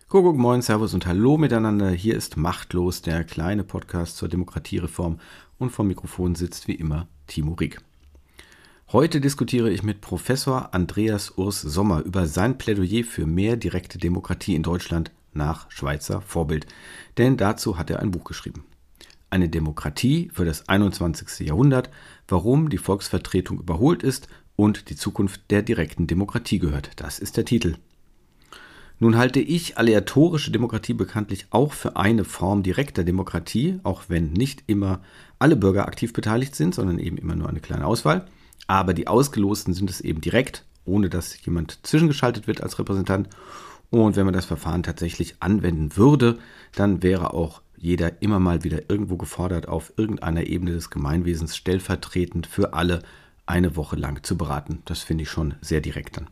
Kuckuck, moin, servus und hallo miteinander. Hier ist Machtlos, der kleine Podcast zur Demokratiereform und vom Mikrofon sitzt wie immer Timo Rieck. Heute diskutiere ich mit Professor Andreas Urs Sommer über sein Plädoyer für mehr direkte Demokratie in Deutschland nach Schweizer Vorbild, denn dazu hat er ein Buch geschrieben. Eine Demokratie für das 21. Jahrhundert, warum die Volksvertretung überholt ist und die Zukunft der direkten Demokratie gehört. Das ist der Titel. Nun halte ich aleatorische Demokratie bekanntlich auch für eine Form direkter Demokratie, auch wenn nicht immer alle Bürger aktiv beteiligt sind, sondern eben immer nur eine kleine Auswahl. Aber die Ausgelosten sind es eben direkt, ohne dass jemand zwischengeschaltet wird als Repräsentant. Und wenn man das Verfahren tatsächlich anwenden würde, dann wäre auch jeder immer mal wieder irgendwo gefordert, auf irgendeiner Ebene des Gemeinwesens stellvertretend für alle eine Woche lang zu beraten. Das finde ich schon sehr direkt dann.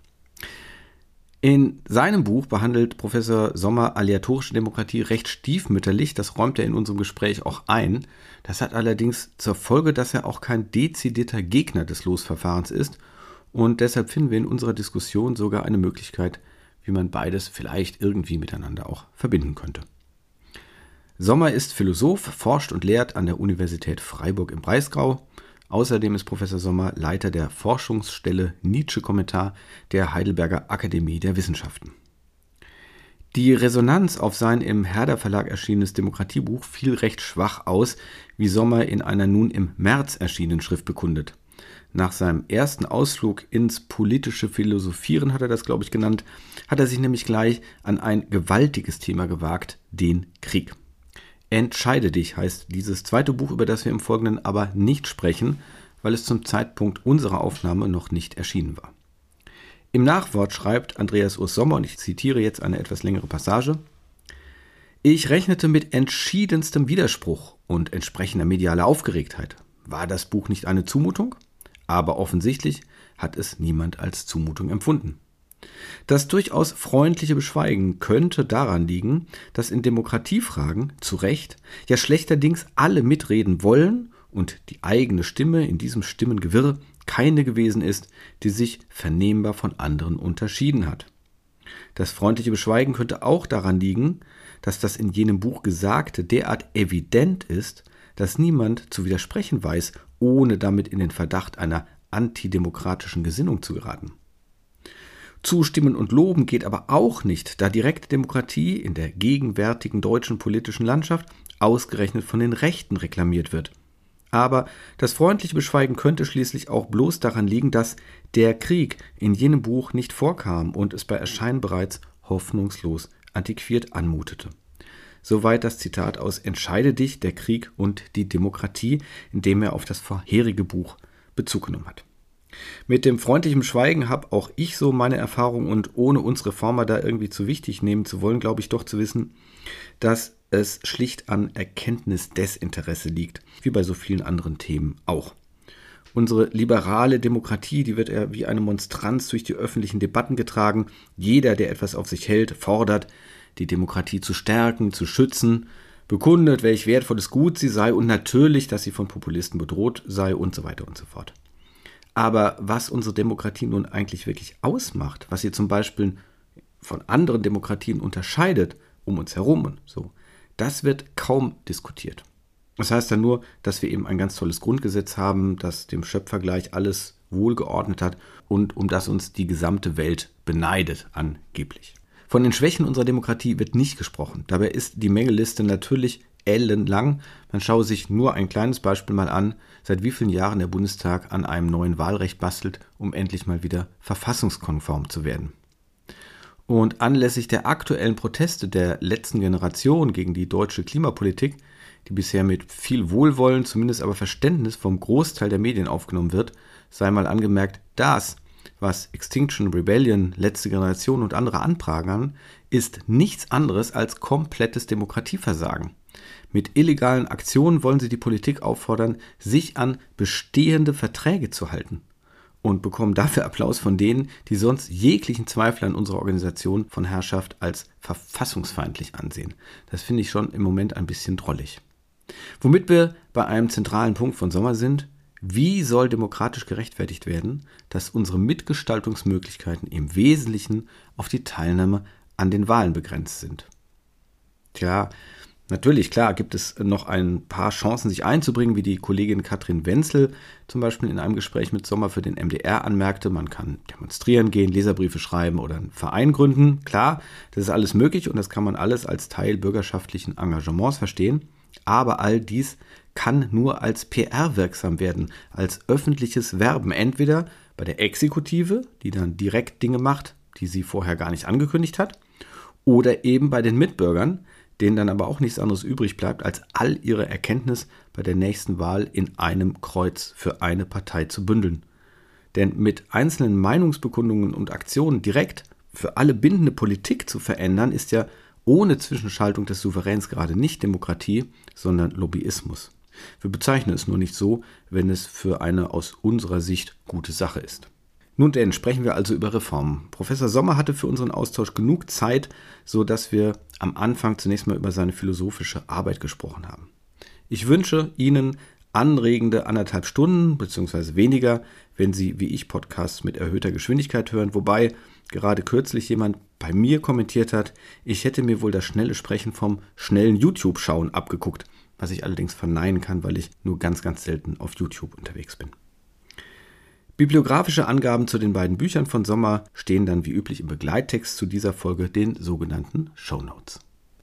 In seinem Buch behandelt Professor Sommer aleatorische Demokratie recht stiefmütterlich, das räumt er in unserem Gespräch auch ein. Das hat allerdings zur Folge, dass er auch kein dezidierter Gegner des Losverfahrens ist und deshalb finden wir in unserer Diskussion sogar eine Möglichkeit, wie man beides vielleicht irgendwie miteinander auch verbinden könnte. Sommer ist Philosoph, forscht und lehrt an der Universität Freiburg im Breisgau. Außerdem ist Professor Sommer Leiter der Forschungsstelle Nietzsche-Kommentar der Heidelberger Akademie der Wissenschaften. Die Resonanz auf sein im Herder Verlag erschienenes Demokratiebuch fiel recht schwach aus, wie Sommer in einer nun im März erschienenen Schrift bekundet. Nach seinem ersten Ausflug ins politische Philosophieren, hat er das, glaube ich, genannt, hat er sich nämlich gleich an ein gewaltiges Thema gewagt, den Krieg. Entscheide dich heißt dieses zweite Buch, über das wir im Folgenden aber nicht sprechen, weil es zum Zeitpunkt unserer Aufnahme noch nicht erschienen war. Im Nachwort schreibt Andreas Urs Sommer, und ich zitiere jetzt eine etwas längere Passage: Ich rechnete mit entschiedenstem Widerspruch und entsprechender medialer Aufgeregtheit. War das Buch nicht eine Zumutung? Aber offensichtlich hat es niemand als Zumutung empfunden. Das durchaus freundliche Beschweigen könnte daran liegen, dass in Demokratiefragen, zu Recht, ja schlechterdings alle mitreden wollen und die eigene Stimme in diesem Stimmengewirr keine gewesen ist, die sich vernehmbar von anderen unterschieden hat. Das freundliche Beschweigen könnte auch daran liegen, dass das in jenem Buch Gesagte derart evident ist, dass niemand zu widersprechen weiß, ohne damit in den Verdacht einer antidemokratischen Gesinnung zu geraten. Zustimmen und loben geht aber auch nicht, da direkte Demokratie in der gegenwärtigen deutschen politischen Landschaft ausgerechnet von den Rechten reklamiert wird. Aber das freundliche Beschweigen könnte schließlich auch bloß daran liegen, dass der Krieg in jenem Buch nicht vorkam und es bei Erscheinen bereits hoffnungslos antiquiert anmutete. Soweit das Zitat aus Entscheide dich, der Krieg und die Demokratie, in dem er auf das vorherige Buch Bezug genommen hat. Mit dem freundlichen Schweigen habe auch ich so meine Erfahrung, und ohne uns Reformer da irgendwie zu wichtig nehmen zu wollen, glaube ich doch zu wissen, dass es schlicht an Erkenntnisdesinteresse liegt, wie bei so vielen anderen Themen auch. Unsere liberale Demokratie, die wird ja wie eine Monstranz durch die öffentlichen Debatten getragen. Jeder, der etwas auf sich hält, fordert, die Demokratie zu stärken, zu schützen, bekundet, welch wertvolles Gut sie sei und natürlich, dass sie von Populisten bedroht sei und so weiter und so fort. Aber was unsere Demokratie nun eigentlich wirklich ausmacht, was sie zum Beispiel von anderen Demokratien unterscheidet, um uns herum und so, das wird kaum diskutiert. Das heißt dann nur, dass wir eben ein ganz tolles Grundgesetz haben, das dem Schöpfer gleich alles wohlgeordnet hat und um das uns die gesamte Welt beneidet, angeblich. Von den Schwächen unserer Demokratie wird nicht gesprochen. Dabei ist die Mängelliste natürlich ellenlang. Man schaue sich nur ein kleines Beispiel mal an, seit wie vielen Jahren der Bundestag an einem neuen Wahlrecht bastelt, um endlich mal wieder verfassungskonform zu werden. Und anlässlich der aktuellen Proteste der letzten Generation gegen die deutsche Klimapolitik, die bisher mit viel Wohlwollen, zumindest aber Verständnis vom Großteil der Medien aufgenommen wird, sei mal angemerkt, das, was Extinction Rebellion, letzte Generation und andere anprangern, ist nichts anderes als komplettes Demokratieversagen. Mit illegalen Aktionen wollen sie die Politik auffordern, sich an bestehende Verträge zu halten, und bekommen dafür Applaus von denen, die sonst jeglichen Zweifel an unserer Organisation von Herrschaft als verfassungsfeindlich ansehen. Das finde ich schon im Moment ein bisschen drollig. Womit wir bei einem zentralen Punkt von Sommer sind: Wie soll demokratisch gerechtfertigt werden, dass unsere Mitgestaltungsmöglichkeiten im Wesentlichen auf die Teilnahme an den Wahlen begrenzt sind. Tja, natürlich, klar, gibt es noch ein paar Chancen, sich einzubringen, wie die Kollegin Katrin Wenzel zum Beispiel in einem Gespräch mit Sommer für den MDR anmerkte. Man kann demonstrieren gehen, Leserbriefe schreiben oder einen Verein gründen. Klar, das ist alles möglich und das kann man alles als Teil bürgerschaftlichen Engagements verstehen. Aber all dies kann nur als PR wirksam werden, als öffentliches Werben. Entweder bei der Exekutive, die dann direkt Dinge macht, die sie vorher gar nicht angekündigt hat, oder eben bei den Mitbürgern, denen dann aber auch nichts anderes übrig bleibt, als all ihre Erkenntnis bei der nächsten Wahl in einem Kreuz für eine Partei zu bündeln. Denn mit einzelnen Meinungsbekundungen und Aktionen direkt für alle bindende Politik zu verändern, ist ja ohne Zwischenschaltung des Souveräns gerade nicht Demokratie, sondern Lobbyismus. Wir bezeichnen es nur nicht so, wenn es für eine aus unserer Sicht gute Sache ist. Nun denn, sprechen wir also über Reformen. Professor Sommer hatte für unseren Austausch genug Zeit, sodass wir am Anfang zunächst mal über seine philosophische Arbeit gesprochen haben. Ich wünsche Ihnen anregende 1,5 Stunden, beziehungsweise weniger, wenn Sie wie ich Podcasts mit erhöhter Geschwindigkeit hören, wobei gerade kürzlich jemand bei mir kommentiert hat, ich hätte mir wohl das schnelle Sprechen vom schnellen YouTube-Schauen abgeguckt, was ich allerdings verneinen kann, weil ich nur ganz, ganz selten auf YouTube unterwegs bin. Bibliografische Angaben zu den beiden Büchern von Sommer stehen dann wie üblich im Begleittext zu dieser Folge, den sogenannten Shownotes.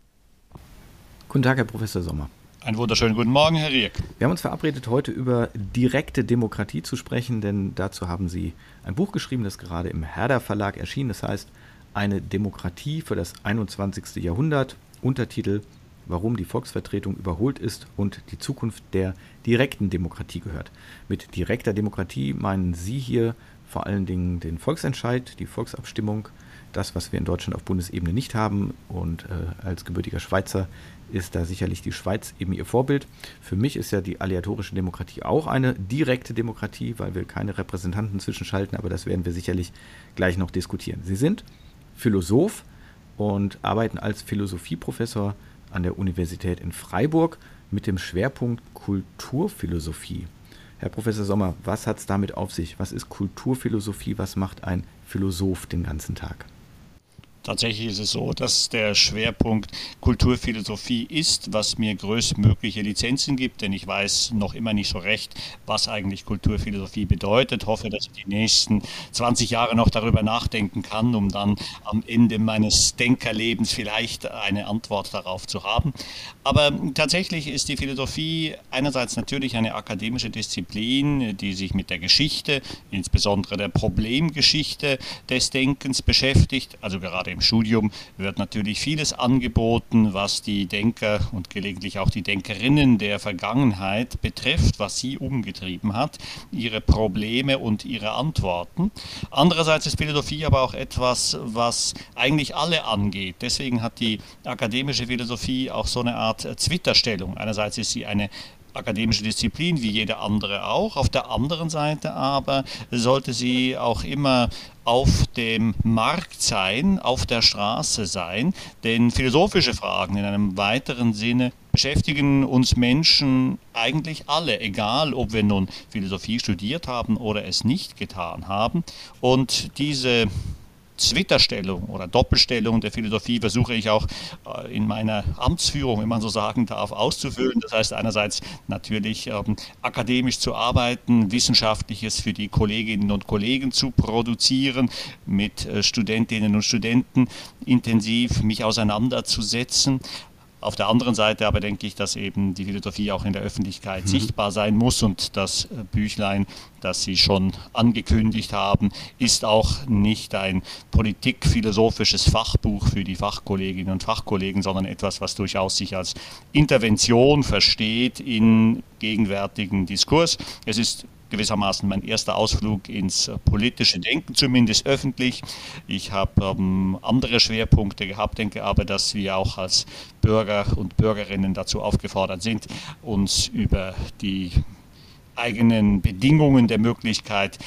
Guten Tag, Herr Professor Sommer. Einen wunderschönen guten Morgen, Herr Rieck. Wir haben uns verabredet, heute über direkte Demokratie zu sprechen, denn dazu haben Sie ein Buch geschrieben, das gerade im Herder Verlag erschienen. Das heißt, eine Demokratie für das 21. Jahrhundert, Untertitel Warum die Volksvertretung überholt ist und die Zukunft der direkten Demokratie gehört. Mit direkter Demokratie meinen Sie hier vor allen Dingen den Volksentscheid, die Volksabstimmung, das, was wir in Deutschland auf Bundesebene nicht haben. Und als gebürtiger Schweizer ist da sicherlich die Schweiz eben Ihr Vorbild. Für mich ist ja die aleatorische Demokratie auch eine direkte Demokratie, weil wir keine Repräsentanten zwischenschalten, aber das werden wir sicherlich gleich noch diskutieren. Sie sind Philosoph und arbeiten als Philosophieprofessor an der Universität in Freiburg mit dem Schwerpunkt Kulturphilosophie. Herr Professor Sommer, was hat es damit auf sich? Was ist Kulturphilosophie? Was macht ein Philosoph den ganzen Tag? Tatsächlich ist es so, dass der Schwerpunkt Kulturphilosophie ist, was mir größtmögliche Lizenzen gibt, denn ich weiß noch immer nicht so recht, was eigentlich Kulturphilosophie bedeutet. Hoffe, dass ich die nächsten 20 Jahre noch darüber nachdenken kann, um dann am Ende meines Denkerlebens vielleicht eine Antwort darauf zu haben. Aber tatsächlich ist die Philosophie einerseits natürlich eine akademische Disziplin, die sich mit der Geschichte, insbesondere der Problemgeschichte des Denkens beschäftigt, also gerade im Studium wird natürlich vieles angeboten, was die Denker und gelegentlich auch die Denkerinnen der Vergangenheit betrifft, was sie umgetrieben hat, ihre Probleme und ihre Antworten. Andererseits ist Philosophie aber auch etwas, was eigentlich alle angeht. Deswegen hat die akademische Philosophie auch so eine Art Zwitterstellung. Einerseits ist sie eine akademische Disziplin, wie jede andere auch. Auf der anderen Seite aber sollte sie auch immer auf dem Markt sein, auf der Straße sein, denn philosophische Fragen in einem weiteren Sinne beschäftigen uns Menschen eigentlich alle, egal ob wir nun Philosophie studiert haben oder es nicht getan haben. Und diese Zwitterstellung oder Doppelstellung der Philosophie versuche ich auch in meiner Amtsführung, wenn man so sagen darf, auszufüllen. Das heißt einerseits natürlich akademisch zu arbeiten, Wissenschaftliches für die Kolleginnen und Kollegen zu produzieren, mit Studentinnen und Studenten intensiv mich auseinanderzusetzen. Auf der anderen Seite aber denke ich, dass eben die Philosophie auch in der Öffentlichkeit sichtbar sein muss und das Büchlein, das Sie schon angekündigt haben, ist auch nicht ein politikphilosophisches Fachbuch für die Fachkolleginnen und Fachkollegen, sondern etwas, was durchaus sich als Intervention versteht in gegenwärtigen Diskurs. Es ist gewissermaßen mein erster Ausflug ins politische Denken, zumindest öffentlich. Ich habe andere Schwerpunkte gehabt, denke aber, dass wir auch als Bürger und Bürgerinnen dazu aufgefordert sind, uns über die eigenen Bedingungen der Möglichkeit,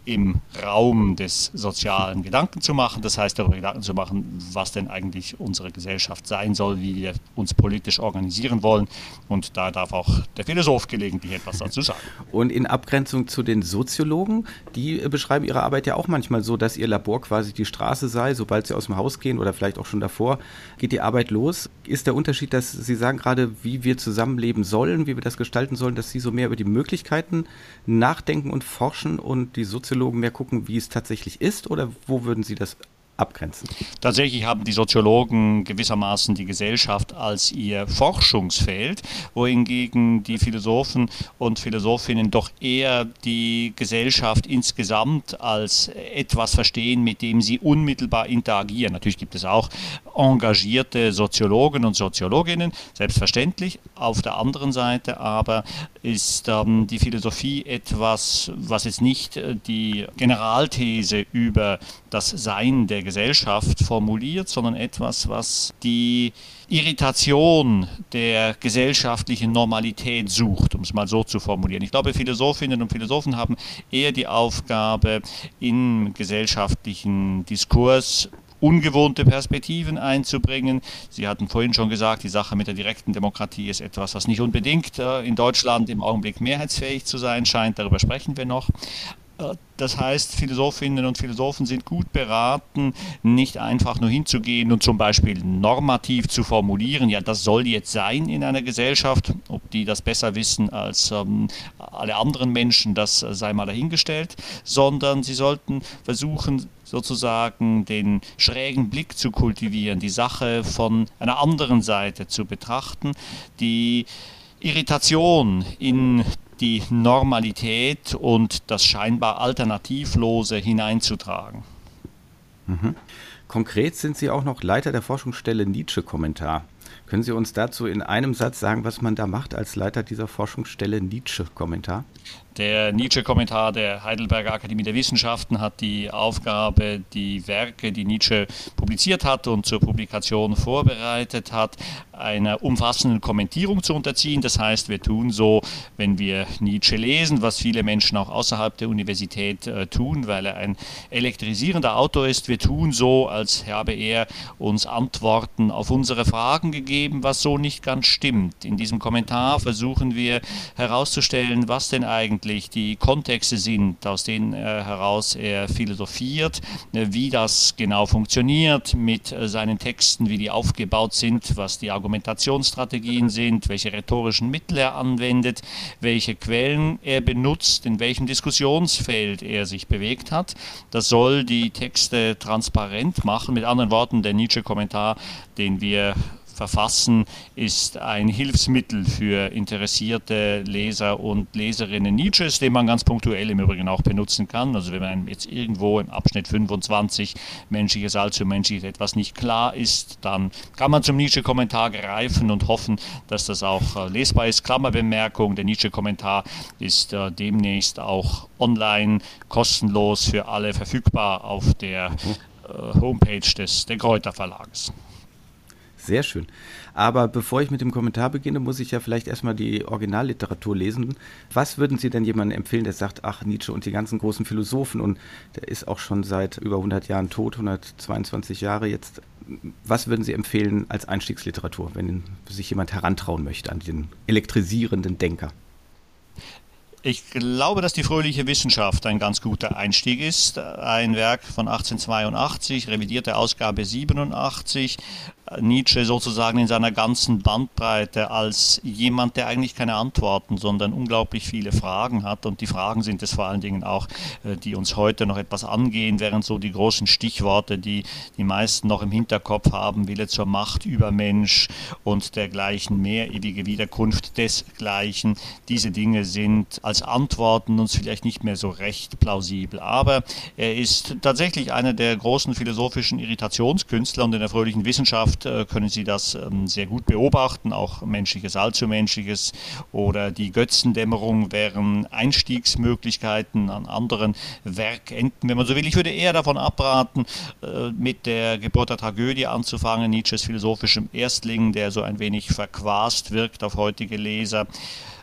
im Raum des sozialen Gedanken zu machen, das heißt darüber Gedanken zu machen, was denn eigentlich unsere Gesellschaft sein soll, wie wir uns politisch organisieren wollen, und da darf auch der Philosoph gelegentlich etwas dazu sagen. Und in Abgrenzung zu den Soziologen, die beschreiben ihre Arbeit ja auch manchmal so, dass ihr Labor quasi die Straße sei, sobald sie aus dem Haus gehen oder vielleicht auch schon davor, geht die Arbeit los. Ist der Unterschied, dass Sie sagen gerade, wie wir zusammenleben sollen, wie wir das gestalten sollen, dass Sie so mehr über die Möglichkeiten nachdenken und forschen und die Soziologen mehr gucken, wie es tatsächlich ist, oder wo würden Sie das abgrenzen? Tatsächlich haben die Soziologen gewissermaßen die Gesellschaft als ihr Forschungsfeld, wohingegen die Philosophen und Philosophinnen doch eher die Gesellschaft insgesamt als etwas verstehen, mit dem sie unmittelbar interagieren. Natürlich gibt es auch engagierte Soziologen und Soziologinnen, selbstverständlich. Auf der anderen Seite aber ist die Philosophie etwas, was jetzt nicht die Generalthese über das Sein der Gesellschaft formuliert, sondern etwas, was die Irritation der gesellschaftlichen Normalität sucht, um es mal so zu formulieren. Ich glaube, Philosophinnen und Philosophen haben eher die Aufgabe, im gesellschaftlichen Diskurs ungewohnte Perspektiven einzubringen. Sie hatten vorhin schon gesagt, die Sache mit der direkten Demokratie ist etwas, was nicht unbedingt in Deutschland im Augenblick mehrheitsfähig zu sein scheint. Darüber sprechen wir noch. Das heißt, Philosophinnen und Philosophen sind gut beraten, nicht einfach nur hinzugehen und zum Beispiel normativ zu formulieren, ja, das soll jetzt sein in einer Gesellschaft. Ob die das besser wissen als alle anderen Menschen, das sei mal dahingestellt, sondern sie sollten versuchen, sozusagen den schrägen Blick zu kultivieren, die Sache von einer anderen Seite zu betrachten, die Irritation in die Normalität und das scheinbar Alternativlose hineinzutragen. Mhm. Konkret sind Sie auch noch Leiter der Forschungsstelle Nietzsche-Kommentar. Können Sie uns dazu in einem Satz sagen, was man da macht als Leiter dieser Forschungsstelle Nietzsche-Kommentar? Der Nietzsche-Kommentar der Heidelberger Akademie der Wissenschaften hat die Aufgabe, die Werke, die Nietzsche publiziert hat und zur Publikation vorbereitet hat, einer umfassenden Kommentierung zu unterziehen. Das heißt, wir tun so, wenn wir Nietzsche lesen, was viele Menschen auch außerhalb der Universität tun, weil er ein elektrisierender Autor ist. Wir tun so, als habe er uns Antworten auf unsere Fragen gegeben, was so nicht ganz stimmt. In diesem Kommentar versuchen wir herauszustellen, was denn eigentlich die Kontexte sind, aus denen heraus er philosophiert, wie das genau funktioniert mit seinen Texten, wie die aufgebaut sind, was die Argumentationsstrategien sind, welche rhetorischen Mittel er anwendet, welche Quellen er benutzt, in welchem Diskussionsfeld er sich bewegt hat. Das soll die Texte transparent machen. Mit anderen Worten, der Nietzsche-Kommentar, den wir verfassen, ist ein Hilfsmittel für interessierte Leser und Leserinnen Nietzsches, den man ganz punktuell im Übrigen auch benutzen kann. Also wenn man jetzt irgendwo im Abschnitt 25 menschliches allzu menschliches etwas nicht klar ist, dann kann man zum Nietzsche-Kommentar greifen und hoffen, dass das auch lesbar ist. Klammerbemerkung, der Nietzsche-Kommentar ist demnächst auch online kostenlos für alle verfügbar auf der Homepage des Kräuter Verlages. Sehr schön. Aber bevor ich mit dem Kommentar beginne, muss ich ja vielleicht erstmal die Originalliteratur lesen. Was würden Sie denn jemandem empfehlen, der sagt, ach, Nietzsche und die ganzen großen Philosophen, und der ist auch schon seit über 100 Jahren tot, 122 Jahre jetzt. Was würden Sie empfehlen als Einstiegsliteratur, wenn sich jemand herantrauen möchte an den elektrisierenden Denker? Ich glaube, dass die fröhliche Wissenschaft ein ganz guter Einstieg ist. Ein Werk von 1882, revidierte Ausgabe 87. Nietzsche sozusagen in seiner ganzen Bandbreite als jemand, der eigentlich keine Antworten, sondern unglaublich viele Fragen hat. Und die Fragen sind es vor allen Dingen auch, die uns heute noch etwas angehen, während so die großen Stichworte, die die meisten noch im Hinterkopf haben, Wille zur Macht, Übermensch und dergleichen, mehr ewige Wiederkunft desgleichen. Diese Dinge sind als Antworten uns vielleicht nicht mehr so recht plausibel. Aber er ist tatsächlich einer der großen philosophischen Irritationskünstler, und in der fröhlichen Wissenschaft können Sie das sehr gut beobachten, auch menschliches, allzu menschliches oder die Götzendämmerung wären Einstiegsmöglichkeiten an anderen Werkenden, wenn man so will. Ich würde eher davon abraten, mit der Geburt der Tragödie anzufangen, Nietzsches philosophischem Erstling, der so ein wenig verquast wirkt auf heutige Leser.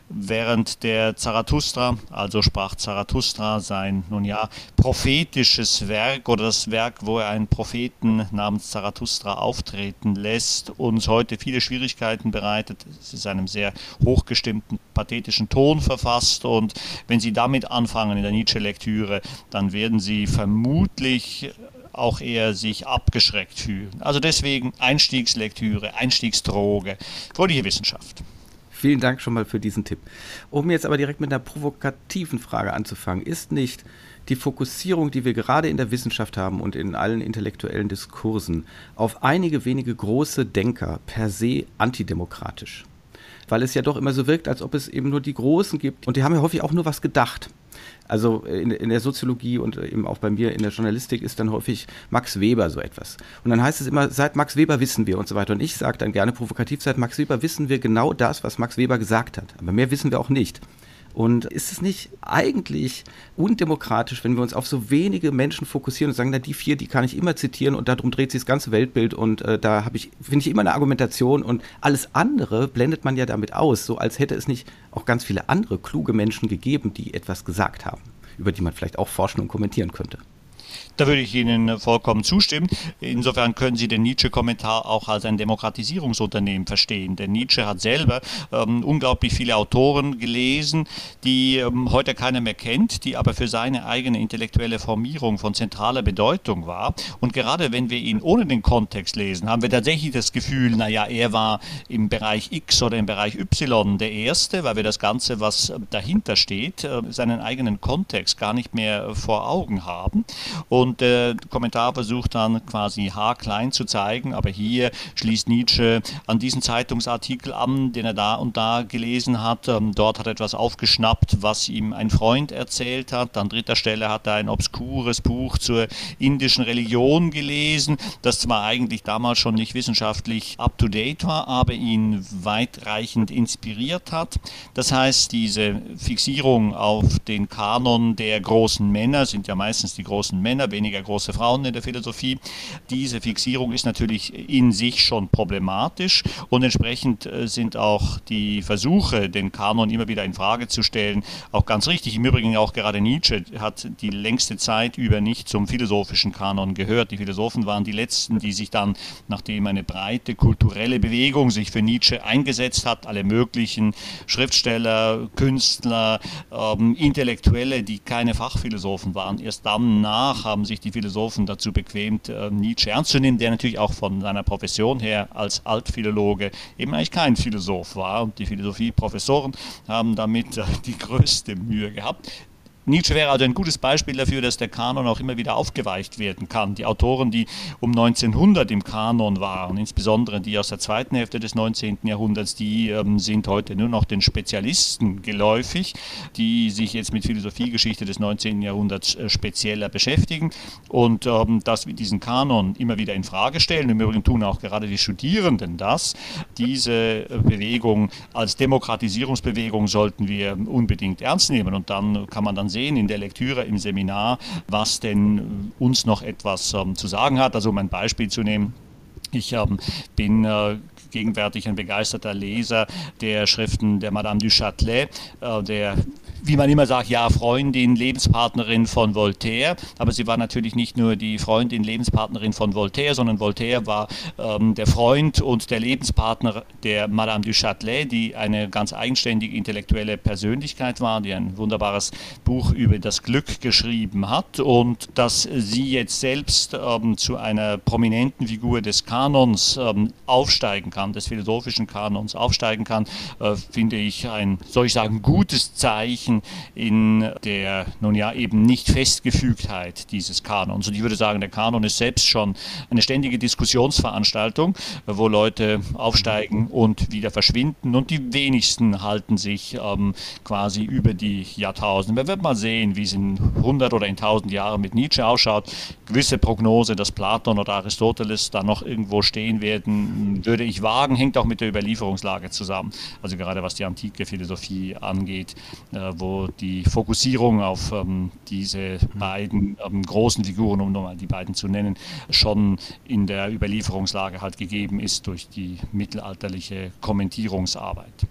während der Zarathustra, also sprach Zarathustra, sein prophetisches Werk oder das Werk, wo er einen Propheten namens Zarathustra auftreten lässt, uns heute viele Schwierigkeiten bereitet. Es ist einem sehr hochgestimmten, pathetischen Ton verfasst, und wenn Sie damit anfangen in der Nietzsche-Lektüre, dann werden Sie vermutlich auch eher sich abgeschreckt fühlen. Also deswegen Einstiegslektüre, Einstiegsdroge, fröhliche Wissenschaft. Vielen Dank schon mal für diesen Tipp. Um jetzt aber direkt mit einer provokativen Frage anzufangen, ist nicht die Fokussierung, die wir gerade in der Wissenschaft haben und in allen intellektuellen Diskursen, auf einige wenige große Denker per se antidemokratisch? Weil es ja doch immer so wirkt, als ob es eben nur die Großen gibt, und die haben ja häufig auch nur was gedacht. Also in der Soziologie und eben auch bei mir in der Journalistik ist dann häufig Max Weber so etwas. Und dann heißt es immer, seit Max Weber wissen wir und so weiter. Und ich sage dann gerne provokativ, seit Max Weber wissen wir genau das, was Max Weber gesagt hat. Aber mehr wissen wir auch nicht. Und ist es nicht eigentlich undemokratisch, wenn wir uns auf so wenige Menschen fokussieren und sagen, na, die 4, die kann ich immer zitieren und darum dreht sich das ganze Weltbild, und da finde ich immer eine Argumentation, und alles andere blendet man ja damit aus, so als hätte es nicht auch ganz viele andere kluge Menschen gegeben, die etwas gesagt haben, über die man vielleicht auch forschen und kommentieren könnte. Da würde ich Ihnen vollkommen zustimmen. Insofern können Sie den Nietzsche-Kommentar auch als ein Demokratisierungsunternehmen verstehen. Denn Nietzsche hat selber unglaublich viele Autoren gelesen, die heute keiner mehr kennt, die aber für seine eigene intellektuelle Formierung von zentraler Bedeutung war. Und gerade wenn wir ihn ohne den Kontext lesen, haben wir tatsächlich das Gefühl, naja, er war im Bereich X oder im Bereich Y der Erste, weil wir das Ganze, was dahinter steht, seinen eigenen Kontext gar nicht mehr vor Augen haben. Und der Kommentar versucht dann quasi haarklein zu zeigen, aber hier schließt Nietzsche an diesen Zeitungsartikel an, den er da und da gelesen hat. Dort hat er etwas aufgeschnappt, was ihm ein Freund erzählt hat. An dritter Stelle hat er ein obskures Buch zur indischen Religion gelesen, das zwar eigentlich damals schon nicht wissenschaftlich up-to-date war, aber ihn weitreichend inspiriert hat. Das heißt, diese Fixierung auf den Kanon der großen Männer, sind ja meistens die großen Männer, weniger große Frauen in der Philosophie. Diese Fixierung ist natürlich in sich schon problematisch, und entsprechend sind auch die Versuche, den Kanon immer wieder in Frage zu stellen, auch ganz richtig. Im Übrigen auch gerade Nietzsche hat die längste Zeit über nicht zum philosophischen Kanon gehört. Die Philosophen waren die letzten, die sich dann, nachdem eine breite kulturelle Bewegung sich für Nietzsche eingesetzt hat, alle möglichen Schriftsteller, Künstler, Intellektuelle, die keine Fachphilosophen waren, erst danach haben sich die Philosophen dazu bequemt, Nietzsche ernst zu nehmen, der natürlich auch von seiner Profession her als Altphilologe eben eigentlich kein Philosoph war, und die Philosophieprofessoren haben damit die größte Mühe gehabt. Nietzsche wäre also ein gutes Beispiel dafür, dass der Kanon auch immer wieder aufgeweicht werden kann. Die Autoren, die um 1900 im Kanon waren, insbesondere die aus der zweiten Hälfte des 19. Jahrhunderts, die sind heute nur noch den Spezialisten geläufig, die sich jetzt mit Philosophiegeschichte des 19. Jahrhunderts spezieller beschäftigen und dass wir diesen Kanon immer wieder in Frage stellen. Im Übrigen tun auch gerade die Studierenden das. Diese Bewegung als Demokratisierungsbewegung sollten wir unbedingt ernst nehmen, und dann kann man dann sehen in der Lektüre im Seminar, was denn uns noch etwas zu sagen hat. Also um ein Beispiel zu nehmen, ich bin gegenwärtig ein begeisterter Leser der Schriften der Madame du Châtelet, der, wie man immer sagt, ja, Freundin, Lebenspartnerin von Voltaire. Aber sie war natürlich nicht nur die Freundin, Lebenspartnerin von Voltaire, sondern Voltaire war der Freund und der Lebenspartner der Madame du Châtelet, die eine ganz eigenständige intellektuelle Persönlichkeit war, die ein wunderbares Buch über das Glück geschrieben hat. Und dass sie jetzt selbst zu einer prominenten Figur des Kanons aufsteigen kann, des philosophischen Kanons aufsteigen kann, finde ich ein, soll ich sagen, gutes Zeichen in der, nun ja, eben nicht Festgefügtheit dieses Kanons. Und ich würde sagen, der Kanon ist selbst schon eine ständige Diskussionsveranstaltung, wo Leute aufsteigen und wieder verschwinden, und die wenigsten halten sich quasi über die Jahrtausende. Man wird mal sehen, wie es in 100 oder in 1000 Jahren mit Nietzsche ausschaut. Gewisse Prognose, dass Platon oder Aristoteles da noch irgendwo stehen werden, würde ich wagen, hängt auch mit der Überlieferungslage zusammen. Also gerade was die antike Philosophie angeht, wo die Fokussierung auf diese beiden großen Figuren, um nochmal die beiden zu nennen, schon in der Überlieferungslage halt gegeben ist durch die mittelalterliche Kommentierungsarbeit.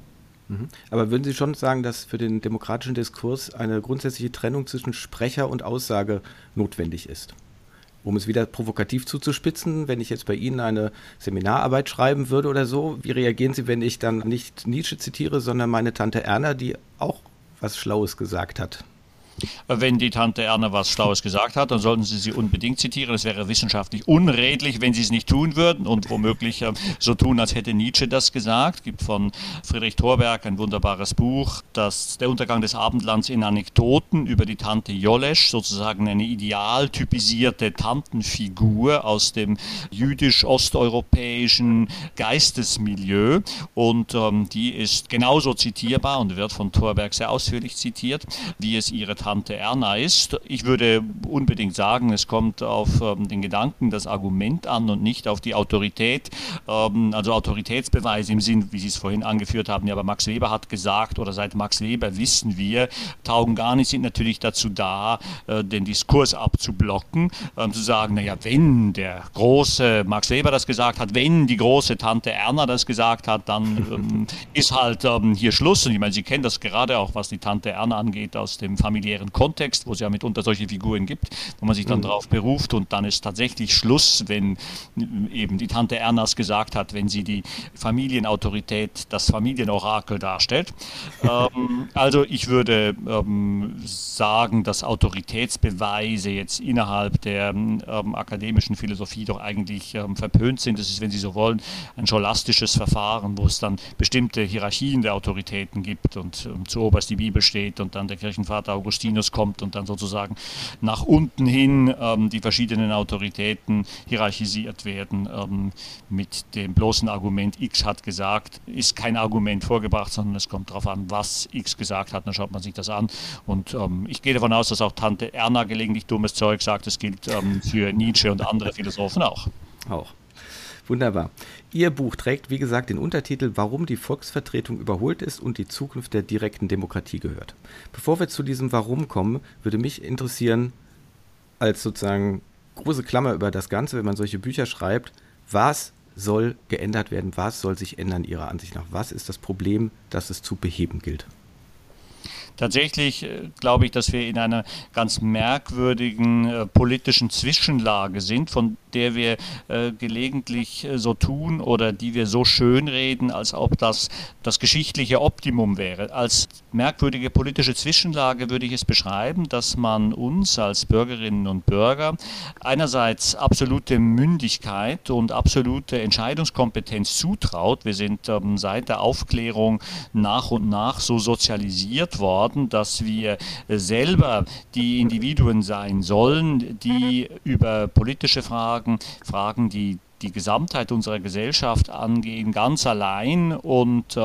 Aber würden Sie schon sagen, dass für den demokratischen Diskurs eine grundsätzliche Trennung zwischen Sprecher und Aussage notwendig ist? Um es wieder provokativ zuzuspitzen, wenn ich jetzt bei Ihnen eine Seminararbeit schreiben würde oder so, wie reagieren Sie, wenn ich dann nicht Nietzsche zitiere, sondern meine Tante Erna, die auch was Schlaues gesagt hat? Wenn die Tante Erna was Schlaues gesagt hat, dann sollten Sie sie unbedingt zitieren. Es wäre wissenschaftlich unredlich, wenn Sie es nicht tun würden und womöglich so tun, als hätte Nietzsche das gesagt. Es gibt von Friedrich Thorberg ein wunderbares Buch, Der Untergang des Abendlands in Anekdoten über die Tante Jolesch, sozusagen eine ideal typisierte Tantenfigur aus dem jüdisch-osteuropäischen Geistesmilieu. Und die ist genauso zitierbar und wird von Thorberg sehr ausführlich zitiert, wie es ihre Tante Erna ist. Ich würde unbedingt sagen, es kommt auf den Gedanken, das Argument an und nicht auf die Autorität. Also Autoritätsbeweise im Sinn, wie Sie es vorhin angeführt haben, ja, aber Max Weber hat gesagt, oder seit Max Weber wissen wir, taugen gar nicht, sind natürlich dazu da, den Diskurs abzublocken, zu sagen, naja, wenn der große Max Weber das gesagt hat, wenn die große Tante Erna das gesagt hat, dann ist halt hier Schluss. Und ich meine, Sie kennen das gerade auch, was die Tante Erna angeht, aus dem familiären Kontext, wo es ja mitunter solche Figuren gibt, wo man sich dann darauf beruft und dann ist tatsächlich Schluss, wenn eben die Tante Ernas gesagt hat, wenn sie die Familienautorität, das Familienorakel darstellt. Also ich würde sagen, dass Autoritätsbeweise jetzt innerhalb der akademischen Philosophie doch eigentlich verpönt sind. Das ist, wenn Sie so wollen, ein scholastisches Verfahren, wo es dann bestimmte Hierarchien der Autoritäten gibt und zuoberst die Bibel steht und dann der Kirchenvater Augustinus kommt und dann sozusagen nach unten hin die verschiedenen Autoritäten hierarchisiert werden. Mit dem bloßen Argument, X hat gesagt, ist kein Argument vorgebracht, sondern es kommt darauf an, was X gesagt hat, dann schaut man sich das an. Und ich gehe davon aus, dass auch Tante Erna gelegentlich dummes Zeug sagt. Das gilt für Nietzsche und andere Philosophen auch. Auch. Wunderbar. Ihr Buch trägt, wie gesagt, den Untertitel Warum die Volksvertretung überholt ist und die Zukunft der direkten Demokratie gehört. Bevor wir zu diesem Warum kommen, würde mich interessieren, als sozusagen große Klammer über das Ganze, wenn man solche Bücher schreibt, was soll geändert werden, was soll sich ändern Ihrer Ansicht nach? Was ist das Problem, das es zu beheben gilt? Tatsächlich glaube ich, dass wir in einer ganz merkwürdigen politischen Zwischenlage sind, von der wir gelegentlich so tun oder die wir so schönreden, als ob das geschichtliche Optimum wäre. Als merkwürdige politische Zwischenlage würde ich es beschreiben, dass man uns als Bürgerinnen und Bürger einerseits absolute Mündigkeit und absolute Entscheidungskompetenz zutraut. Wir sind seit der Aufklärung nach und nach so sozialisiert worden, dass wir selber die Individuen sein sollen, die über politische Fragen, die die Gesamtheit unserer Gesellschaft angehen, ganz allein und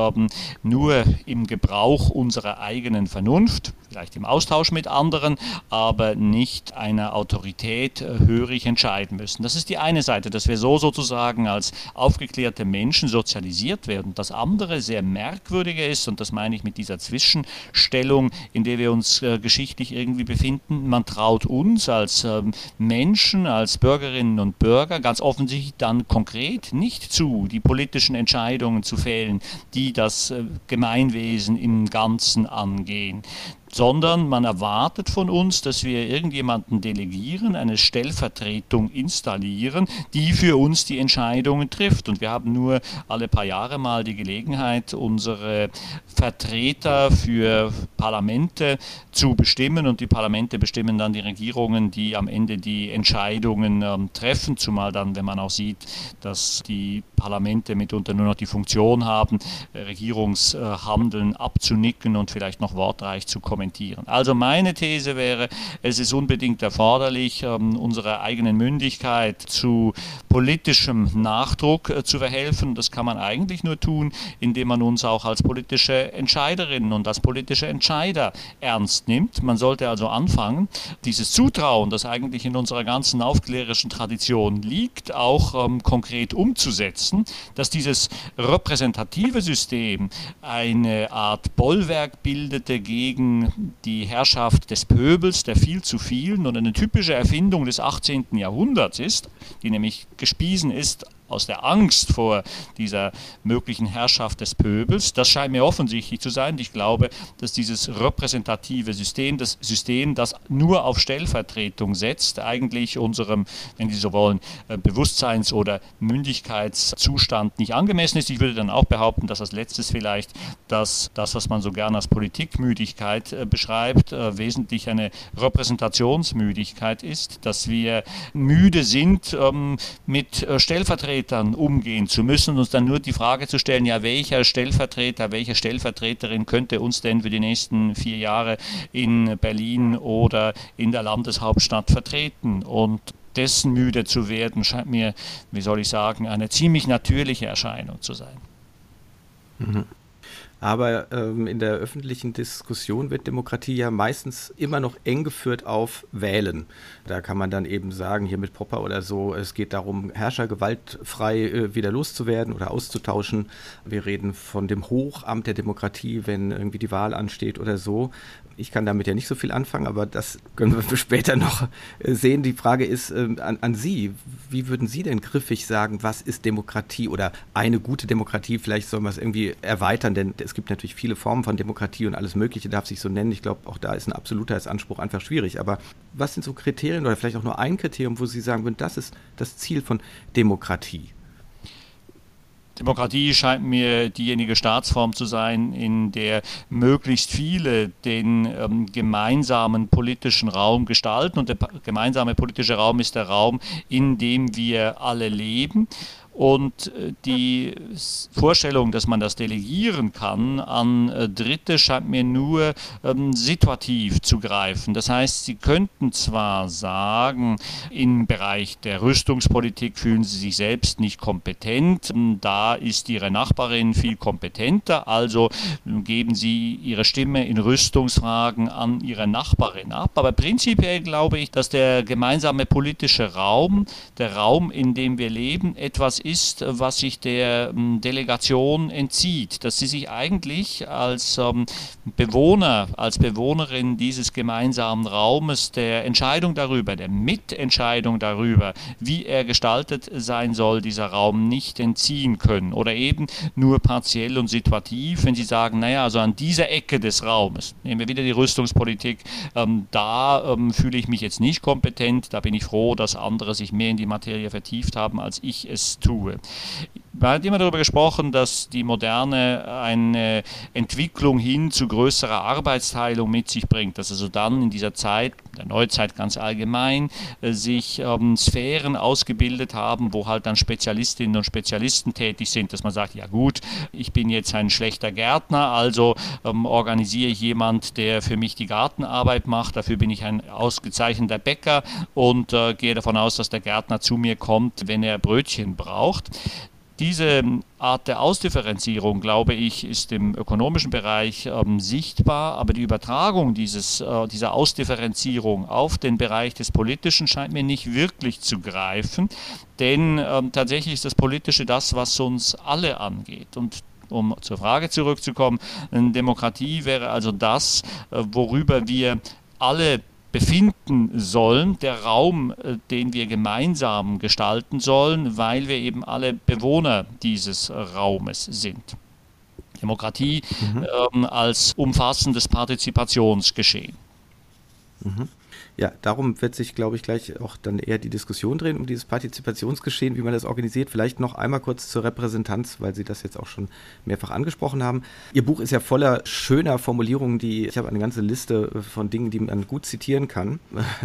nur im Gebrauch unserer eigenen Vernunft, vielleicht im Austausch mit anderen, aber nicht einer Autorität hörig entscheiden müssen. Das ist die eine Seite, dass wir so sozusagen als aufgeklärte Menschen sozialisiert werden. Das andere, sehr merkwürdige ist, und das meine ich mit dieser Zwischenstellung, in der wir uns geschichtlich irgendwie befinden, man traut uns als Menschen, als Bürgerinnen und Bürger ganz offensichtlich dann konkret nicht zu, die politischen Entscheidungen zu fällen, die das Gemeinwesen im Ganzen angehen, sondern man erwartet von uns, dass wir irgendjemanden delegieren, eine Stellvertretung installieren, die für uns die Entscheidungen trifft. Und wir haben nur alle paar Jahre mal die Gelegenheit, unsere Vertreter für Parlamente zu bestimmen und die Parlamente bestimmen dann die Regierungen, die am Ende die Entscheidungen treffen, zumal dann, wenn man auch sieht, dass die Parlamente mitunter nur noch die Funktion haben, Regierungshandeln abzunicken und vielleicht noch wortreich zu kommentieren. Also meine These wäre, es ist unbedingt erforderlich, unserer eigenen Mündigkeit zu politischem Nachdruck zu verhelfen. Das kann man eigentlich nur tun, indem man uns auch als politische Entscheiderinnen und als politische Entscheider ernst nimmt. Man sollte also anfangen, dieses Zutrauen, das eigentlich in unserer ganzen aufklärerischen Tradition liegt, auch konkret umzusetzen, dass dieses repräsentative System eine Art Bollwerk bildete gegen die Herrschaft des Pöbels, der viel zu vielen, und eine typische Erfindung des 18. Jahrhunderts ist, die nämlich gespiesen ist aus der Angst vor dieser möglichen Herrschaft des Pöbels. Das scheint mir offensichtlich zu sein. Ich glaube, dass dieses repräsentative System, das System, das nur auf Stellvertretung setzt, eigentlich unserem, wenn Sie so wollen, Bewusstseins- oder Mündigkeitszustand nicht angemessen ist. Ich würde dann auch behaupten, dass als letztes vielleicht das, was man so gerne als Politikmüdigkeit beschreibt, wesentlich eine Repräsentationsmüdigkeit ist, dass wir müde sind, mit Stellvertretern umgehen zu müssen und uns dann nur die Frage zu stellen, ja, welcher Stellvertreter, welche Stellvertreterin könnte uns denn für die nächsten 4 Jahre in Berlin oder in der Landeshauptstadt vertreten? Und dessen müde zu werden, scheint mir, wie soll ich sagen, eine ziemlich natürliche Erscheinung zu sein. Mhm. Aber in der öffentlichen Diskussion wird Demokratie ja meistens immer noch eng geführt auf Wählen. Da kann man dann eben sagen, hier mit Popper oder so, es geht darum, Herrscher gewaltfrei wieder loszuwerden oder auszutauschen. Wir reden von dem Hochamt der Demokratie, wenn irgendwie die Wahl ansteht oder so. Ich kann damit ja nicht so viel anfangen, aber das können wir für später noch sehen. Die Frage ist an Sie, wie würden Sie denn griffig sagen, was ist Demokratie oder eine gute Demokratie? Vielleicht sollen wir es irgendwie erweitern, denn es gibt natürlich viele Formen von Demokratie und alles Mögliche darf sich so nennen. Ich glaube, auch da ist ein Absolutheitsanspruch einfach schwierig. Aber was sind so Kriterien oder vielleicht auch nur ein Kriterium, wo Sie sagen würden, das ist das Ziel von Demokratie? Demokratie scheint mir diejenige Staatsform zu sein, in der möglichst viele den gemeinsamen politischen Raum gestalten. Und der gemeinsame politische Raum ist der Raum, in dem wir alle leben. Und die Vorstellung, dass man das delegieren kann an Dritte, scheint mir nur situativ zu greifen. Das heißt, Sie könnten zwar sagen, im Bereich der Rüstungspolitik fühlen Sie sich selbst nicht kompetent, da ist Ihre Nachbarin viel kompetenter, also geben Sie Ihre Stimme in Rüstungsfragen an Ihre Nachbarin ab. Aber prinzipiell glaube ich, dass der gemeinsame politische Raum, der Raum, in dem wir leben, etwas ist, was sich der Delegation entzieht, dass sie sich eigentlich als Bewohner, als Bewohnerin dieses gemeinsamen Raumes der Entscheidung darüber, der Mitentscheidung darüber, wie er gestaltet sein soll, dieser Raum nicht entziehen können oder eben nur partiell und situativ, wenn sie sagen, naja, also an dieser Ecke des Raumes, nehmen wir wieder die Rüstungspolitik, da fühle ich mich jetzt nicht kompetent, da bin ich froh, dass andere sich mehr in die Materie vertieft haben, als ich es tue. Man hat immer darüber gesprochen, dass die Moderne eine Entwicklung hin zu größerer Arbeitsteilung mit sich bringt, dass also dann in dieser Zeit, der Neuzeit ganz allgemein, sich Sphären ausgebildet haben, wo halt dann Spezialistinnen und Spezialisten tätig sind, dass man sagt, ja gut, ich bin jetzt ein schlechter Gärtner, also organisiere ich jemand, der für mich die Gartenarbeit macht, dafür bin ich ein ausgezeichneter Bäcker und gehe davon aus, dass der Gärtner zu mir kommt, wenn er Brötchen braucht. Diese Art der Ausdifferenzierung, glaube ich, ist im ökonomischen Bereich sichtbar, aber die Übertragung dieser Ausdifferenzierung auf den Bereich des Politischen scheint mir nicht wirklich zu greifen, denn tatsächlich ist das Politische das, was uns alle angeht. Und um zur Frage zurückzukommen, Demokratie wäre also das, worüber wir alle befinden sollen, der Raum, den wir gemeinsam gestalten sollen, weil wir eben alle Bewohner dieses Raumes sind. Demokratie als umfassendes Partizipationsgeschehen. Mhm. Ja, darum wird sich, glaube ich, gleich auch dann eher die Diskussion drehen, um dieses Partizipationsgeschehen, wie man das organisiert. Vielleicht noch einmal kurz zur Repräsentanz, weil Sie das jetzt auch schon mehrfach angesprochen haben. Ihr Buch ist ja voller schöner Formulierungen, ich habe eine ganze Liste von Dingen, die man gut zitieren kann.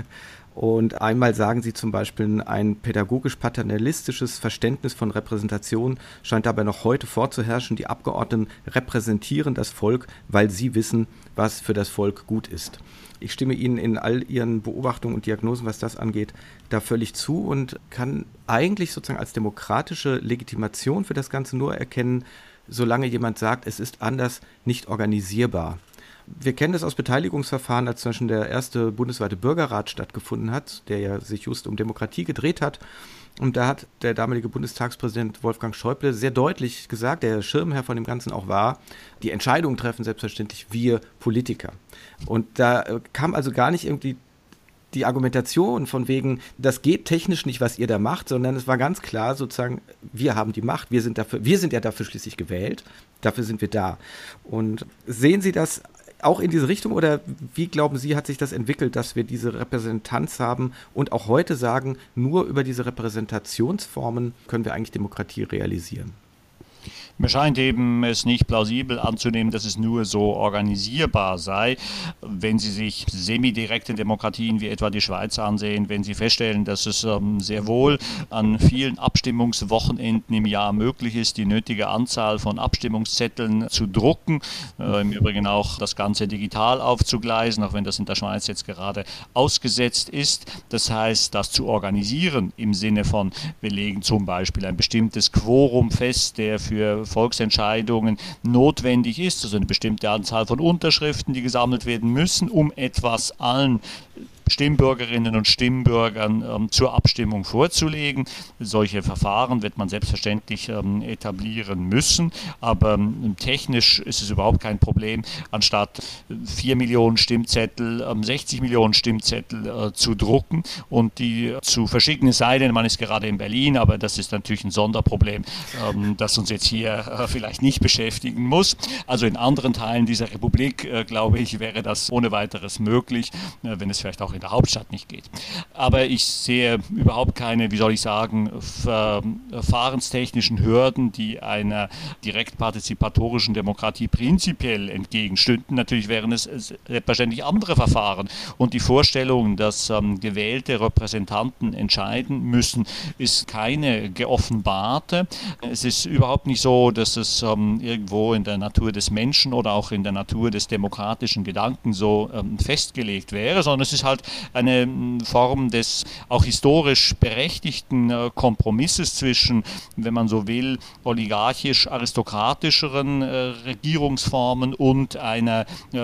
Und einmal sagen Sie zum Beispiel, ein pädagogisch-paternalistisches Verständnis von Repräsentation scheint dabei noch heute vorzuherrschen. Die Abgeordneten repräsentieren das Volk, weil sie wissen, was für das Volk gut ist. Ich stimme Ihnen in all Ihren Beobachtungen und Diagnosen, was das angeht, da völlig zu und kann eigentlich sozusagen als demokratische Legitimation für das Ganze nur erkennen, solange jemand sagt, es ist anders nicht organisierbar. Wir kennen das aus Beteiligungsverfahren, als zum Beispiel der erste bundesweite Bürgerrat stattgefunden hat, der ja sich just um Demokratie gedreht hat. Und da hat der damalige Bundestagspräsident Wolfgang Schäuble sehr deutlich gesagt, der Schirmherr von dem Ganzen auch war, die Entscheidungen treffen selbstverständlich wir Politiker. Und da kam also gar nicht irgendwie die Argumentation von wegen, das geht technisch nicht, was ihr da macht, sondern es war ganz klar sozusagen, wir haben die Macht, wir sind ja dafür schließlich gewählt, dafür sind wir da. Und sehen Sie das auch in diese Richtung oder wie glauben Sie, hat sich das entwickelt, dass wir diese Repräsentanz haben und auch heute sagen, nur über diese Repräsentationsformen können wir eigentlich Demokratie realisieren? Mir scheint eben es nicht plausibel anzunehmen, dass es nur so organisierbar sei. Wenn Sie sich semidirekte Demokratien wie etwa die Schweiz ansehen, wenn Sie feststellen, dass es sehr wohl an vielen Abstimmungswochenenden im Jahr möglich ist, die nötige Anzahl von Abstimmungszetteln zu drucken, im Übrigen auch das Ganze digital aufzugleisen, auch wenn das in der Schweiz jetzt gerade ausgesetzt ist. Das heißt, das zu organisieren im Sinne von, wir legen zum Beispiel ein bestimmtes Quorum fest, der für Volksentscheidungen notwendig ist, also eine bestimmte Anzahl von Unterschriften, die gesammelt werden müssen, um etwas allen Stimmbürgerinnen und Stimmbürgern zur Abstimmung vorzulegen. Solche Verfahren wird man selbstverständlich etablieren müssen, aber technisch ist es überhaupt kein Problem, anstatt 4 Millionen Stimmzettel 60 Millionen Stimmzettel zu drucken und die zu verschicken, es sei denn, man ist gerade in Berlin, aber das ist natürlich ein Sonderproblem, das uns jetzt hier vielleicht nicht beschäftigen muss. Also in anderen Teilen dieser Republik, glaube ich, wäre das ohne weiteres möglich, wenn es vielleicht auch in der Hauptstadt nicht geht. Aber ich sehe überhaupt keine, wie soll ich sagen, verfahrenstechnischen Hürden, die einer direkt partizipatorischen Demokratie prinzipiell entgegenstünden. Natürlich wären es selbstverständlich andere Verfahren. Und die Vorstellung, dass gewählte Repräsentanten entscheiden müssen, ist keine geoffenbarte. Es ist überhaupt nicht so, dass es irgendwo in der Natur des Menschen oder auch in der Natur des demokratischen Gedanken so festgelegt wäre, sondern es ist halt eine Form des auch historisch berechtigten Kompromisses zwischen, wenn man so will, oligarchisch-aristokratischeren Regierungsformen und einer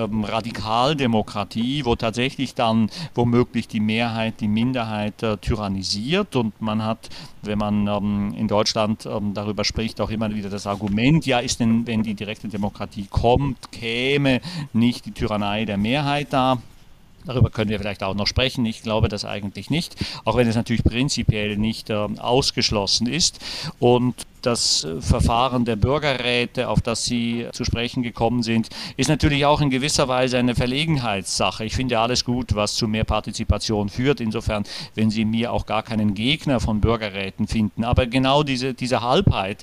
Radikaldemokratie, wo tatsächlich dann womöglich die Mehrheit die Minderheit tyrannisiert. Und man hat, wenn man in Deutschland darüber spricht, auch immer wieder das Argument, ja, ist denn, wenn die direkte Demokratie kommt, käme nicht die Tyrannei der Mehrheit da? Darüber können wir vielleicht auch noch sprechen. Ich glaube das eigentlich nicht, auch wenn es natürlich prinzipiell nicht ausgeschlossen ist. Und das Verfahren der Bürgerräte, auf das Sie zu sprechen gekommen sind, ist natürlich auch in gewisser Weise eine Verlegenheitssache. Ich finde alles gut, was zu mehr Partizipation führt. Insofern, wenn Sie mir auch gar keinen Gegner von Bürgerräten finden. Aber genau diese Halbheit,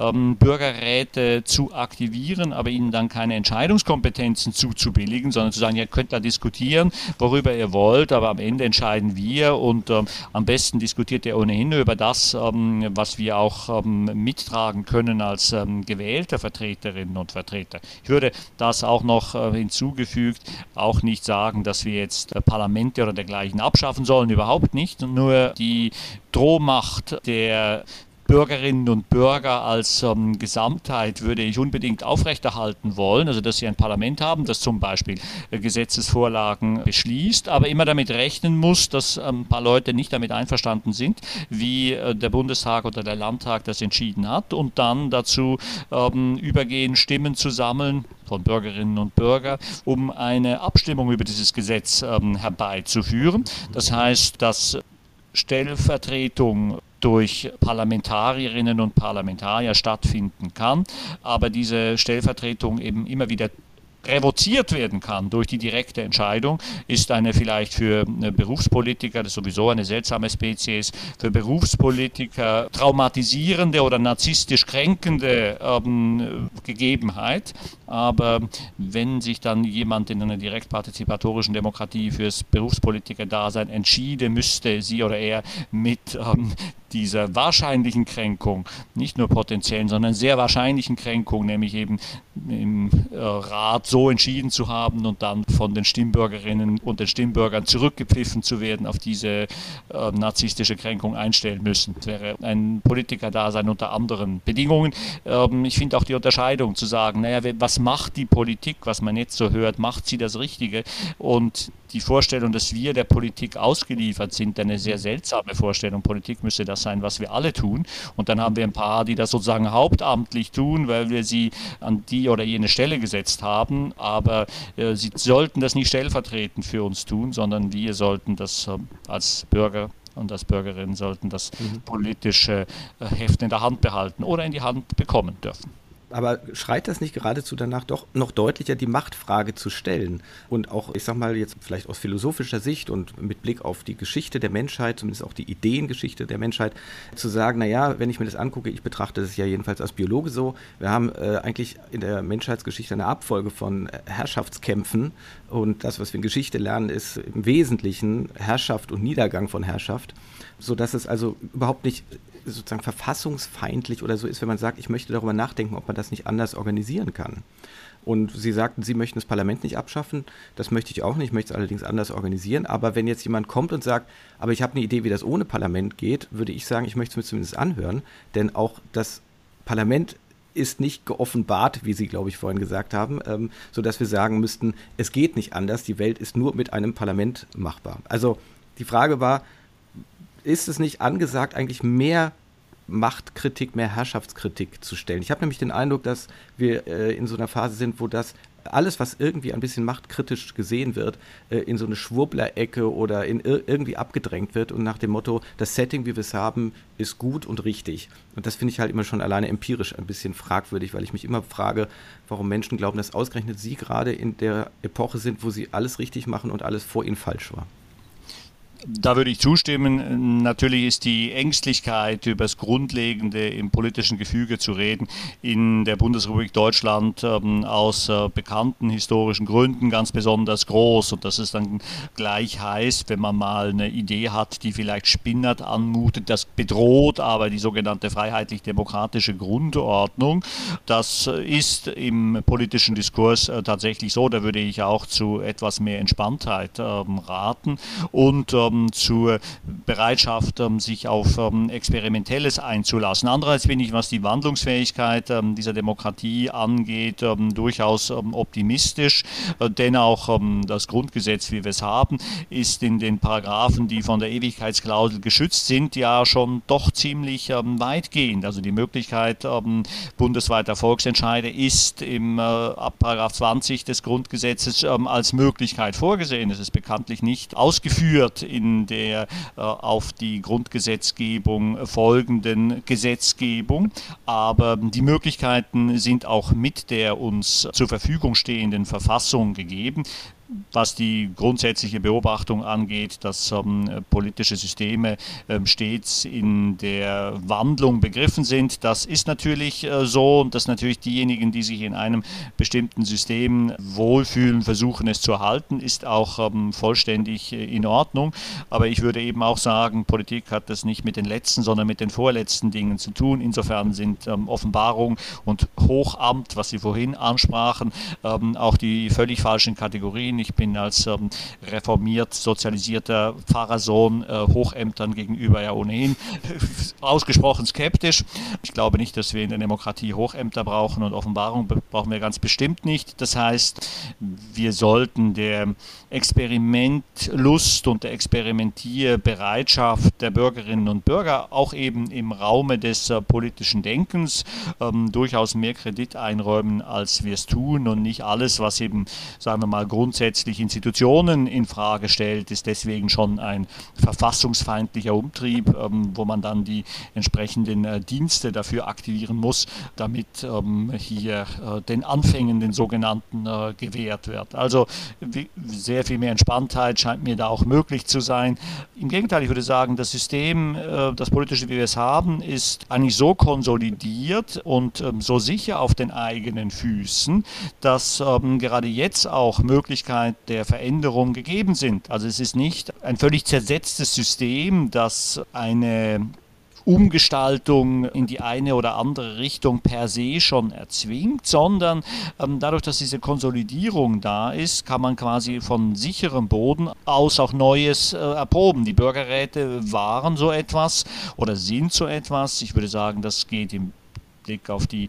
Bürgerräte zu aktivieren, aber ihnen dann keine Entscheidungskompetenzen zuzubilligen, sondern zu sagen, ihr könnt da diskutieren, worüber ihr wollt, aber am Ende entscheiden wir und am besten diskutiert ihr ohnehin über das, was wir auch mittragen können als gewählte Vertreterinnen und Vertreter. Ich würde das auch noch hinzugefügt auch nicht sagen, dass wir jetzt Parlamente oder dergleichen abschaffen sollen, überhaupt nicht. Nur die Drohmacht der Bürgerinnen und Bürger als Gesamtheit würde ich unbedingt aufrechterhalten wollen, also dass sie ein Parlament haben, das zum Beispiel Gesetzesvorlagen beschließt, aber immer damit rechnen muss, dass ein paar Leute nicht damit einverstanden sind, wie der Bundestag oder der Landtag das entschieden hat und dann dazu übergehen, Stimmen zu sammeln von Bürgerinnen und Bürgern, um eine Abstimmung über dieses Gesetz herbeizuführen. Das heißt, dass Stellvertretung durch Parlamentarierinnen und Parlamentarier stattfinden kann, aber diese Stellvertretung eben immer wieder revoziert werden kann durch die direkte Entscheidung, ist eine vielleicht für Berufspolitiker, das ist sowieso eine seltsame Spezies, für Berufspolitiker traumatisierende oder narzisstisch kränkende Gegebenheit. Aber wenn sich dann jemand in einer direkt partizipatorischen Demokratie fürs Berufspolitiker-Dasein entschiede, müsste sie oder er mit dieser wahrscheinlichen Kränkung, nicht nur potenziellen, sondern sehr wahrscheinlichen Kränkung, nämlich eben im Rat so entschieden zu haben und dann von den Stimmbürgerinnen und den Stimmbürgern zurückgepfiffen zu werden, auf diese narzisstische Kränkung einstellen müssen. Das wäre ein Politikerdasein unter anderen Bedingungen. Ich finde auch die Unterscheidung zu sagen, naja, was macht die Politik, was man jetzt so hört, macht sie das Richtige? Und die Vorstellung, dass wir der Politik ausgeliefert sind, eine sehr seltsame Vorstellung. Politik müsste das sein, was wir alle tun. Und dann haben wir ein paar, die das sozusagen hauptamtlich tun, weil wir sie an die oder jene Stelle gesetzt haben. machen, aber sie sollten das nicht stellvertretend für uns tun, sondern wir sollten das als Bürger und als Bürgerinnen sollten das politische Heft in der Hand behalten oder in die Hand bekommen dürfen. Aber schreit das nicht geradezu danach, doch noch deutlicher die Machtfrage zu stellen? Und auch, ich sag mal jetzt vielleicht aus philosophischer Sicht und mit Blick auf die Geschichte der Menschheit, zumindest auch die Ideengeschichte der Menschheit, zu sagen, naja, wenn ich mir das angucke, ich betrachte das ja jedenfalls als Biologe so, wir haben eigentlich in der Menschheitsgeschichte eine Abfolge von Herrschaftskämpfen und das, was wir in Geschichte lernen, ist im Wesentlichen Herrschaft und Niedergang von Herrschaft, sodass es also überhaupt nicht sozusagen verfassungsfeindlich oder so ist, wenn man sagt, ich möchte darüber nachdenken, ob man das nicht anders organisieren kann. Und Sie sagten, Sie möchten das Parlament nicht abschaffen, das möchte ich auch nicht, ich möchte es allerdings anders organisieren, aber wenn jetzt jemand kommt und sagt, aber ich habe eine Idee, wie das ohne Parlament geht, würde ich sagen, ich möchte es mir zumindest anhören, denn auch das Parlament ist nicht geoffenbart, wie Sie, glaube ich, vorhin gesagt haben, sodass wir sagen müssten, es geht nicht anders, die Welt ist nur mit einem Parlament machbar. Also die Frage war, ist es nicht angesagt, eigentlich mehr Machtkritik, mehr Herrschaftskritik zu stellen? Ich habe nämlich den Eindruck, dass wir in so einer Phase sind, wo das alles, was irgendwie ein bisschen machtkritisch gesehen wird, in so eine Schwurbler-Ecke oder irgendwie abgedrängt wird und nach dem Motto, das Setting, wie wir es haben, ist gut und richtig. Und das finde ich halt immer schon alleine empirisch ein bisschen fragwürdig, weil ich mich immer frage, warum Menschen glauben, dass ausgerechnet sie gerade in der Epoche sind, wo sie alles richtig machen und alles vor ihnen falsch war. Da würde ich zustimmen. Natürlich ist die Ängstlichkeit, über das Grundlegende im politischen Gefüge zu reden, in der Bundesrepublik Deutschland aus bekannten historischen Gründen ganz besonders groß. Und dass es dann gleich heißt, wenn man mal eine Idee hat, die vielleicht spinnert anmutet, das bedroht aber die sogenannte freiheitlich-demokratische Grundordnung. Das ist im politischen Diskurs tatsächlich so. Da würde ich auch zu etwas mehr Entspanntheit raten und zur Bereitschaft, sich auf Experimentelles einzulassen. Andererseits bin ich, was die Wandlungsfähigkeit dieser Demokratie angeht, durchaus optimistisch, denn auch das Grundgesetz, wie wir es haben, ist in den Paragraphen, die von der Ewigkeitsklausel geschützt sind, ja schon doch ziemlich weitgehend. Also die Möglichkeit bundesweiter Volksentscheide ist ab Paragraph 20 des Grundgesetzes als Möglichkeit vorgesehen. Es ist bekanntlich nicht ausgeführt in der auf die Grundgesetzgebung folgenden Gesetzgebung. Aber die Möglichkeiten sind auch mit der uns zur Verfügung stehenden Verfassung gegeben. Was die grundsätzliche Beobachtung angeht, dass politische Systeme stets in der Wandlung begriffen sind, das ist natürlich so und dass natürlich diejenigen, die sich in einem bestimmten System wohlfühlen, versuchen es zu erhalten, ist auch vollständig in Ordnung. Aber ich würde eben auch sagen, Politik hat das nicht mit den letzten, sondern mit den vorletzten Dingen zu tun. Insofern sind Offenbarung und Hochamt, was Sie vorhin ansprachen, auch die völlig falschen Kategorien. Ich bin als reformiert sozialisierter Pfarrersohn Hochämtern gegenüber ja ohnehin ausgesprochen skeptisch. Ich glaube nicht, dass wir in der Demokratie Hochämter brauchen und Offenbarung brauchen wir ganz bestimmt nicht. Das heißt, wir sollten der Experimentlust und der Experimentierbereitschaft der Bürgerinnen und Bürger auch eben im Raume des politischen Denkens durchaus mehr Kredit einräumen, als wir es tun und nicht alles, was eben, sagen wir mal, grundsätzlich Institutionen in Frage stellt, ist deswegen schon ein verfassungsfeindlicher Umtrieb, wo man dann die entsprechenden Dienste dafür aktivieren muss, damit hier den Anfängen, den sogenannten, gewährt wird. Also sehr viel mehr Entspanntheit scheint mir da auch möglich zu sein. Im Gegenteil, ich würde sagen, das System, das politische, wie wir es haben, ist eigentlich so konsolidiert und so sicher auf den eigenen Füßen, dass gerade jetzt auch Möglichkeiten der Veränderung gegeben sind. Also es ist nicht ein völlig zersetztes System, das eine Umgestaltung in die eine oder andere Richtung per se schon erzwingt, sondern dadurch, dass diese Konsolidierung da ist, kann man quasi von sicherem Boden aus auch Neues erproben. Die Bürgerräte waren so etwas oder sind so etwas. Ich würde sagen, das geht im Blick auf die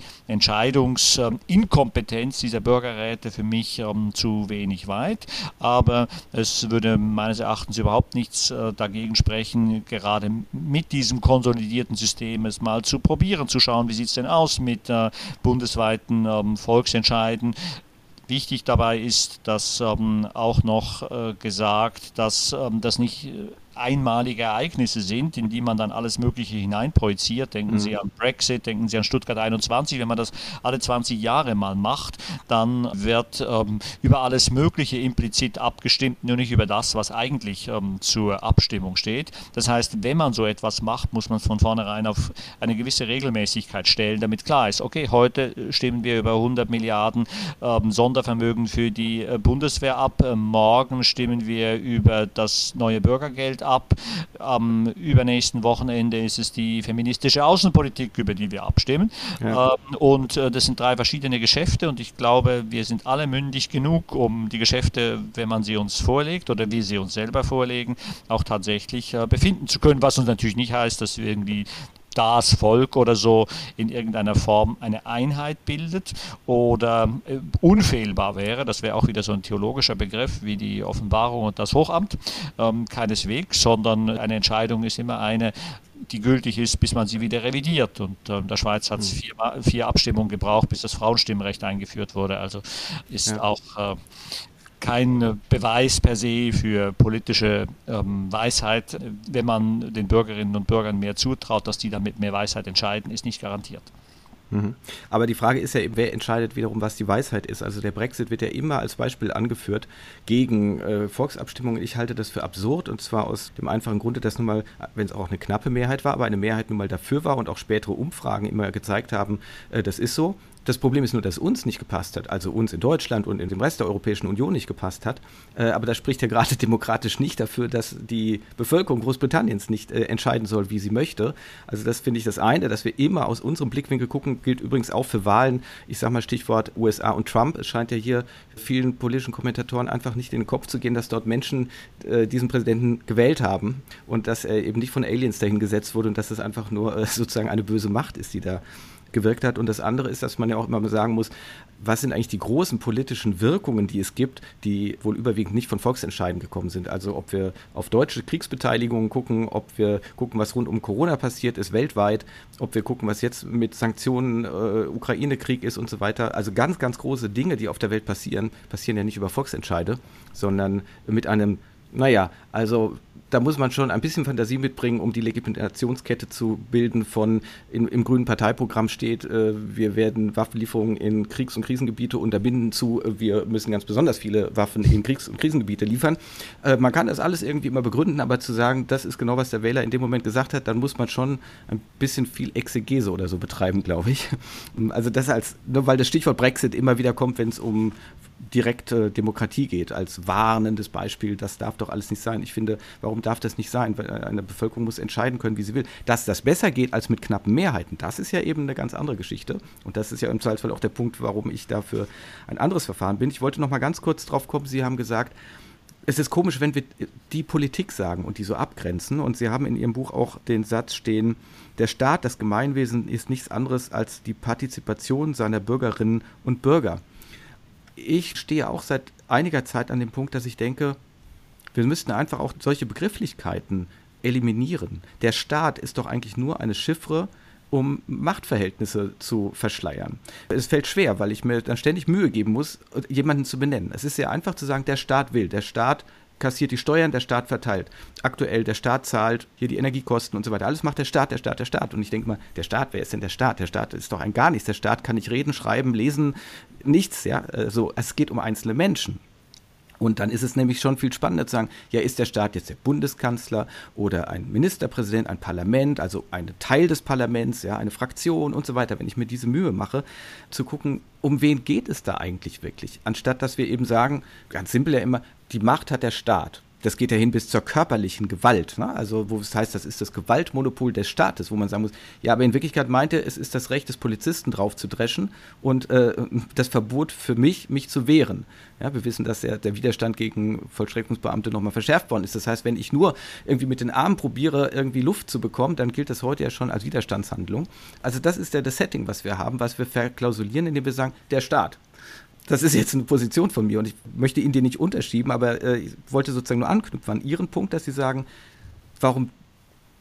Entscheidungsinkompetenz dieser Bürgerräte für mich zu wenig weit. Aber es würde meines Erachtens überhaupt nichts dagegen sprechen, gerade mit diesem konsolidierten System es mal zu probieren, zu schauen, wie sieht es denn aus mit bundesweiten Volksentscheiden. Wichtig dabei ist, dass auch noch gesagt, dass das nicht einmalige Ereignisse sind, in die man dann alles Mögliche hineinprojiziert. Denken Sie an Brexit, denken Sie an Stuttgart 21. Wenn man das alle 20 Jahre mal macht, dann wird über alles Mögliche implizit abgestimmt, nur nicht über das, was eigentlich zur Abstimmung steht. Das heißt, wenn man so etwas macht, muss man von vornherein auf eine gewisse Regelmäßigkeit stellen, damit klar ist, okay, heute stimmen wir über 100 Milliarden Sondervermögen für die Bundeswehr ab, morgen stimmen wir über das neue Bürgergeld ab. Am übernächsten Wochenende ist es die feministische Außenpolitik, über die wir abstimmen. Ja. Und das sind 3 verschiedene Geschäfte und ich glaube, wir sind alle mündig genug, um die Geschäfte, wenn man sie uns vorlegt oder wir sie uns selber vorlegen, auch tatsächlich befinden zu können, was uns natürlich nicht heißt, dass wir irgendwie das Volk oder so in irgendeiner Form eine Einheit bildet oder unfehlbar wäre. Das wäre auch wieder so ein theologischer Begriff wie die Offenbarung und das Hochamt. Keineswegs, sondern eine Entscheidung ist immer eine, die gültig ist, bis man sie wieder revidiert. Und der Schweiz hat es 4 Abstimmungen gebraucht, bis das Frauenstimmrecht eingeführt wurde. Also ist auch kein Beweis per se für politische Weisheit. Wenn man den Bürgerinnen und Bürgern mehr zutraut, dass die dann mit mehr Weisheit entscheiden, ist nicht garantiert. Aber die Frage ist ja eben, wer entscheidet wiederum, was die Weisheit ist. Also der Brexit wird ja immer als Beispiel angeführt gegen Volksabstimmungen. Ich halte das für absurd und zwar aus dem einfachen Grunde, dass nun mal, wenn es auch eine knappe Mehrheit war, aber eine Mehrheit nun mal dafür war und auch spätere Umfragen immer gezeigt haben, das ist so. Das Problem ist nur, dass uns nicht gepasst hat, also uns in Deutschland und in dem Rest der Europäischen Union nicht gepasst hat. Aber das spricht ja gerade demokratisch nicht dafür, dass die Bevölkerung Großbritanniens nicht entscheiden soll, wie sie möchte. Also das finde ich das eine, dass wir immer aus unserem Blickwinkel gucken, gilt übrigens auch für Wahlen. Ich sage mal Stichwort USA und Trump. Es scheint ja hier vielen politischen Kommentatoren einfach nicht in den Kopf zu gehen, dass dort Menschen diesen Präsidenten gewählt haben und dass er eben nicht von Aliens dahin gesetzt wurde und dass es einfach nur sozusagen eine böse Macht ist, die da gewirkt hat. Und das andere ist, dass man ja auch immer sagen muss, was sind eigentlich die großen politischen Wirkungen, die es gibt, die wohl überwiegend nicht von Volksentscheiden gekommen sind. Also ob wir auf deutsche Kriegsbeteiligungen gucken, ob wir gucken, was rund um Corona passiert ist weltweit, ob wir gucken, was jetzt mit Sanktionen, Ukraine-Krieg ist und so weiter. Also ganz, ganz große Dinge, die auf der Welt passieren ja nicht über Volksentscheide, sondern mit einem, also da muss man schon ein bisschen Fantasie mitbringen, um die Legitimationskette zu bilden von, im grünen Parteiprogramm steht, wir werden Waffenlieferungen in Kriegs- und Krisengebiete unterbinden zu, wir müssen ganz besonders viele Waffen in Kriegs- und Krisengebiete liefern. Man kann das alles irgendwie immer begründen, aber zu sagen, das ist genau, was der Wähler in dem Moment gesagt hat, dann muss man schon ein bisschen viel Exegese oder so betreiben, glaube ich. Also das nur weil das Stichwort Brexit immer wieder kommt, wenn es um direkte Demokratie geht, als warnendes Beispiel, das darf doch alles nicht sein. Ich finde, warum darf das nicht sein? Weil eine Bevölkerung muss entscheiden können, wie sie will. Dass das besser geht als mit knappen Mehrheiten, das ist ja eben eine ganz andere Geschichte. Und das ist ja im Zweifelsfall auch der Punkt, warum ich dafür ein anderes Verfahren bin. Ich wollte noch mal ganz kurz drauf kommen. Sie haben gesagt, es ist komisch, wenn wir die Politik sagen und die so abgrenzen. Und Sie haben in Ihrem Buch auch den Satz stehen, der Staat, das Gemeinwesen ist nichts anderes als die Partizipation seiner Bürgerinnen und Bürger. Ich stehe auch seit einiger Zeit an dem Punkt, dass ich denke, wir müssten einfach auch solche Begrifflichkeiten eliminieren. Der Staat ist doch eigentlich nur eine Chiffre, um Machtverhältnisse zu verschleiern. Es fällt schwer, weil ich mir dann ständig Mühe geben muss, jemanden zu benennen. Es ist sehr einfach zu sagen, der Staat will, der Staat kassiert die Steuern, der Staat verteilt. Aktuell, der Staat zahlt hier die Energiekosten und so weiter. Alles macht der Staat, der Staat, der Staat. Und ich denke mal, der Staat, wer ist denn der Staat? Der Staat ist doch ein gar nichts. Der Staat kann nicht reden, schreiben, lesen, nichts. Ja? So, es geht um einzelne Menschen. Und dann ist es nämlich schon viel spannender zu sagen, ja, ist der Staat jetzt der Bundeskanzler oder ein Ministerpräsident, ein Parlament, also ein Teil des Parlaments, ja, eine Fraktion und so weiter. Wenn ich mir diese Mühe mache, zu gucken, um wen geht es da eigentlich wirklich? Anstatt, dass wir eben sagen, ganz simpel ja immer, die Macht hat der Staat. Das geht ja hin bis zur körperlichen Gewalt, ne? Also wo es heißt, das ist das Gewaltmonopol des Staates, wo man sagen muss, ja, aber in Wirklichkeit meinte, es ist das Recht des Polizisten drauf zu dreschen und das Verbot für mich zu wehren. Ja, wir wissen, dass der Widerstand gegen Vollstreckungsbeamte nochmal verschärft worden ist. Das heißt, wenn ich nur irgendwie mit den Armen probiere, irgendwie Luft zu bekommen, dann gilt das heute ja schon als Widerstandshandlung. Also das ist ja das Setting, was wir haben, was wir verklausulieren, indem wir sagen, der Staat. Das ist jetzt eine Position von mir und ich möchte Ihnen die nicht unterschieben, aber ich wollte sozusagen nur anknüpfen an Ihren Punkt, dass Sie sagen, warum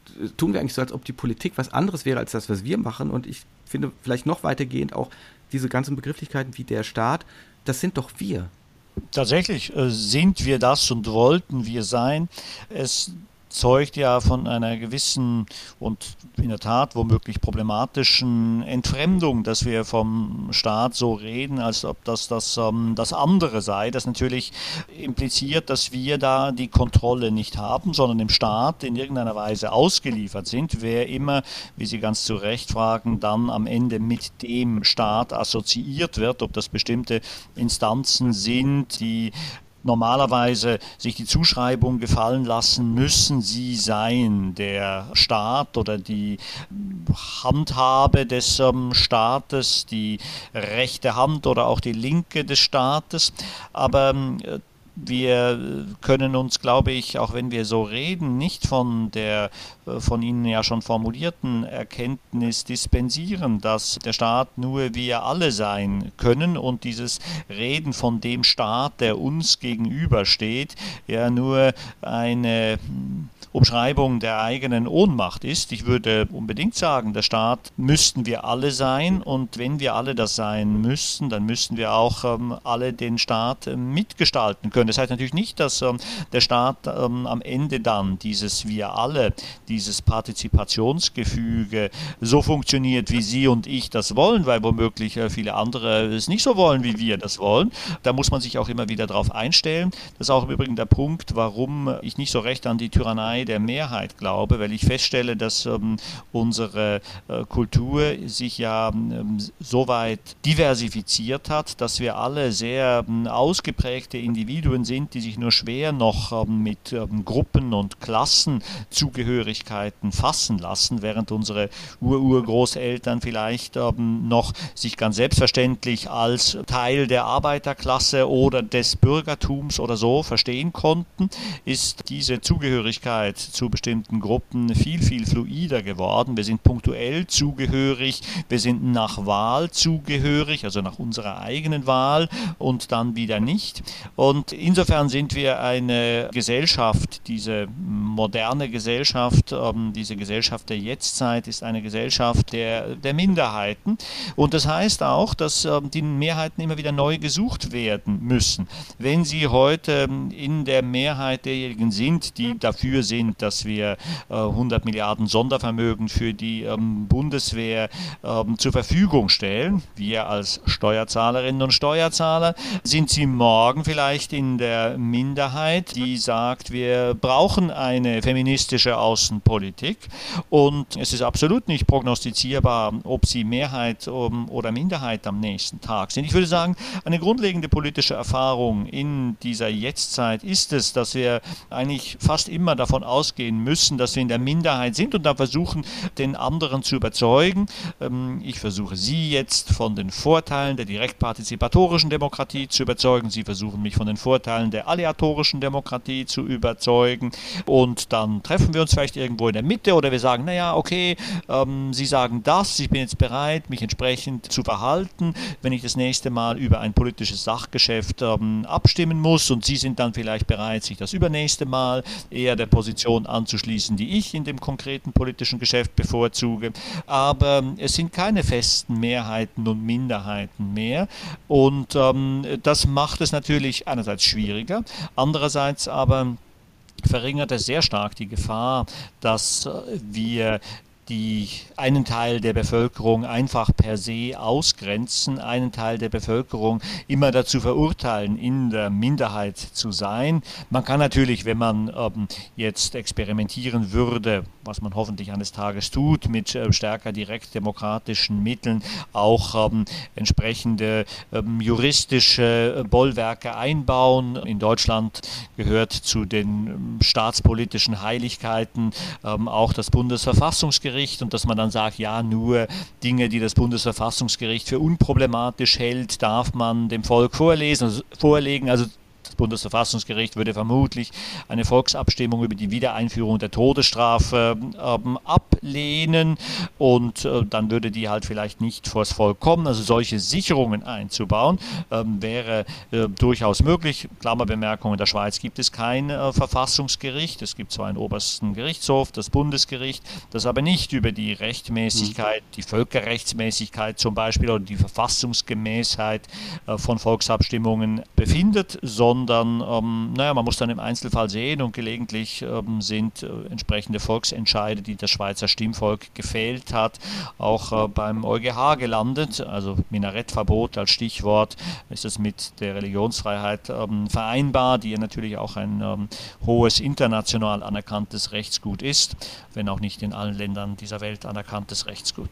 tun wir eigentlich so, als ob die Politik was anderes wäre als das, was wir machen. Und ich finde vielleicht noch weitergehend auch diese ganzen Begrifflichkeiten wie der Staat, das sind doch wir. Tatsächlich sind wir das und wollten wir sein. Es zeugt ja von einer gewissen und in der Tat womöglich problematischen Entfremdung, dass wir vom Staat so reden, als ob das andere sei. Das natürlich impliziert, dass wir da die Kontrolle nicht haben, sondern dem Staat in irgendeiner Weise ausgeliefert sind. Wer immer, wie Sie ganz zu Recht fragen, dann am Ende mit dem Staat assoziiert wird, ob das bestimmte Instanzen sind, die normalerweise sich die Zuschreibung gefallen lassen müssen, sie seien der Staat oder die Handhabe des Staates, die rechte Hand oder auch die linke des Staates. Aber wir können uns, glaube ich, auch wenn wir so reden, nicht von der von Ihnen ja schon formulierten Erkenntnis dispensieren, dass der Staat nur wir alle sein können und dieses Reden von dem Staat, der uns gegenübersteht, ja nur eine Umschreibung der eigenen Ohnmacht ist. Ich würde unbedingt sagen, der Staat müssten wir alle sein, und wenn wir alle das sein müssten, dann müssten wir auch alle den Staat mitgestalten können. Das heißt natürlich nicht, dass der Staat am Ende dann dieses wir alle, dieses Partizipationsgefüge so funktioniert, wie Sie und ich das wollen, weil womöglich viele andere es nicht so wollen, wie wir das wollen. Da muss man sich auch immer wieder darauf einstellen. Das ist auch im Übrigen der Punkt, warum ich nicht so recht an die Tyrannei der Mehrheit glaube, weil ich feststelle, dass unsere Kultur sich ja so weit diversifiziert hat, dass wir alle sehr ausgeprägte Individuen sind, die sich nur schwer noch mit Gruppen und Klassenzugehörigkeiten fassen lassen, während unsere Urgroßeltern vielleicht noch sich ganz selbstverständlich als Teil der Arbeiterklasse oder des Bürgertums oder so verstehen konnten, ist diese Zugehörigkeit zu bestimmten Gruppen viel, viel fluider geworden. Wir sind punktuell zugehörig, wir sind nach Wahl zugehörig, also nach unserer eigenen Wahl, und dann wieder nicht. Und insofern sind wir eine Gesellschaft, diese moderne Gesellschaft, diese Gesellschaft der Jetztzeit ist eine Gesellschaft der Minderheiten. Und das heißt auch, dass die Mehrheiten immer wieder neu gesucht werden müssen. Wenn Sie heute in der Mehrheit derjenigen sind, die dafür sind, dass wir 100 Milliarden Sondervermögen für die Bundeswehr zur Verfügung stellen, wir als Steuerzahlerinnen und Steuerzahler, sind Sie morgen vielleicht in der Minderheit, die sagt, wir brauchen eine feministische Außenpolitik, und es ist absolut nicht prognostizierbar, ob Sie Mehrheit oder Minderheit am nächsten Tag sind. Ich würde sagen, eine grundlegende politische Erfahrung in dieser Jetztzeit ist es, dass wir eigentlich fast immer davon ausgehen müssen, dass wir in der Minderheit sind und da versuchen, den anderen zu überzeugen. Ich versuche Sie jetzt von den Vorteilen der direktpartizipatorischen Demokratie zu überzeugen. Sie versuchen mich von den Vorteilen der aleatorischen Demokratie zu überzeugen, und dann treffen wir uns vielleicht irgendwo in der Mitte oder wir sagen, naja, okay, Sie sagen das, ich bin jetzt bereit, mich entsprechend zu verhalten, wenn ich das nächste Mal über ein politisches Sachgeschäft abstimmen muss, und Sie sind dann vielleicht bereit, sich das übernächste Mal eher der Position anzuschließen, die ich in dem konkreten politischen Geschäft bevorzuge. Aber es sind keine festen Mehrheiten und Minderheiten mehr, und das macht es natürlich einerseits schwieriger, andererseits aber verringert es sehr stark die Gefahr, dass wir einen Teil der Bevölkerung einfach per se ausgrenzen, einen Teil der Bevölkerung immer dazu verurteilen, in der Minderheit zu sein. Man kann natürlich, wenn man jetzt experimentieren würde, was man hoffentlich eines Tages tut, mit stärker direktdemokratischen Mitteln auch entsprechende juristische Bollwerke einbauen. In Deutschland gehört zu den staatspolitischen Heiligkeiten auch das Bundesverfassungsgericht, und dass man dann sagt, ja, nur Dinge, die das Bundesverfassungsgericht für unproblematisch hält, darf man dem Volk vorlegen. Also Das Bundesverfassungsgericht würde vermutlich eine Volksabstimmung über die Wiedereinführung der Todesstrafe ablehnen und dann würde die halt vielleicht nicht vors Volk kommen. Also solche Sicherungen einzubauen wäre durchaus möglich. Klammerbemerkung, in der Schweiz gibt es kein Verfassungsgericht. Es gibt zwar einen obersten Gerichtshof, das Bundesgericht, das aber nicht über die Rechtmäßigkeit, die Völkerrechtsmäßigkeit zum Beispiel oder die Verfassungsgemäßheit von Volksabstimmungen befindet, sondern man muss dann im Einzelfall sehen und gelegentlich sind entsprechende Volksentscheide, die das Schweizer Stimmvolk gefällt hat, auch beim EuGH gelandet. Also Minarettverbot als Stichwort, ist es mit der Religionsfreiheit vereinbar, die ja natürlich auch ein hohes international anerkanntes Rechtsgut ist, wenn auch nicht in allen Ländern dieser Welt anerkanntes Rechtsgut.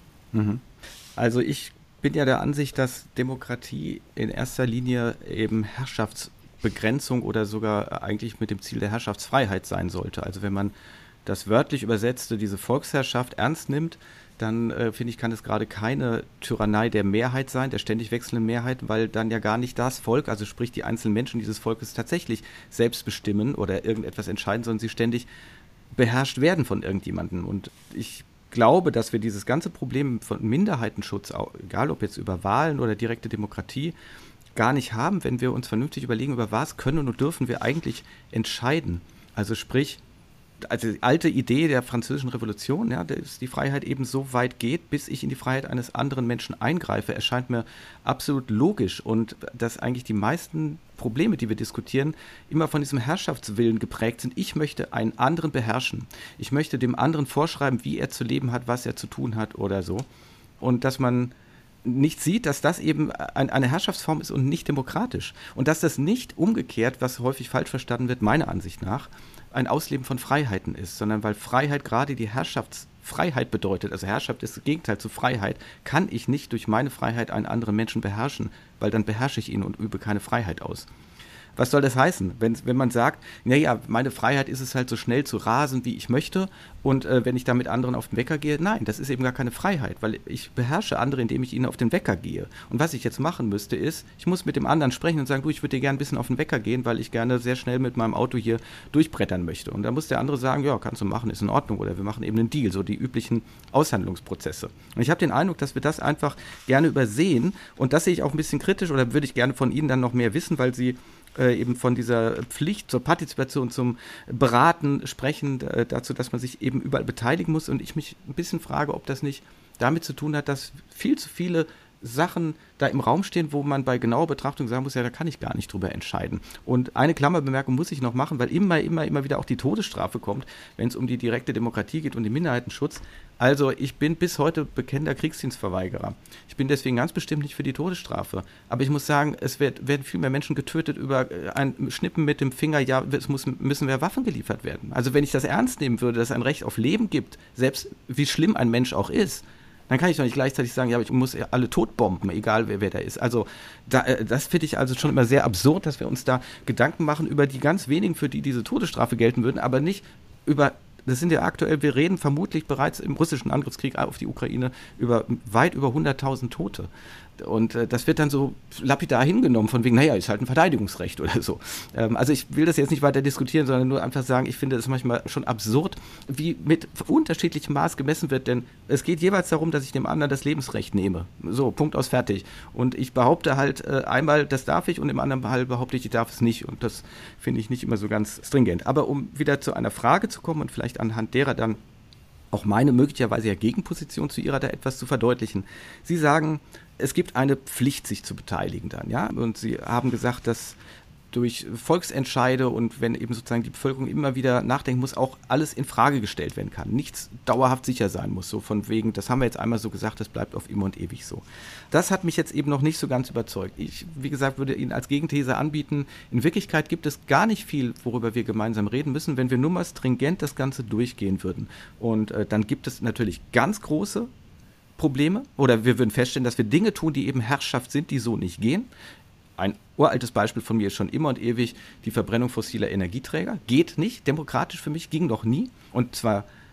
Also ich bin ja der Ansicht, dass Demokratie in erster Linie eben Herrschaftsbegrenzung oder sogar eigentlich mit dem Ziel der Herrschaftsfreiheit sein sollte. Also wenn man das wörtlich übersetzte, diese Volksherrschaft ernst nimmt, dann finde ich, kann es gerade keine Tyrannei der Mehrheit sein, der ständig wechselnden Mehrheit, weil dann ja gar nicht das Volk, also sprich die einzelnen Menschen dieses Volkes tatsächlich selbst bestimmen oder irgendetwas entscheiden, sondern sie ständig beherrscht werden von irgendjemandem. Und ich glaube, dass wir dieses ganze Problem von Minderheitenschutz, egal ob jetzt über Wahlen oder direkte Demokratie, gar nicht haben, wenn wir uns vernünftig überlegen, über was können und dürfen wir eigentlich entscheiden. Also sprich, also die alte Idee der Französischen Revolution, ja, dass die Freiheit eben so weit geht, bis ich in die Freiheit eines anderen Menschen eingreife, erscheint mir absolut logisch und dass eigentlich die meisten Probleme, die wir diskutieren, immer von diesem Herrschaftswillen geprägt sind. Ich möchte einen anderen beherrschen. Ich möchte dem anderen vorschreiben, wie er zu leben hat, was er zu tun hat oder so. Und dass man nicht sieht, dass das eben eine Herrschaftsform ist und nicht demokratisch. Und dass das nicht umgekehrt, was häufig falsch verstanden wird, meiner Ansicht nach, ein Ausleben von Freiheiten ist, sondern weil Freiheit gerade die Herrschaftsfreiheit bedeutet, also Herrschaft ist das Gegenteil zu Freiheit, kann ich nicht durch meine Freiheit einen anderen Menschen beherrschen, weil dann beherrsche ich ihn und übe keine Freiheit aus. Was soll das heißen? Wenn man sagt, naja, meine Freiheit ist es halt so schnell zu rasen, wie ich möchte und wenn ich da mit anderen auf den Wecker gehe, nein, das ist eben gar keine Freiheit, weil ich beherrsche andere, indem ich ihnen auf den Wecker gehe. Und was ich jetzt machen müsste ist, ich muss mit dem anderen sprechen und sagen, du, ich würde dir gerne ein bisschen auf den Wecker gehen, weil ich gerne sehr schnell mit meinem Auto hier durchbrettern möchte. Und dann muss der andere sagen, ja, kannst du machen, ist in Ordnung oder wir machen eben einen Deal, so die üblichen Aushandlungsprozesse. Und ich habe den Eindruck, dass wir das einfach gerne übersehen und das sehe ich auch ein bisschen kritisch oder würde ich gerne von Ihnen dann noch mehr wissen, weil Sie eben von dieser Pflicht zur Partizipation, zum Beraten sprechen, dazu, dass man sich eben überall beteiligen muss. Und ich mich ein bisschen frage, ob das nicht damit zu tun hat, dass viel zu viele Sachen da im Raum stehen, wo man bei genauer Betrachtung sagen muss, ja, da kann ich gar nicht drüber entscheiden. Und eine Klammerbemerkung muss ich noch machen, weil immer wieder auch die Todesstrafe kommt, wenn es um die direkte Demokratie geht und den Minderheitenschutz. Also ich bin bis heute bekennender Kriegsdienstverweigerer. Ich bin deswegen ganz bestimmt nicht für die Todesstrafe. Aber ich muss sagen, es werden viel mehr Menschen getötet über ein Schnippen mit dem Finger, ja, müssen mehr Waffen geliefert werden. Also wenn ich das ernst nehmen würde, dass es ein Recht auf Leben gibt, selbst wie schlimm ein Mensch auch ist, dann kann ich doch nicht gleichzeitig sagen, ja, aber ich muss alle totbomben, egal wer da ist. Also das finde ich also schon immer sehr absurd, dass wir uns da Gedanken machen über die ganz wenigen, für die diese Todesstrafe gelten würden, aber nicht über, das sind ja aktuell, wir reden vermutlich bereits im russischen Angriffskrieg auf die Ukraine über weit über 100.000 Tote. Und das wird dann so lapidar hingenommen, von wegen, naja, ist halt ein Verteidigungsrecht oder so. Also ich will das jetzt nicht weiter diskutieren, sondern nur einfach sagen, ich finde es manchmal schon absurd, wie mit unterschiedlichem Maß gemessen wird, denn es geht jeweils darum, dass ich dem anderen das Lebensrecht nehme. So, Punkt aus, fertig. Und ich behaupte halt einmal, das darf ich und im anderen Fall behaupte ich darf es nicht. Und das finde ich nicht immer so ganz stringent. Aber um wieder zu einer Frage zu kommen und vielleicht anhand derer dann auch meine möglicherweise ja Gegenposition zu Ihrer da etwas zu verdeutlichen. Sie sagen, es gibt eine Pflicht, sich zu beteiligen dann, ja? Und Sie haben gesagt, dass durch Volksentscheide und wenn eben sozusagen die Bevölkerung immer wieder nachdenken muss, auch alles in Frage gestellt werden kann. Nichts dauerhaft sicher sein muss, so von wegen, das haben wir jetzt einmal so gesagt, das bleibt auf immer und ewig so. Das hat mich jetzt eben noch nicht so ganz überzeugt. Ich, wie gesagt, würde Ihnen als Gegenthese anbieten, in Wirklichkeit gibt es gar nicht viel, worüber wir gemeinsam reden müssen, wenn wir nur mal stringent das Ganze durchgehen würden. Und dann gibt es natürlich ganz große Probleme oder wir würden feststellen, dass wir Dinge tun, die eben Herrschaft sind, die so nicht gehen. Ein uraltes Beispiel von mir ist schon immer und ewig die Verbrennung fossiler Energieträger. Geht nicht, demokratisch für mich, ging noch nie. Und zwar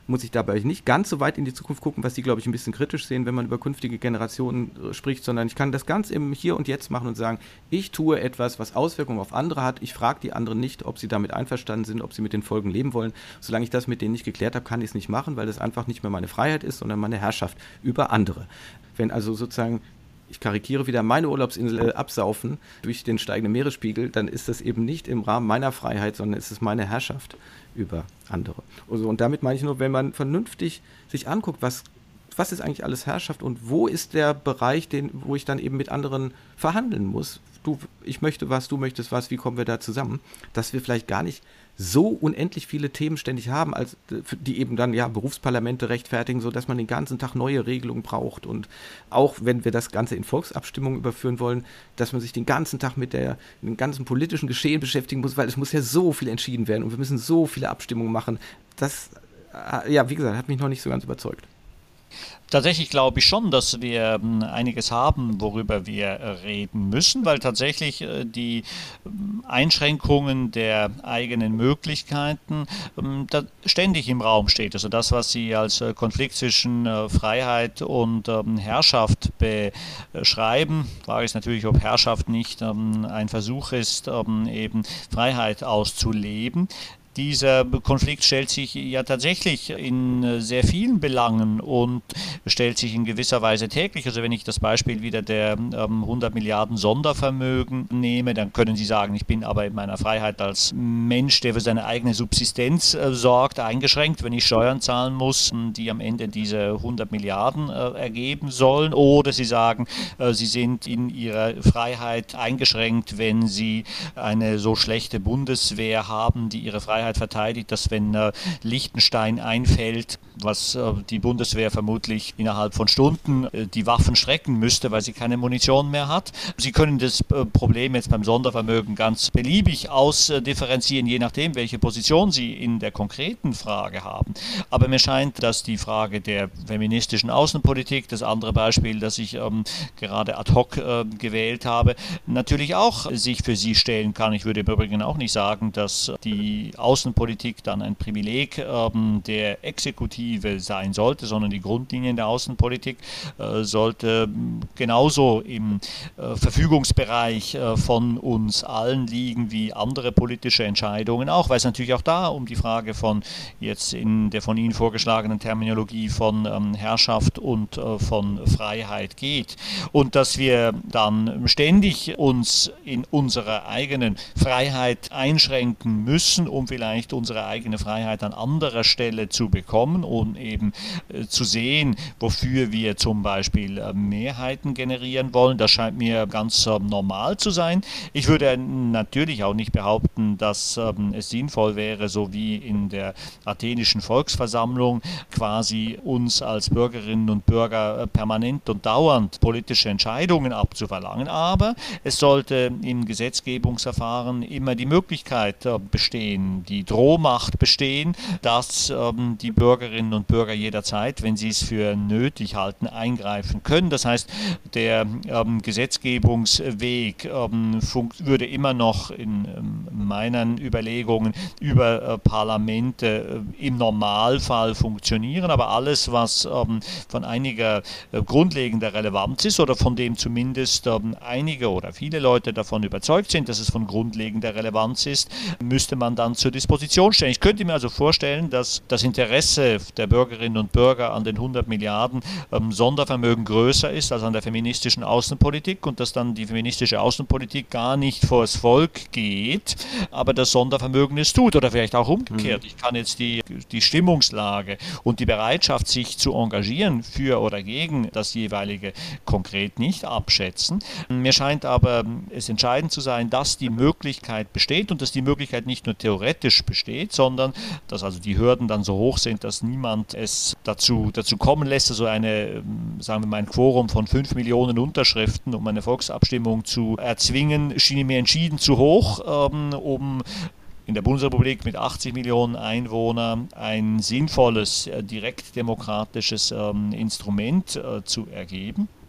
muss ich dabei nicht ganz so weit in die Zukunft gucken, was Sie, glaube ich, ein bisschen kritisch sehen, wenn man über künftige Generationen spricht, sondern ich kann das ganz im Hier und Jetzt machen und sagen, ich tue etwas, was Auswirkungen auf andere hat. Ich frage die anderen nicht, ob sie damit einverstanden sind, ob sie mit den Folgen leben wollen. Solange ich das mit denen nicht geklärt habe, kann ich es nicht machen, weil das einfach nicht mehr meine Freiheit ist, sondern meine Herrschaft über andere. Wenn also sozusagen, ich karikiere wieder, meine Urlaubsinsel absaufen durch den steigenden Meeresspiegel, dann ist das eben nicht im Rahmen meiner Freiheit, sondern es ist meine Herrschaft über andere. Also, und damit meine ich nur, wenn man vernünftig sich anguckt, was ist eigentlich alles Herrschaft und wo ist der Bereich, wo ich dann eben mit anderen verhandeln muss. Ich möchte was, du möchtest was, wie kommen wir da zusammen? Dass wir vielleicht gar nicht so unendlich viele Themen ständig haben, die eben dann Berufsparlamente rechtfertigen, sodass man den ganzen Tag neue Regelungen braucht und auch wenn wir das Ganze in Volksabstimmungen überführen wollen, dass man sich den ganzen Tag mit dem ganzen politischen Geschehen beschäftigen muss, weil es muss ja so viel entschieden werden und wir müssen so viele Abstimmungen machen. Das, wie gesagt, hat mich noch nicht so ganz überzeugt. Tatsächlich glaube ich schon, dass wir einiges haben, worüber wir reden müssen, weil tatsächlich die Einschränkungen der eigenen Möglichkeiten da ständig im Raum steht. Also das, was Sie als Konflikt zwischen Freiheit und Herrschaft beschreiben, Frage ist natürlich, ob Herrschaft nicht ein Versuch ist, eben Freiheit auszuleben. Dieser Konflikt stellt sich ja tatsächlich in sehr vielen Belangen und stellt sich in gewisser Weise täglich. Also wenn ich das Beispiel wieder der 100 Milliarden Sondervermögen nehme, dann können Sie sagen, ich bin aber in meiner Freiheit als Mensch, der für seine eigene Subsistenz sorgt, eingeschränkt, wenn ich Steuern zahlen muss, die am Ende diese 100 Milliarden ergeben sollen. Oder Sie sagen, Sie sind in Ihrer Freiheit eingeschränkt, wenn Sie eine so schlechte Bundeswehr haben, die Ihre Freiheit verteidigt, dass wenn Liechtenstein einfällt, was die Bundeswehr vermutlich innerhalb von Stunden die Waffen strecken müsste, weil sie keine Munition mehr hat. Sie können das Problem jetzt beim Sondervermögen ganz beliebig ausdifferenzieren, je nachdem, welche Position Sie in der konkreten Frage haben. Aber mir scheint, dass die Frage der feministischen Außenpolitik, das andere Beispiel, das ich gerade ad hoc gewählt habe, natürlich auch sich für Sie stellen kann. Ich würde im Übrigen auch nicht sagen, dass die Außenpolitik dann ein Privileg der Exekutive sein sollte, sondern die Grundlinien der Außenpolitik sollte genauso im Verfügungsbereich von uns allen liegen wie andere politische Entscheidungen auch, weil es natürlich auch da um die Frage von jetzt in der von Ihnen vorgeschlagenen Terminologie von Herrschaft und von Freiheit geht und dass wir dann ständig uns in unserer eigenen Freiheit einschränken müssen, um vielleicht unsere eigene Freiheit an anderer Stelle zu bekommen und eben zu sehen, wofür wir zum Beispiel Mehrheiten generieren wollen. Das scheint mir ganz normal zu sein. Ich würde natürlich auch nicht behaupten, dass es sinnvoll wäre, so wie in der athenischen Volksversammlung quasi uns als Bürgerinnen und Bürger permanent und dauernd politische Entscheidungen abzuverlangen. Aber es sollte im Gesetzgebungsverfahren immer die Möglichkeit bestehen, die Drohmacht bestehen, dass die Bürgerinnen und Bürger jederzeit, wenn sie es für nötig halten, eingreifen können. Das heißt, der Gesetzgebungsweg würde immer noch in meinen Überlegungen über Parlamente im Normalfall funktionieren, aber alles, was von einiger grundlegender Relevanz ist oder von dem zumindest einige oder viele Leute davon überzeugt sind, dass es von grundlegender Relevanz ist, müsste man dann zur Disposition stellen. Ich könnte mir also vorstellen, dass das Interesse der Bürgerinnen und Bürger an den 100 Milliarden Sondervermögen größer ist als an der feministischen Außenpolitik und dass dann die feministische Außenpolitik gar nicht vors Volk geht, aber das Sondervermögen es tut oder vielleicht auch umgekehrt. Ich kann jetzt die Stimmungslage und die Bereitschaft, sich zu engagieren für oder gegen das jeweilige konkret nicht abschätzen. Mir scheint aber es entscheidend zu sein, dass die Möglichkeit besteht und dass die Möglichkeit nicht nur theoretisch besteht, sondern dass also die Hürden dann so hoch sind, dass niemand es dazu kommen lässt, also sagen wir mal, ein Quorum von 5 Millionen Unterschriften, um eine Volksabstimmung zu erzwingen, schien mir entschieden zu hoch, um in der Bundesrepublik mit 80 Millionen Einwohnern ein sinnvolles, direktdemokratisches Instrument zu ergeben.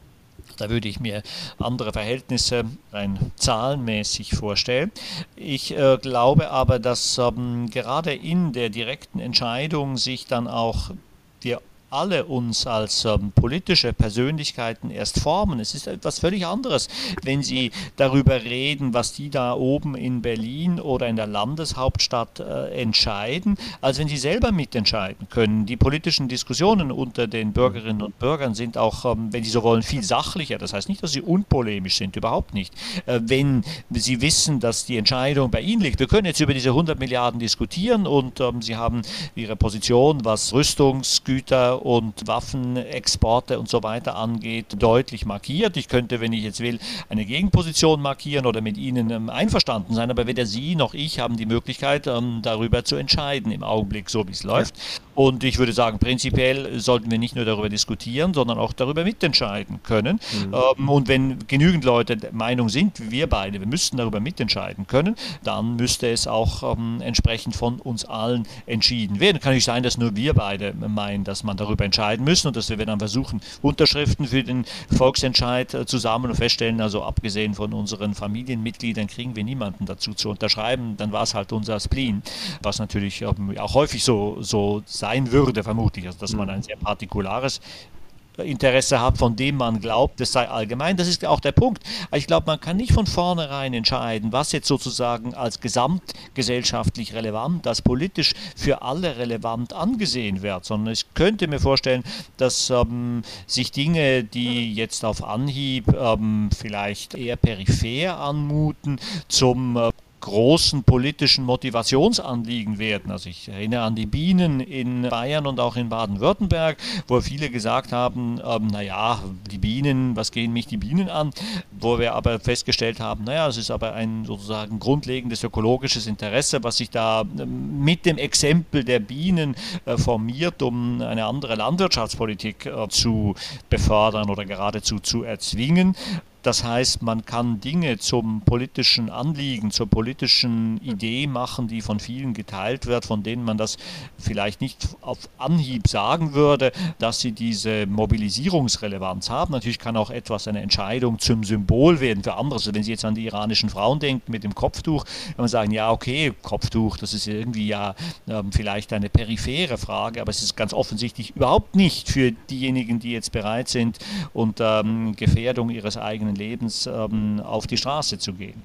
Da würde ich mir andere Verhältnisse rein zahlenmäßig vorstellen. Ich glaube aber, dass gerade in der direkten Entscheidung sich dann auch wir alle uns als politische Persönlichkeiten erst formen. Es ist etwas völlig anderes, wenn Sie darüber reden, was die da oben in Berlin oder in der Landeshauptstadt entscheiden, als wenn Sie selber mitentscheiden können. Die politischen Diskussionen unter den Bürgerinnen und Bürgern sind auch, wenn Sie so wollen, viel sachlicher. Das heißt nicht, dass sie unpolemisch sind, überhaupt nicht. Wenn Sie wissen, dass die Entscheidung bei Ihnen liegt. Wir können jetzt über diese 100 Milliarden diskutieren und Sie haben Ihre Position, was Rüstungsgüter und Waffenexporte und so weiter angeht, deutlich markiert. Ich könnte, wenn ich jetzt will, eine Gegenposition markieren oder mit Ihnen einverstanden sein, aber weder Sie noch ich haben die Möglichkeit, darüber zu entscheiden im Augenblick, so wie es läuft. Und ich würde sagen, prinzipiell sollten wir nicht nur darüber diskutieren, sondern auch darüber mitentscheiden können. Und wenn genügend Leute der Meinung sind, wie wir beide, wir müssten darüber mitentscheiden können, dann müsste es auch entsprechend von uns allen entschieden werden. Kann nicht sein, dass nur wir beide meinen, dass man darüber entscheiden müssen und dass wir dann versuchen, Unterschriften für den Volksentscheid zu sammeln und feststellen, also abgesehen von unseren Familienmitgliedern kriegen wir niemanden dazu zu unterschreiben, dann war es halt unser Spleen, was natürlich auch häufig so sein würde, vermutlich, also dass man ein sehr partikulares Interesse hat, von dem man glaubt, es sei allgemein. Das ist auch der Punkt. Ich glaube, man kann nicht von vornherein entscheiden, was jetzt sozusagen als gesamtgesellschaftlich relevant, als politisch für alle relevant angesehen wird, sondern ich könnte mir vorstellen, dass sich Dinge, die jetzt auf Anhieb vielleicht eher peripher anmuten, zum großen politischen Motivationsanliegen werden. Also ich erinnere an die Bienen in Bayern und auch in Baden-Württemberg, wo viele gesagt haben, naja, die Bienen, was gehen mich die Bienen an? Wo wir aber festgestellt haben, naja, es ist aber ein sozusagen grundlegendes ökologisches Interesse, was sich da mit dem Exempel der Bienen formiert, um eine andere Landwirtschaftspolitik zu befördern oder geradezu zu erzwingen. Das heißt, man kann Dinge zum politischen Anliegen, zur politischen Idee machen, die von vielen geteilt wird, von denen man das vielleicht nicht auf Anhieb sagen würde, dass sie diese Mobilisierungsrelevanz haben. Natürlich kann auch etwas, eine Entscheidung zum Symbol werden für andere. Also wenn Sie jetzt an die iranischen Frauen denken mit dem Kopftuch, kann man sagen, ja okay, Kopftuch, das ist irgendwie ja vielleicht eine periphere Frage, aber es ist ganz offensichtlich überhaupt nicht für diejenigen, die jetzt bereit sind, unter Gefährdung ihres eigenen Lebens auf die Straße zu gehen.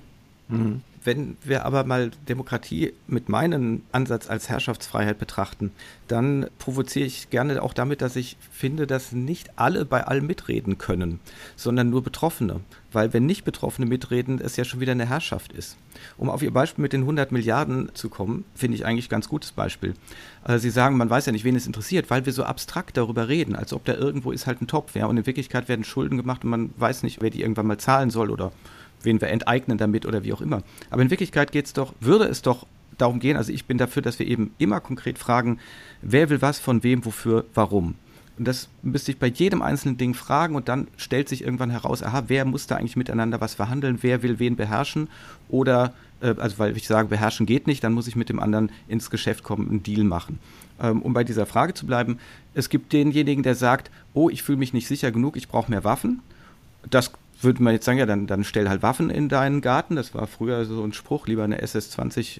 Wenn wir aber mal Demokratie mit meinem Ansatz als Herrschaftsfreiheit betrachten, dann provoziere ich gerne auch damit, dass ich finde, dass nicht alle bei allem mitreden können, sondern nur Betroffene. Weil wenn nicht Betroffene mitreden, es ja schon wieder eine Herrschaft ist. Um auf Ihr Beispiel mit den 100 Milliarden zu kommen, finde ich eigentlich ein ganz gutes Beispiel. Sie sagen, man weiß ja nicht, wen es interessiert, weil wir so abstrakt darüber reden, als ob da irgendwo ist halt ein Topf. Ja? Und in Wirklichkeit werden Schulden gemacht und man weiß nicht, wer die irgendwann mal zahlen soll oder wen wir enteignen damit oder wie auch immer. Aber in Wirklichkeit würde es doch darum gehen, also ich bin dafür, dass wir eben immer konkret fragen, wer will was, von wem, wofür, warum. Und das müsste ich bei jedem einzelnen Ding fragen und dann stellt sich irgendwann heraus, aha, wer muss da eigentlich miteinander was verhandeln, wer will wen beherrschen oder, also weil ich sage, beherrschen geht nicht, dann muss ich mit dem anderen ins Geschäft kommen, einen Deal machen. Um bei dieser Frage zu bleiben, es gibt denjenigen, der sagt, oh, ich fühle mich nicht sicher genug, ich brauche mehr Waffen. Das würde man jetzt sagen, ja, dann stell halt Waffen in deinen Garten. Das war früher so ein Spruch, lieber eine SS-20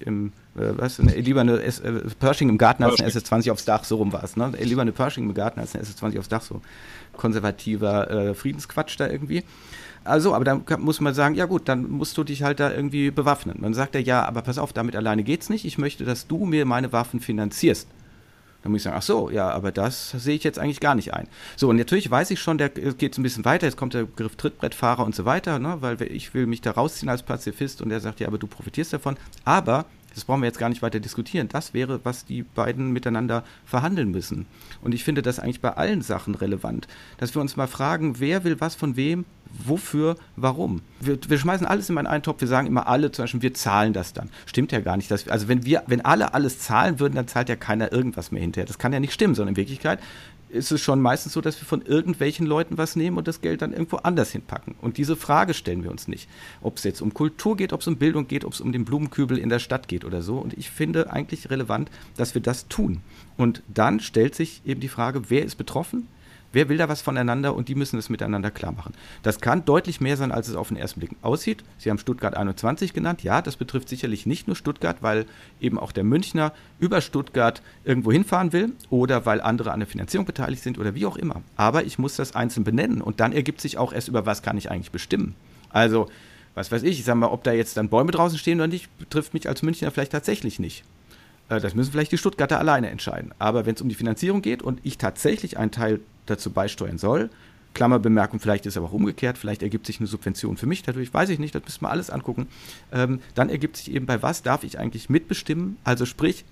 lieber eine Pershing im Garten als eine SS-20 aufs Dach, so rum war es, ne? Lieber eine Pershing im Garten als eine SS-20 aufs Dach, so konservativer Friedensquatsch da irgendwie. Also, aber dann muss man sagen, ja gut, dann musst du dich halt da irgendwie bewaffnen. Dann sagt er, ja, aber pass auf, damit alleine geht's nicht, ich möchte, dass du mir meine Waffen finanzierst. Dann muss ich sagen, ach so, ja, aber das sehe ich jetzt eigentlich gar nicht ein. So, und natürlich weiß ich schon, der geht ein bisschen weiter, jetzt kommt der Begriff Trittbrettfahrer und so weiter, ne, weil ich will mich da rausziehen als Pazifist und der sagt, ja, aber du profitierst davon. Aber, das brauchen wir jetzt gar nicht weiter diskutieren, das wäre, was die beiden miteinander verhandeln müssen. Und ich finde das eigentlich bei allen Sachen relevant, dass wir uns mal fragen, wer will was von wem, wofür, warum. Wir schmeißen alles in einen Topf, wir sagen immer alle, zum Beispiel, wir zahlen das dann. Stimmt ja gar nicht. Also wenn alle alles zahlen würden, dann zahlt ja keiner irgendwas mehr hinterher. Das kann ja nicht stimmen, sondern in Wirklichkeit ist es schon meistens so, dass wir von irgendwelchen Leuten was nehmen und das Geld dann irgendwo anders hinpacken. Und diese Frage stellen wir uns nicht. Ob es jetzt um Kultur geht, ob es um Bildung geht, ob es um den Blumenkübel in der Stadt geht oder so. Und ich finde eigentlich relevant, dass wir das tun. Und dann stellt sich eben die Frage, wer ist betroffen? wer will da was voneinander und die müssen es miteinander klar machen. Das kann deutlich mehr sein, als es auf den ersten Blick aussieht. Sie haben Stuttgart 21 genannt. Ja, das betrifft sicherlich nicht nur Stuttgart, weil eben auch der Münchner über Stuttgart irgendwo hinfahren will oder weil andere an der Finanzierung beteiligt sind oder wie auch immer. Aber ich muss das einzeln benennen und dann ergibt sich auch erst, über was kann ich eigentlich bestimmen. Also, was weiß ich sag mal, ob da jetzt dann Bäume draußen stehen oder nicht, betrifft mich als Münchner vielleicht tatsächlich nicht. Das müssen vielleicht die Stuttgarter alleine entscheiden. Aber wenn es um die Finanzierung geht und ich tatsächlich einen Teil dazu beisteuern soll, Klammerbemerkung, vielleicht ist es aber auch umgekehrt, vielleicht ergibt sich eine Subvention für mich, natürlich weiß ich nicht, das müssen wir alles angucken, dann ergibt sich eben, bei was darf ich eigentlich mitbestimmen, also sprich,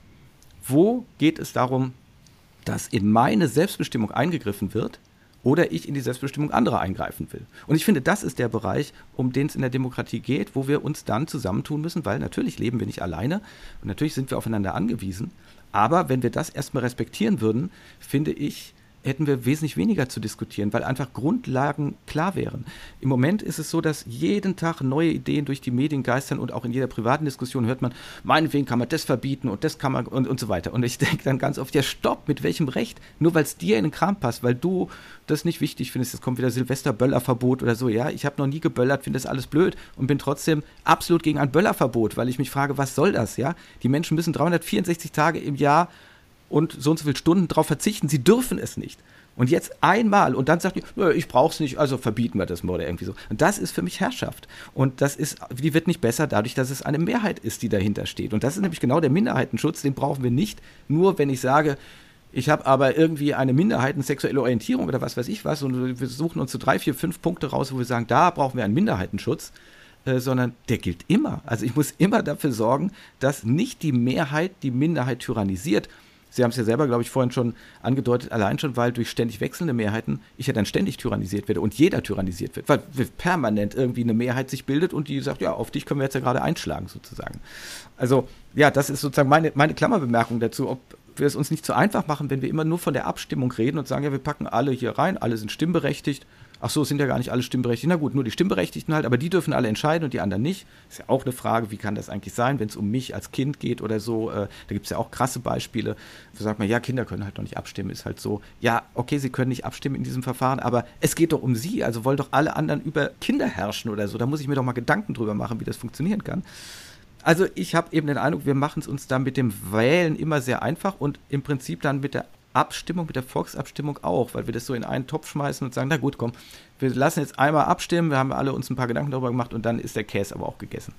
wo geht es darum, dass in meine Selbstbestimmung eingegriffen wird oder ich in die Selbstbestimmung anderer eingreifen will. Und ich finde, das ist der Bereich, um den es in der Demokratie geht, wo wir uns dann zusammentun müssen, weil natürlich leben wir nicht alleine und natürlich sind wir aufeinander angewiesen. Aber wenn wir das erstmal respektieren würden, finde ich, hätten wir wesentlich weniger zu diskutieren, weil einfach Grundlagen klar wären. Im Moment ist es so, dass jeden Tag neue Ideen durch die Medien geistern und auch in jeder privaten Diskussion hört man, meinetwegen kann man das verbieten und das kann man und so weiter. Und ich denke dann ganz oft, ja stopp, mit welchem Recht? Nur weil es dir in den Kram passt, weil du das nicht wichtig findest, jetzt kommt wieder Silvester-Böllerverbot oder so, ja, ich habe noch nie geböllert, finde das alles blöd und bin trotzdem absolut gegen ein Böllerverbot, weil ich mich frage, was soll das, ja? Die Menschen müssen 364 Tage im Jahr und so viele Stunden darauf verzichten. Sie dürfen es nicht. Und jetzt einmal und dann sagt die, ich brauche es nicht, also verbieten wir das mal oder irgendwie so. Und das ist für mich Herrschaft. Und die wird nicht besser dadurch, dass es eine Mehrheit ist, die dahinter steht. Und das ist nämlich genau der Minderheitenschutz, den brauchen wir nicht, nur wenn ich sage, ich habe aber irgendwie eine minderheitensexuelle Orientierung oder was weiß ich was und wir suchen uns so 3, 4, 5 Punkte raus, wo wir sagen, da brauchen wir einen Minderheitenschutz. Sondern der gilt immer. Also ich muss immer dafür sorgen, dass nicht die Mehrheit die Minderheit tyrannisiert. Sie haben es ja selber, glaube ich, vorhin schon angedeutet, allein schon, weil durch ständig wechselnde Mehrheiten ich ja dann ständig tyrannisiert werde und jeder tyrannisiert wird, weil permanent irgendwie eine Mehrheit sich bildet und die sagt, ja, auf dich können wir jetzt ja gerade einschlagen sozusagen. Also ja, das ist sozusagen meine Klammerbemerkung dazu, ob wir es uns nicht so einfach machen, wenn wir immer nur von der Abstimmung reden und sagen, ja, wir packen alle hier rein, alle sind stimmberechtigt. Ach so, es sind ja gar nicht alle stimmberechtigt. Na gut, nur die Stimmberechtigten halt, aber die dürfen alle entscheiden und die anderen nicht. Ist ja auch eine Frage, wie kann das eigentlich sein, wenn es um mich als Kind geht oder so. Da gibt es ja auch krasse Beispiele. Da sagt man, ja, Kinder können halt noch nicht abstimmen, ist halt so. Ja, okay, sie können nicht abstimmen in diesem Verfahren, aber es geht doch um sie, also wollen doch alle anderen über Kinder herrschen oder so. Da muss ich mir doch mal Gedanken drüber machen, wie das funktionieren kann. Also ich habe eben den Eindruck, wir machen es uns da mit dem Wählen immer sehr einfach und im Prinzip dann mit der Abstimmung, mit der Volksabstimmung auch, weil wir das so in einen Topf schmeißen und sagen, na gut, komm, wir lassen jetzt einmal abstimmen, wir haben alle uns ein paar Gedanken darüber gemacht und dann ist der Käse aber auch gegessen.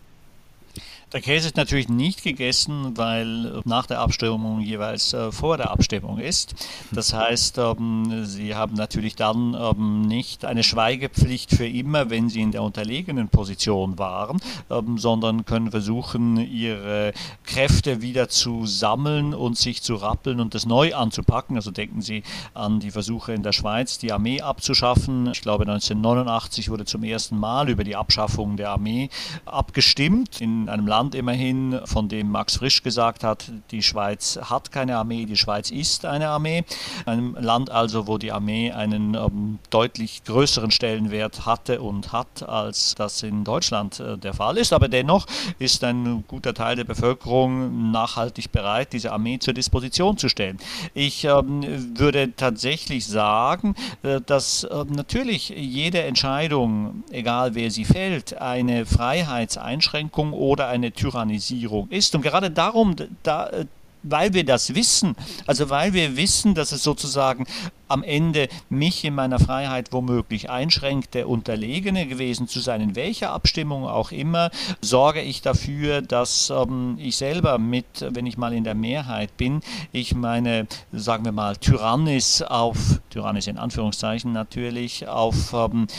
Der Käse ist natürlich nicht gegessen, weil nach der Abstimmung jeweils vor der Abstimmung ist. Das heißt, Sie haben natürlich dann nicht eine Schweigepflicht für immer, wenn Sie in der unterlegenen Position waren, sondern können versuchen, Ihre Kräfte wieder zu sammeln und sich zu rappeln und das neu anzupacken. Also denken Sie an die Versuche in der Schweiz, die Armee abzuschaffen. Ich glaube, 1989 wurde zum ersten Mal über die Abschaffung der Armee abgestimmt, in einem Land immerhin, von dem Max Frisch gesagt hat, die Schweiz hat keine Armee, die Schweiz ist eine Armee. Ein Land also, wo die Armee einen deutlich größeren Stellenwert hatte und hat, als das in Deutschland der Fall ist. Aber dennoch ist ein guter Teil der Bevölkerung nachhaltig bereit, diese Armee zur Disposition zu stellen. Ich würde tatsächlich sagen, dass natürlich jede Entscheidung, egal wer sie fällt, eine Freiheitseinschränkung oder eine Tyrannisierung ist. Und gerade darum, weil wir das wissen, also weil wir wissen, dass es sozusagen am Ende mich in meiner Freiheit womöglich einschränkt, der Unterlegene gewesen zu sein, in welcher Abstimmung auch immer, sorge ich dafür, dass ich selber wenn ich mal in der Mehrheit bin, ich meine, sagen wir mal, Tyrannis in Anführungszeichen natürlich, auf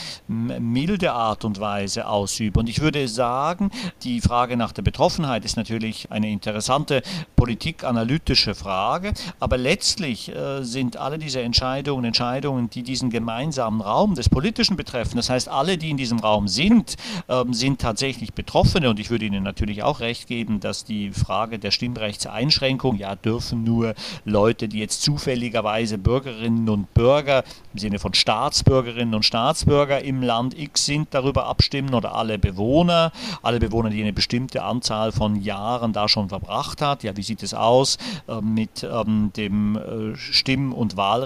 milde Art und Weise ausübe. Und ich würde sagen, die Frage nach der Betroffenheit ist natürlich eine interessante politikanalytische Frage, aber letztlich sind alle diese Entscheidungen, die diesen gemeinsamen Raum des Politischen betreffen. Das heißt, alle, die in diesem Raum sind, sind tatsächlich Betroffene. Und ich würde Ihnen natürlich auch recht geben, dass die Frage der Stimmrechtseinschränkung, ja, dürfen nur Leute, die jetzt zufälligerweise Bürgerinnen und Bürger im Sinne von Staatsbürgerinnen und Staatsbürger im Land X sind, darüber abstimmen oder alle Bewohner, die eine bestimmte Anzahl von Jahren da schon verbracht hat. Ja, wie sieht es aus mit dem Stimm- und Wahlrechtsalter?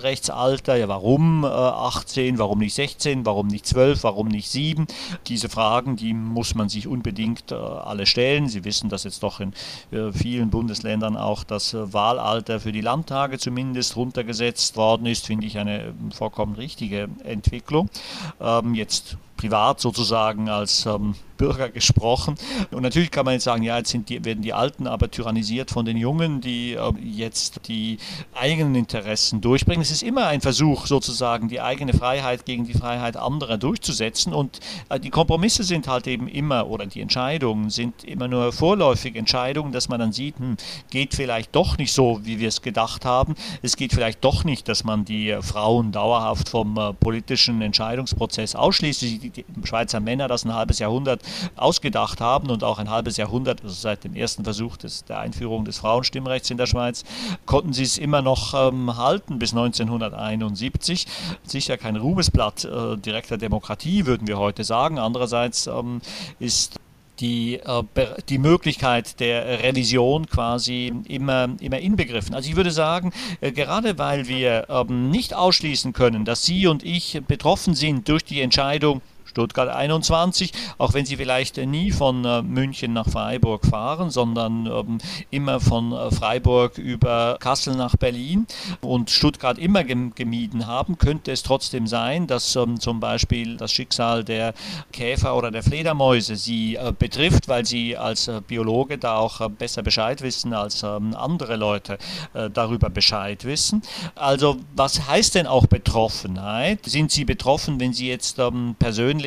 Wahlalter, ja warum 18, warum nicht 16, warum nicht 12, warum nicht 7? Diese Fragen, die muss man sich unbedingt alle stellen. Sie wissen, dass jetzt doch in vielen Bundesländern auch das Wahlalter für die Landtage zumindest runtergesetzt worden ist, finde ich eine vollkommen richtige Entwicklung. Jetzt privat sozusagen als Bürger gesprochen. Und natürlich kann man jetzt sagen, ja, jetzt werden die Alten aber tyrannisiert von den Jungen, die jetzt die eigenen Interessen durchbringen. Es ist immer ein Versuch, sozusagen die eigene Freiheit gegen die Freiheit anderer durchzusetzen. Und die Kompromisse sind halt eben immer, oder die Entscheidungen sind immer nur vorläufige Entscheidungen, dass man dann sieht, geht vielleicht doch nicht so, wie wir es gedacht haben. Es geht vielleicht doch nicht, dass man die Frauen dauerhaft vom politischen Entscheidungsprozess ausschließt. Die Schweizer Männer das ein halbes Jahrhundert ausgedacht haben und auch ein halbes Jahrhundert, also seit dem ersten Versuch der Einführung des Frauenstimmrechts in der Schweiz, konnten sie es immer noch halten bis 1971. Sicher kein Ruhmesblatt direkter Demokratie, würden wir heute sagen. Andererseits ist die Möglichkeit der Revision quasi immer inbegriffen. Also ich würde sagen, gerade weil wir nicht ausschließen können, dass Sie und ich betroffen sind durch die Entscheidung Stuttgart 21, auch wenn sie vielleicht nie von München nach Freiburg fahren, sondern immer von Freiburg über Kassel nach Berlin und Stuttgart immer gemieden haben, könnte es trotzdem sein, dass zum Beispiel das Schicksal der Käfer oder der Fledermäuse sie betrifft, weil sie als Biologe da auch besser Bescheid wissen als andere Leute darüber Bescheid wissen. Also was heißt denn auch Betroffenheit? Sind Sie betroffen, wenn Sie jetzt persönlich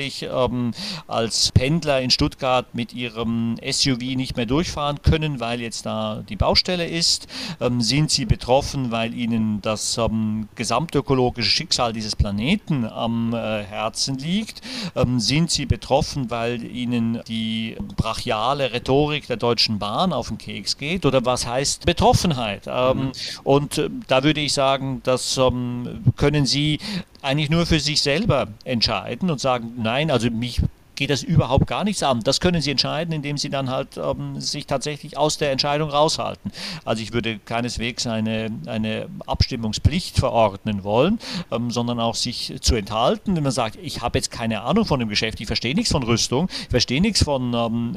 als Pendler in Stuttgart mit ihrem SUV nicht mehr durchfahren können, weil jetzt da die Baustelle ist? Sind Sie betroffen, weil Ihnen das gesamtökologische Schicksal dieses Planeten am Herzen liegt? Sind Sie betroffen, weil Ihnen die brachiale Rhetorik der Deutschen Bahn auf den Keks geht? Oder was heißt Betroffenheit? Und da würde ich sagen, das können Sie eigentlich nur für sich selber entscheiden und sagen, nein, also mich geht das überhaupt gar nichts an. Das können Sie entscheiden, indem Sie dann halt sich tatsächlich aus der Entscheidung raushalten. Also ich würde keineswegs eine Abstimmungspflicht verordnen wollen, sondern auch sich zu enthalten, wenn man sagt, ich habe jetzt keine Ahnung von dem Geschäft, ich verstehe nichts von Rüstung, ich verstehe nichts von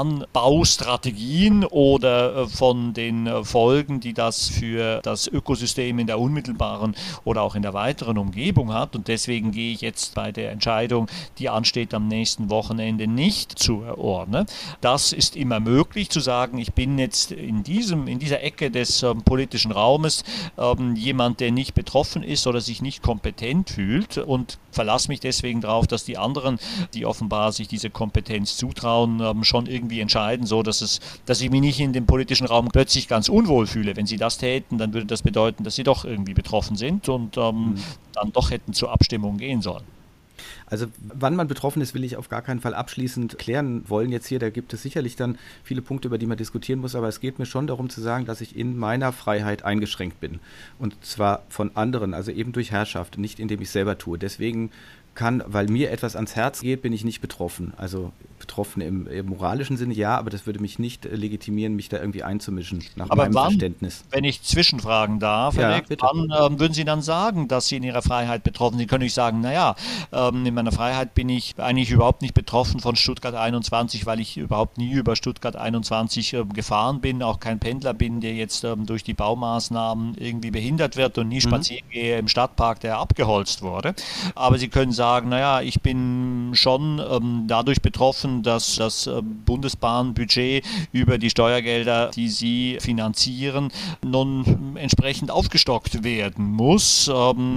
Bahnbaustrategien oder von den Folgen, die das für das Ökosystem in der unmittelbaren oder auch in der weiteren Umgebung hat. Und deswegen gehe ich jetzt bei der Entscheidung, die ansteht am nächsten Wochenende, nicht zur Urne. Das ist immer möglich, zu sagen, ich bin jetzt in dieser Ecke des politischen Raumes jemand, der nicht betroffen ist oder sich nicht kompetent fühlt und verlasse mich deswegen darauf, dass die anderen, die offenbar sich diese Kompetenz zutrauen, schon irgendwie entscheiden, so dass ich mich nicht in dem politischen Raum plötzlich ganz unwohl fühle. Wenn sie das täten, dann würde das bedeuten, dass sie doch irgendwie betroffen sind und dann doch hätten zur Abstimmung gehen sollen. Also wann man betroffen ist, will ich auf gar keinen Fall abschließend klären wollen jetzt hier. Da gibt es sicherlich dann viele Punkte, über die man diskutieren muss, aber es geht mir schon darum zu sagen, dass ich in meiner Freiheit eingeschränkt bin. Und zwar von anderen, also eben durch Herrschaft, nicht indem ich es selber tue. Deswegen weil mir etwas ans Herz geht, bin ich nicht betroffen. Also betroffen im moralischen Sinne, ja, aber das würde mich nicht legitimieren, mich da irgendwie einzumischen, nach meinem Verständnis. Wenn ich zwischenfragen darf, ja, wann würden Sie dann sagen, dass Sie in Ihrer Freiheit betroffen sind? Sie können nicht sagen, naja, in meiner Freiheit bin ich eigentlich überhaupt nicht betroffen von Stuttgart 21, weil ich überhaupt nie über Stuttgart 21 gefahren bin, auch kein Pendler bin, der jetzt durch die Baumaßnahmen irgendwie behindert wird und nie spazieren gehe im Stadtpark, der abgeholzt wurde. Aber Sie können sagen, naja, ich bin schon dadurch betroffen, dass das Bundesbahnbudget über die Steuergelder, die Sie finanzieren, nun entsprechend aufgestockt werden muss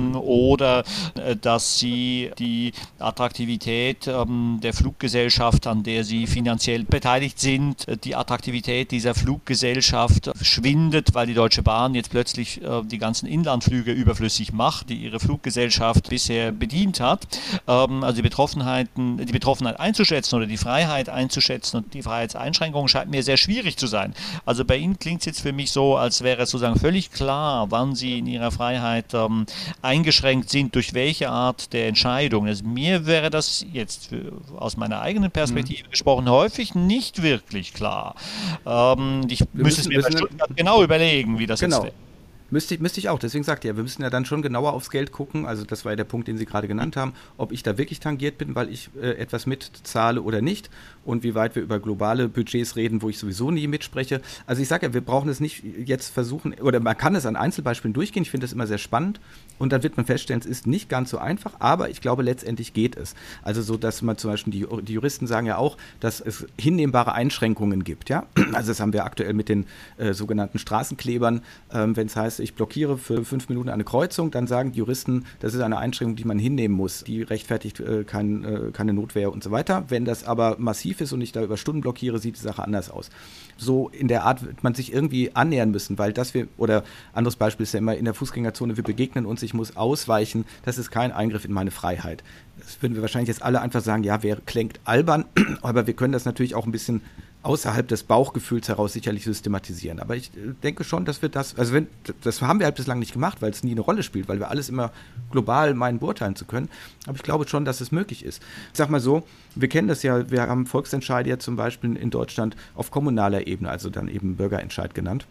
oder dass Sie die Attraktivität der Fluggesellschaft, an der Sie finanziell beteiligt sind, die Attraktivität dieser Fluggesellschaft schwindet, weil die Deutsche Bahn jetzt plötzlich die ganzen Inlandflüge überflüssig macht, die ihre Fluggesellschaft bisher bedient hat. Also die Betroffenheit einzuschätzen oder die Freiheit einzuschätzen und die Freiheitseinschränkung scheint mir sehr schwierig zu sein. Also bei Ihnen klingt es jetzt für mich so, als wäre es sozusagen völlig klar, wann Sie in Ihrer Freiheit eingeschränkt sind, durch welche Art der Entscheidung. Also mir wäre das jetzt aus meiner eigenen Perspektive gesprochen häufig nicht wirklich klar. Ich müsste es mir bei Stuttgart genau überlegen, wie das jetzt wäre. Müsste ich auch. Deswegen sagt er, wir müssen ja dann schon genauer aufs Geld gucken. Also das war ja der Punkt, den Sie gerade genannt haben, ob ich da wirklich tangiert bin, weil ich etwas mitzahle oder nicht und wie weit wir über globale Budgets reden, wo ich sowieso nie mitspreche. Also ich sage ja, wir brauchen es nicht jetzt versuchen, oder man kann es an Einzelbeispielen durchgehen. Ich finde das immer sehr spannend und dann wird man feststellen, es ist nicht ganz so einfach, aber ich glaube, letztendlich geht es. Also so, dass man zum Beispiel, die Juristen sagen ja auch, dass es hinnehmbare Einschränkungen gibt. Ja? Also das haben wir aktuell mit den sogenannten Straßenklebern, wenn es heißt, ich blockiere für 5 Minuten eine Kreuzung, dann sagen die Juristen, das ist eine Einschränkung, die man hinnehmen muss. Die rechtfertigt keine Notwehr und so weiter. Wenn das aber massiv ist und ich da über Stunden blockiere, sieht die Sache anders aus. So in der Art wird man sich irgendwie annähern müssen, weil oder anderes Beispiel ist ja immer in der Fußgängerzone, wir begegnen uns, ich muss ausweichen, das ist kein Eingriff in meine Freiheit. Das würden wir wahrscheinlich jetzt alle einfach sagen, ja, wer klingt albern, aber wir können das natürlich auch ein bisschen außerhalb des Bauchgefühls heraus sicherlich systematisieren. Aber ich denke schon, dass wir das haben wir halt bislang nicht gemacht, weil es nie eine Rolle spielt, weil wir alles immer global meinen, beurteilen zu können. Aber ich glaube schon, dass es möglich ist. Ich sag mal so, wir kennen das ja, wir haben Volksentscheide ja zum Beispiel in Deutschland auf kommunaler Ebene, also dann eben Bürgerentscheid genannt.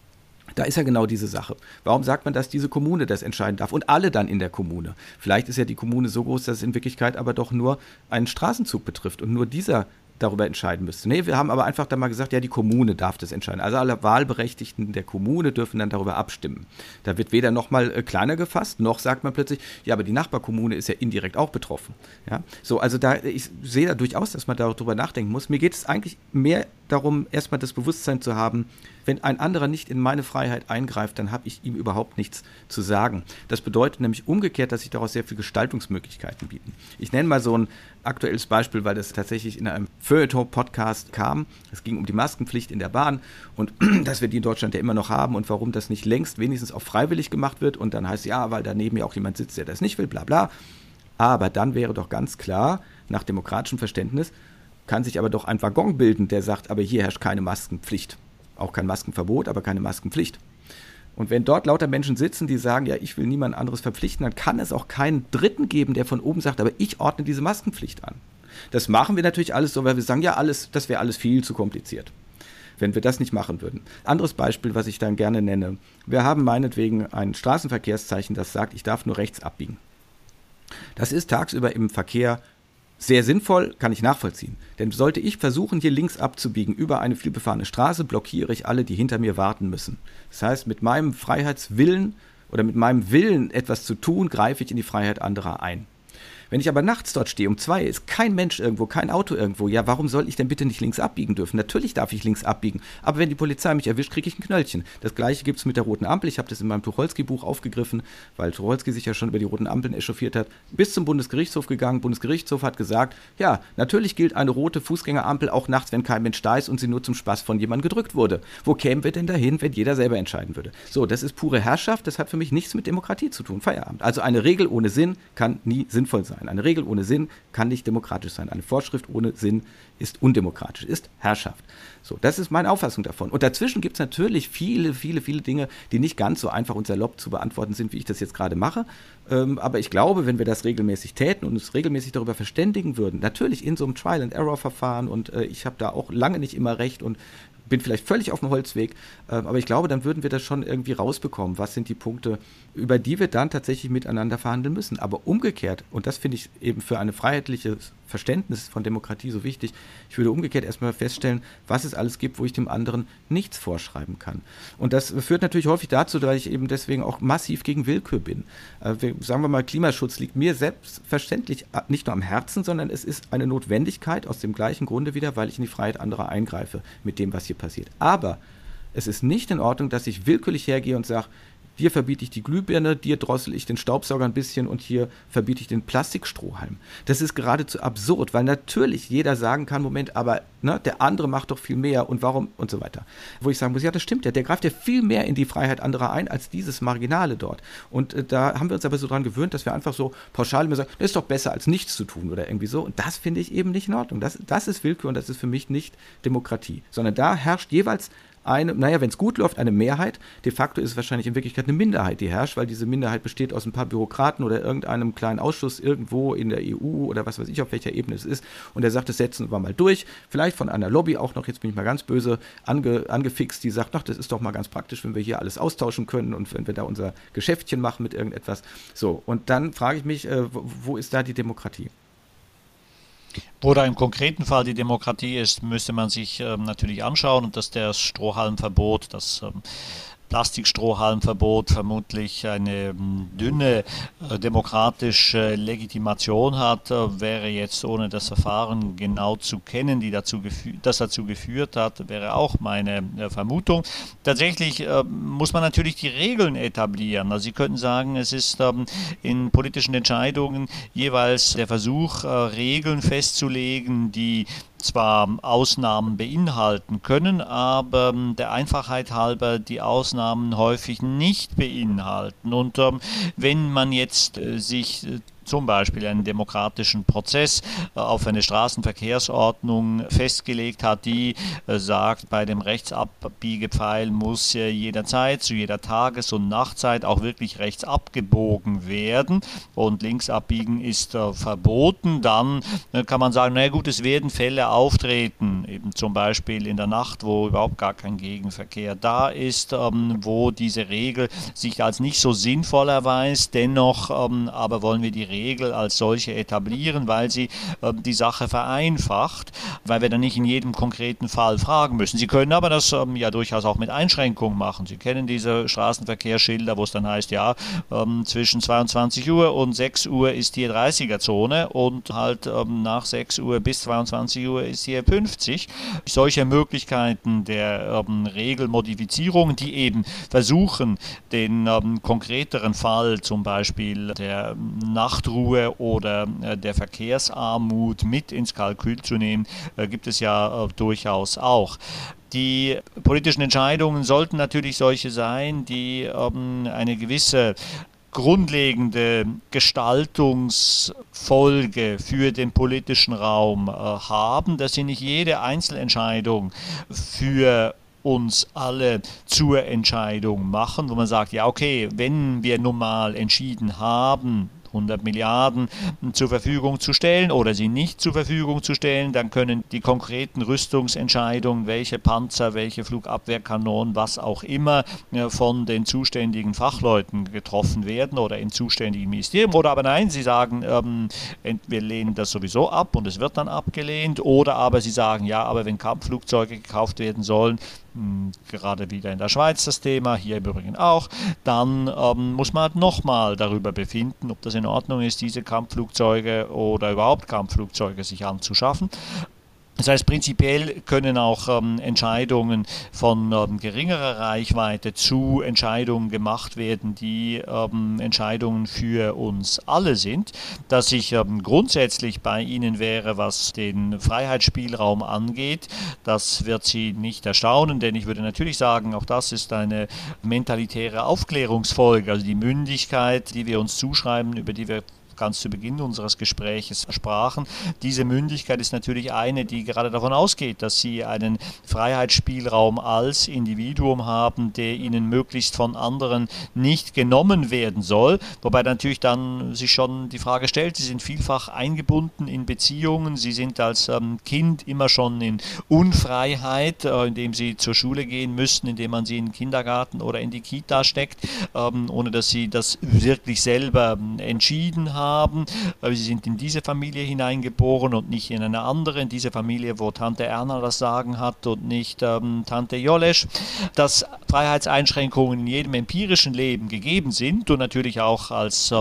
Da ist ja genau diese Sache. Warum sagt man, dass diese Kommune das entscheiden darf und alle dann in der Kommune? Vielleicht ist ja die Kommune so groß, dass es in Wirklichkeit aber doch nur einen Straßenzug betrifft und nur dieser darüber entscheiden müsste. Nee, wir haben aber einfach dann mal gesagt, ja, die Kommune darf das entscheiden. Also alle Wahlberechtigten der Kommune dürfen dann darüber abstimmen. Da wird weder nochmal kleiner gefasst, noch sagt man plötzlich, ja, aber die Nachbarkommune ist ja indirekt auch betroffen. Ja? So, also ich sehe da durchaus, dass man darüber nachdenken muss. Mir geht es eigentlich mehr darum, erstmal das Bewusstsein zu haben, wenn ein anderer nicht in meine Freiheit eingreift, dann habe ich ihm überhaupt nichts zu sagen. Das bedeutet nämlich umgekehrt, dass sich daraus sehr viele Gestaltungsmöglichkeiten bieten. Ich nenne mal so ein aktuelles Beispiel, weil das tatsächlich in einem Feuilleton-Podcast kam. Es ging um die Maskenpflicht in der Bahn und dass wir die in Deutschland ja immer noch haben und warum das nicht längst wenigstens auch freiwillig gemacht wird. Und dann heißt ja, weil daneben ja auch jemand sitzt, der das nicht will, bla bla. Aber dann wäre doch ganz klar, nach demokratischem Verständnis, kann sich aber doch ein Waggon bilden, der sagt, aber hier herrscht keine Maskenpflicht. Auch kein Maskenverbot, aber keine Maskenpflicht. Und wenn dort lauter Menschen sitzen, die sagen, ja, ich will niemand anderes verpflichten, dann kann es auch keinen Dritten geben, der von oben sagt, aber ich ordne diese Maskenpflicht an. Das machen wir natürlich alles so, weil wir sagen, ja, das wäre alles viel zu kompliziert, wenn wir das nicht machen würden. Anderes Beispiel, was ich dann gerne nenne. Wir haben meinetwegen ein Straßenverkehrszeichen, das sagt, ich darf nur rechts abbiegen. Das ist tagsüber im Verkehr sehr sinnvoll, kann ich nachvollziehen. Denn sollte ich versuchen, hier links abzubiegen über eine vielbefahrene Straße, blockiere ich alle, die hinter mir warten müssen. Das heißt, mit meinem Freiheitswillen oder mit meinem Willen, etwas zu tun, greife ich in die Freiheit anderer ein. Wenn ich aber nachts dort stehe, um 2 ist kein Mensch irgendwo, kein Auto irgendwo, ja, warum soll ich denn bitte nicht links abbiegen dürfen? Natürlich darf ich links abbiegen, aber wenn die Polizei mich erwischt, kriege ich ein Knöllchen. Das Gleiche gibt es mit der roten Ampel. Ich habe das in meinem Tucholsky-Buch aufgegriffen, weil Tucholsky sich ja schon über die roten Ampeln echauffiert hat, bis zum Bundesgerichtshof gegangen. Bundesgerichtshof hat gesagt, ja, natürlich gilt eine rote Fußgängerampel auch nachts, wenn kein Mensch da ist und sie nur zum Spaß von jemandem gedrückt wurde. Wo kämen wir denn dahin, wenn jeder selber entscheiden würde? So, das ist pure Herrschaft, das hat für mich nichts mit Demokratie zu tun. Feierabend. Also eine Regel ohne Sinn kann nie sinnvoll sein. Eine Regel ohne Sinn kann nicht demokratisch sein. Eine Vorschrift ohne Sinn ist undemokratisch, ist Herrschaft. So, das ist meine Auffassung davon. Und dazwischen gibt es natürlich viele Dinge, die nicht ganz so einfach und salopp zu beantworten sind, wie ich das jetzt gerade mache. Aber ich glaube, wenn wir das regelmäßig täten und uns regelmäßig darüber verständigen würden, natürlich in so einem Trial-and-Error-Verfahren und ich habe da auch lange nicht immer recht und bin vielleicht völlig auf dem Holzweg, aber ich glaube, dann würden wir das schon irgendwie rausbekommen. Was sind die Punkte, über die wir dann tatsächlich miteinander verhandeln müssen? Aber umgekehrt, und das finde ich eben für ein freiheitliches Verständnis von Demokratie so wichtig, ich würde umgekehrt erstmal feststellen, was es alles gibt, wo ich dem anderen nichts vorschreiben kann. Und das führt natürlich häufig dazu, dass ich eben deswegen auch massiv gegen Willkür bin. Sagen wir mal, Klimaschutz liegt mir selbstverständlich nicht nur am Herzen, sondern es ist eine Notwendigkeit aus dem gleichen Grunde wieder, weil ich in die Freiheit anderer eingreife mit dem, was hier passiert. Aber es ist nicht in Ordnung, dass ich willkürlich hergehe und sage, dir verbiete ich die Glühbirne, dir drossel ich den Staubsauger ein bisschen und hier verbiete ich den Plastikstrohhalm. Das ist geradezu absurd, weil natürlich jeder sagen kann, Moment, aber der andere macht doch viel mehr und warum und so weiter. Wo ich sagen muss, ja, das stimmt ja, der greift ja viel mehr in die Freiheit anderer ein, als dieses Marginale dort. Und da haben wir uns aber so dran gewöhnt, dass wir einfach so pauschal immer sagen, das ist doch besser als nichts zu tun oder irgendwie so. Und das finde ich eben nicht in Ordnung. Das ist Willkür und das ist für mich nicht Demokratie, sondern da herrscht jeweils wenn es gut läuft, eine Mehrheit. De facto ist es wahrscheinlich in Wirklichkeit eine Minderheit, die herrscht, weil diese Minderheit besteht aus ein paar Bürokraten oder irgendeinem kleinen Ausschuss irgendwo in der EU oder was weiß ich, auf welcher Ebene es ist. Und der sagt, das setzen wir mal durch. Vielleicht von einer Lobby auch noch, jetzt bin ich mal ganz böse, angefixt, die sagt, ach, das ist doch mal ganz praktisch, wenn wir hier alles austauschen können und wenn wir da unser Geschäftchen machen mit irgendetwas. So, und dann frage ich mich, wo ist da die Demokratie? Wo da im konkreten Fall die Demokratie ist, müsste man sich natürlich anschauen, und dass das Strohhalmverbot, das Plastikstrohhalmverbot vermutlich eine dünne demokratische Legitimation hat, wäre jetzt, ohne das Verfahren genau zu kennen, das dazu geführt hat, wäre auch meine Vermutung. Tatsächlich muss man natürlich die Regeln etablieren. Also Sie könnten sagen, es ist in politischen Entscheidungen jeweils der Versuch, Regeln festzulegen, die zwar Ausnahmen beinhalten können, aber der Einfachheit halber die Ausnahmen häufig nicht beinhalten. Und wenn man jetzt sich zum Beispiel einen demokratischen Prozess auf eine Straßenverkehrsordnung festgelegt hat, die sagt, bei dem Rechtsabbiegepfeil muss jederzeit, zu jeder Tages- und Nachtzeit auch wirklich rechts abgebogen werden und links abbiegen ist verboten, dann kann man sagen, na gut, es werden Fälle auftreten, eben zum Beispiel in der Nacht, wo überhaupt gar kein Gegenverkehr da ist, wo diese Regel sich als nicht so sinnvoll erweist, dennoch aber wollen wir die Regel als solche etablieren, weil sie die Sache vereinfacht, weil wir dann nicht in jedem konkreten Fall fragen müssen. Sie können aber das ja durchaus auch mit Einschränkungen machen. Sie kennen diese Straßenverkehrsschilder, wo es dann heißt, ja, zwischen 22 Uhr und 6 Uhr ist hier 30er-Zone und halt nach 6 Uhr bis 22 Uhr ist hier 50. Solche Möglichkeiten der Regelmodifizierung, die eben versuchen, den konkreteren Fall, zum Beispiel der Nachtruhe oder der Verkehrsarmut mit ins Kalkül zu nehmen, gibt es ja durchaus auch. Die politischen Entscheidungen sollten natürlich solche sein, die eine gewisse grundlegende Gestaltungsfolge für den politischen Raum haben, dass sie nicht jede Einzelentscheidung für uns alle zur Entscheidung machen, wo man sagt, ja okay, wenn wir nun mal entschieden haben, 100 Milliarden zur Verfügung zu stellen oder sie nicht zur Verfügung zu stellen, dann können die konkreten Rüstungsentscheidungen, welche Panzer, welche Flugabwehrkanonen, was auch immer, von den zuständigen Fachleuten getroffen werden oder im zuständigen Ministerium. Oder aber nein, sie sagen, wir lehnen das sowieso ab und es wird dann abgelehnt. Oder aber sie sagen, ja, aber wenn Kampfflugzeuge gekauft werden sollen, gerade wieder in der Schweiz das Thema, hier im Übrigen auch, dann muss man halt nochmal darüber befinden, ob das in Ordnung ist, diese Kampfflugzeuge oder überhaupt Kampfflugzeuge sich anzuschaffen. Das heißt, prinzipiell können auch Entscheidungen von geringerer Reichweite zu Entscheidungen gemacht werden, die Entscheidungen für uns alle sind. Dass ich grundsätzlich bei Ihnen wäre, was den Freiheitsspielraum angeht, das wird Sie nicht erstaunen, denn ich würde natürlich sagen, auch das ist eine mentalitäre Aufklärungsfolge, also die Mündigkeit, die wir uns zuschreiben, über die wir ganz zu Beginn unseres Gespräches sprachen. Diese Mündigkeit ist natürlich eine, die gerade davon ausgeht, dass sie einen Freiheitsspielraum als Individuum haben, der ihnen möglichst von anderen nicht genommen werden soll. Wobei natürlich dann sich schon die Frage stellt, sie sind vielfach eingebunden in Beziehungen, sie sind als Kind immer schon in Unfreiheit, indem sie zur Schule gehen müssen, indem man sie in den Kindergarten oder in die Kita steckt, ohne dass sie das wirklich selber entschieden haben. Sie sind in diese Familie hineingeboren und nicht in eine andere, in diese Familie, wo Tante Erna das Sagen hat und nicht Tante Jolesch. Dass Freiheitseinschränkungen in jedem empirischen Leben gegeben sind und natürlich auch als,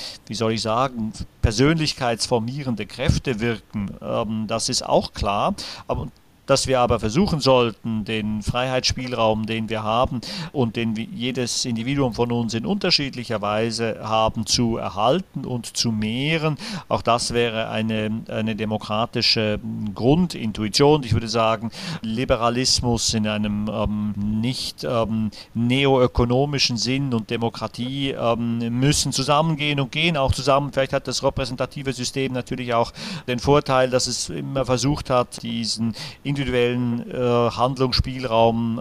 persönlichkeitsformierende Kräfte wirken, das ist auch klar. Dass wir aber versuchen sollten, den Freiheitsspielraum, den wir haben und den jedes Individuum von uns in unterschiedlicher Weise haben, zu erhalten und zu mehren. Auch das wäre eine demokratische Grundintuition. Ich würde sagen, Liberalismus in einem nicht neoökonomischen Sinn und Demokratie müssen zusammengehen und gehen auch zusammen. Vielleicht hat das repräsentative System natürlich auch den Vorteil, dass es immer versucht hat, diesen individuellen Handlungsspielraum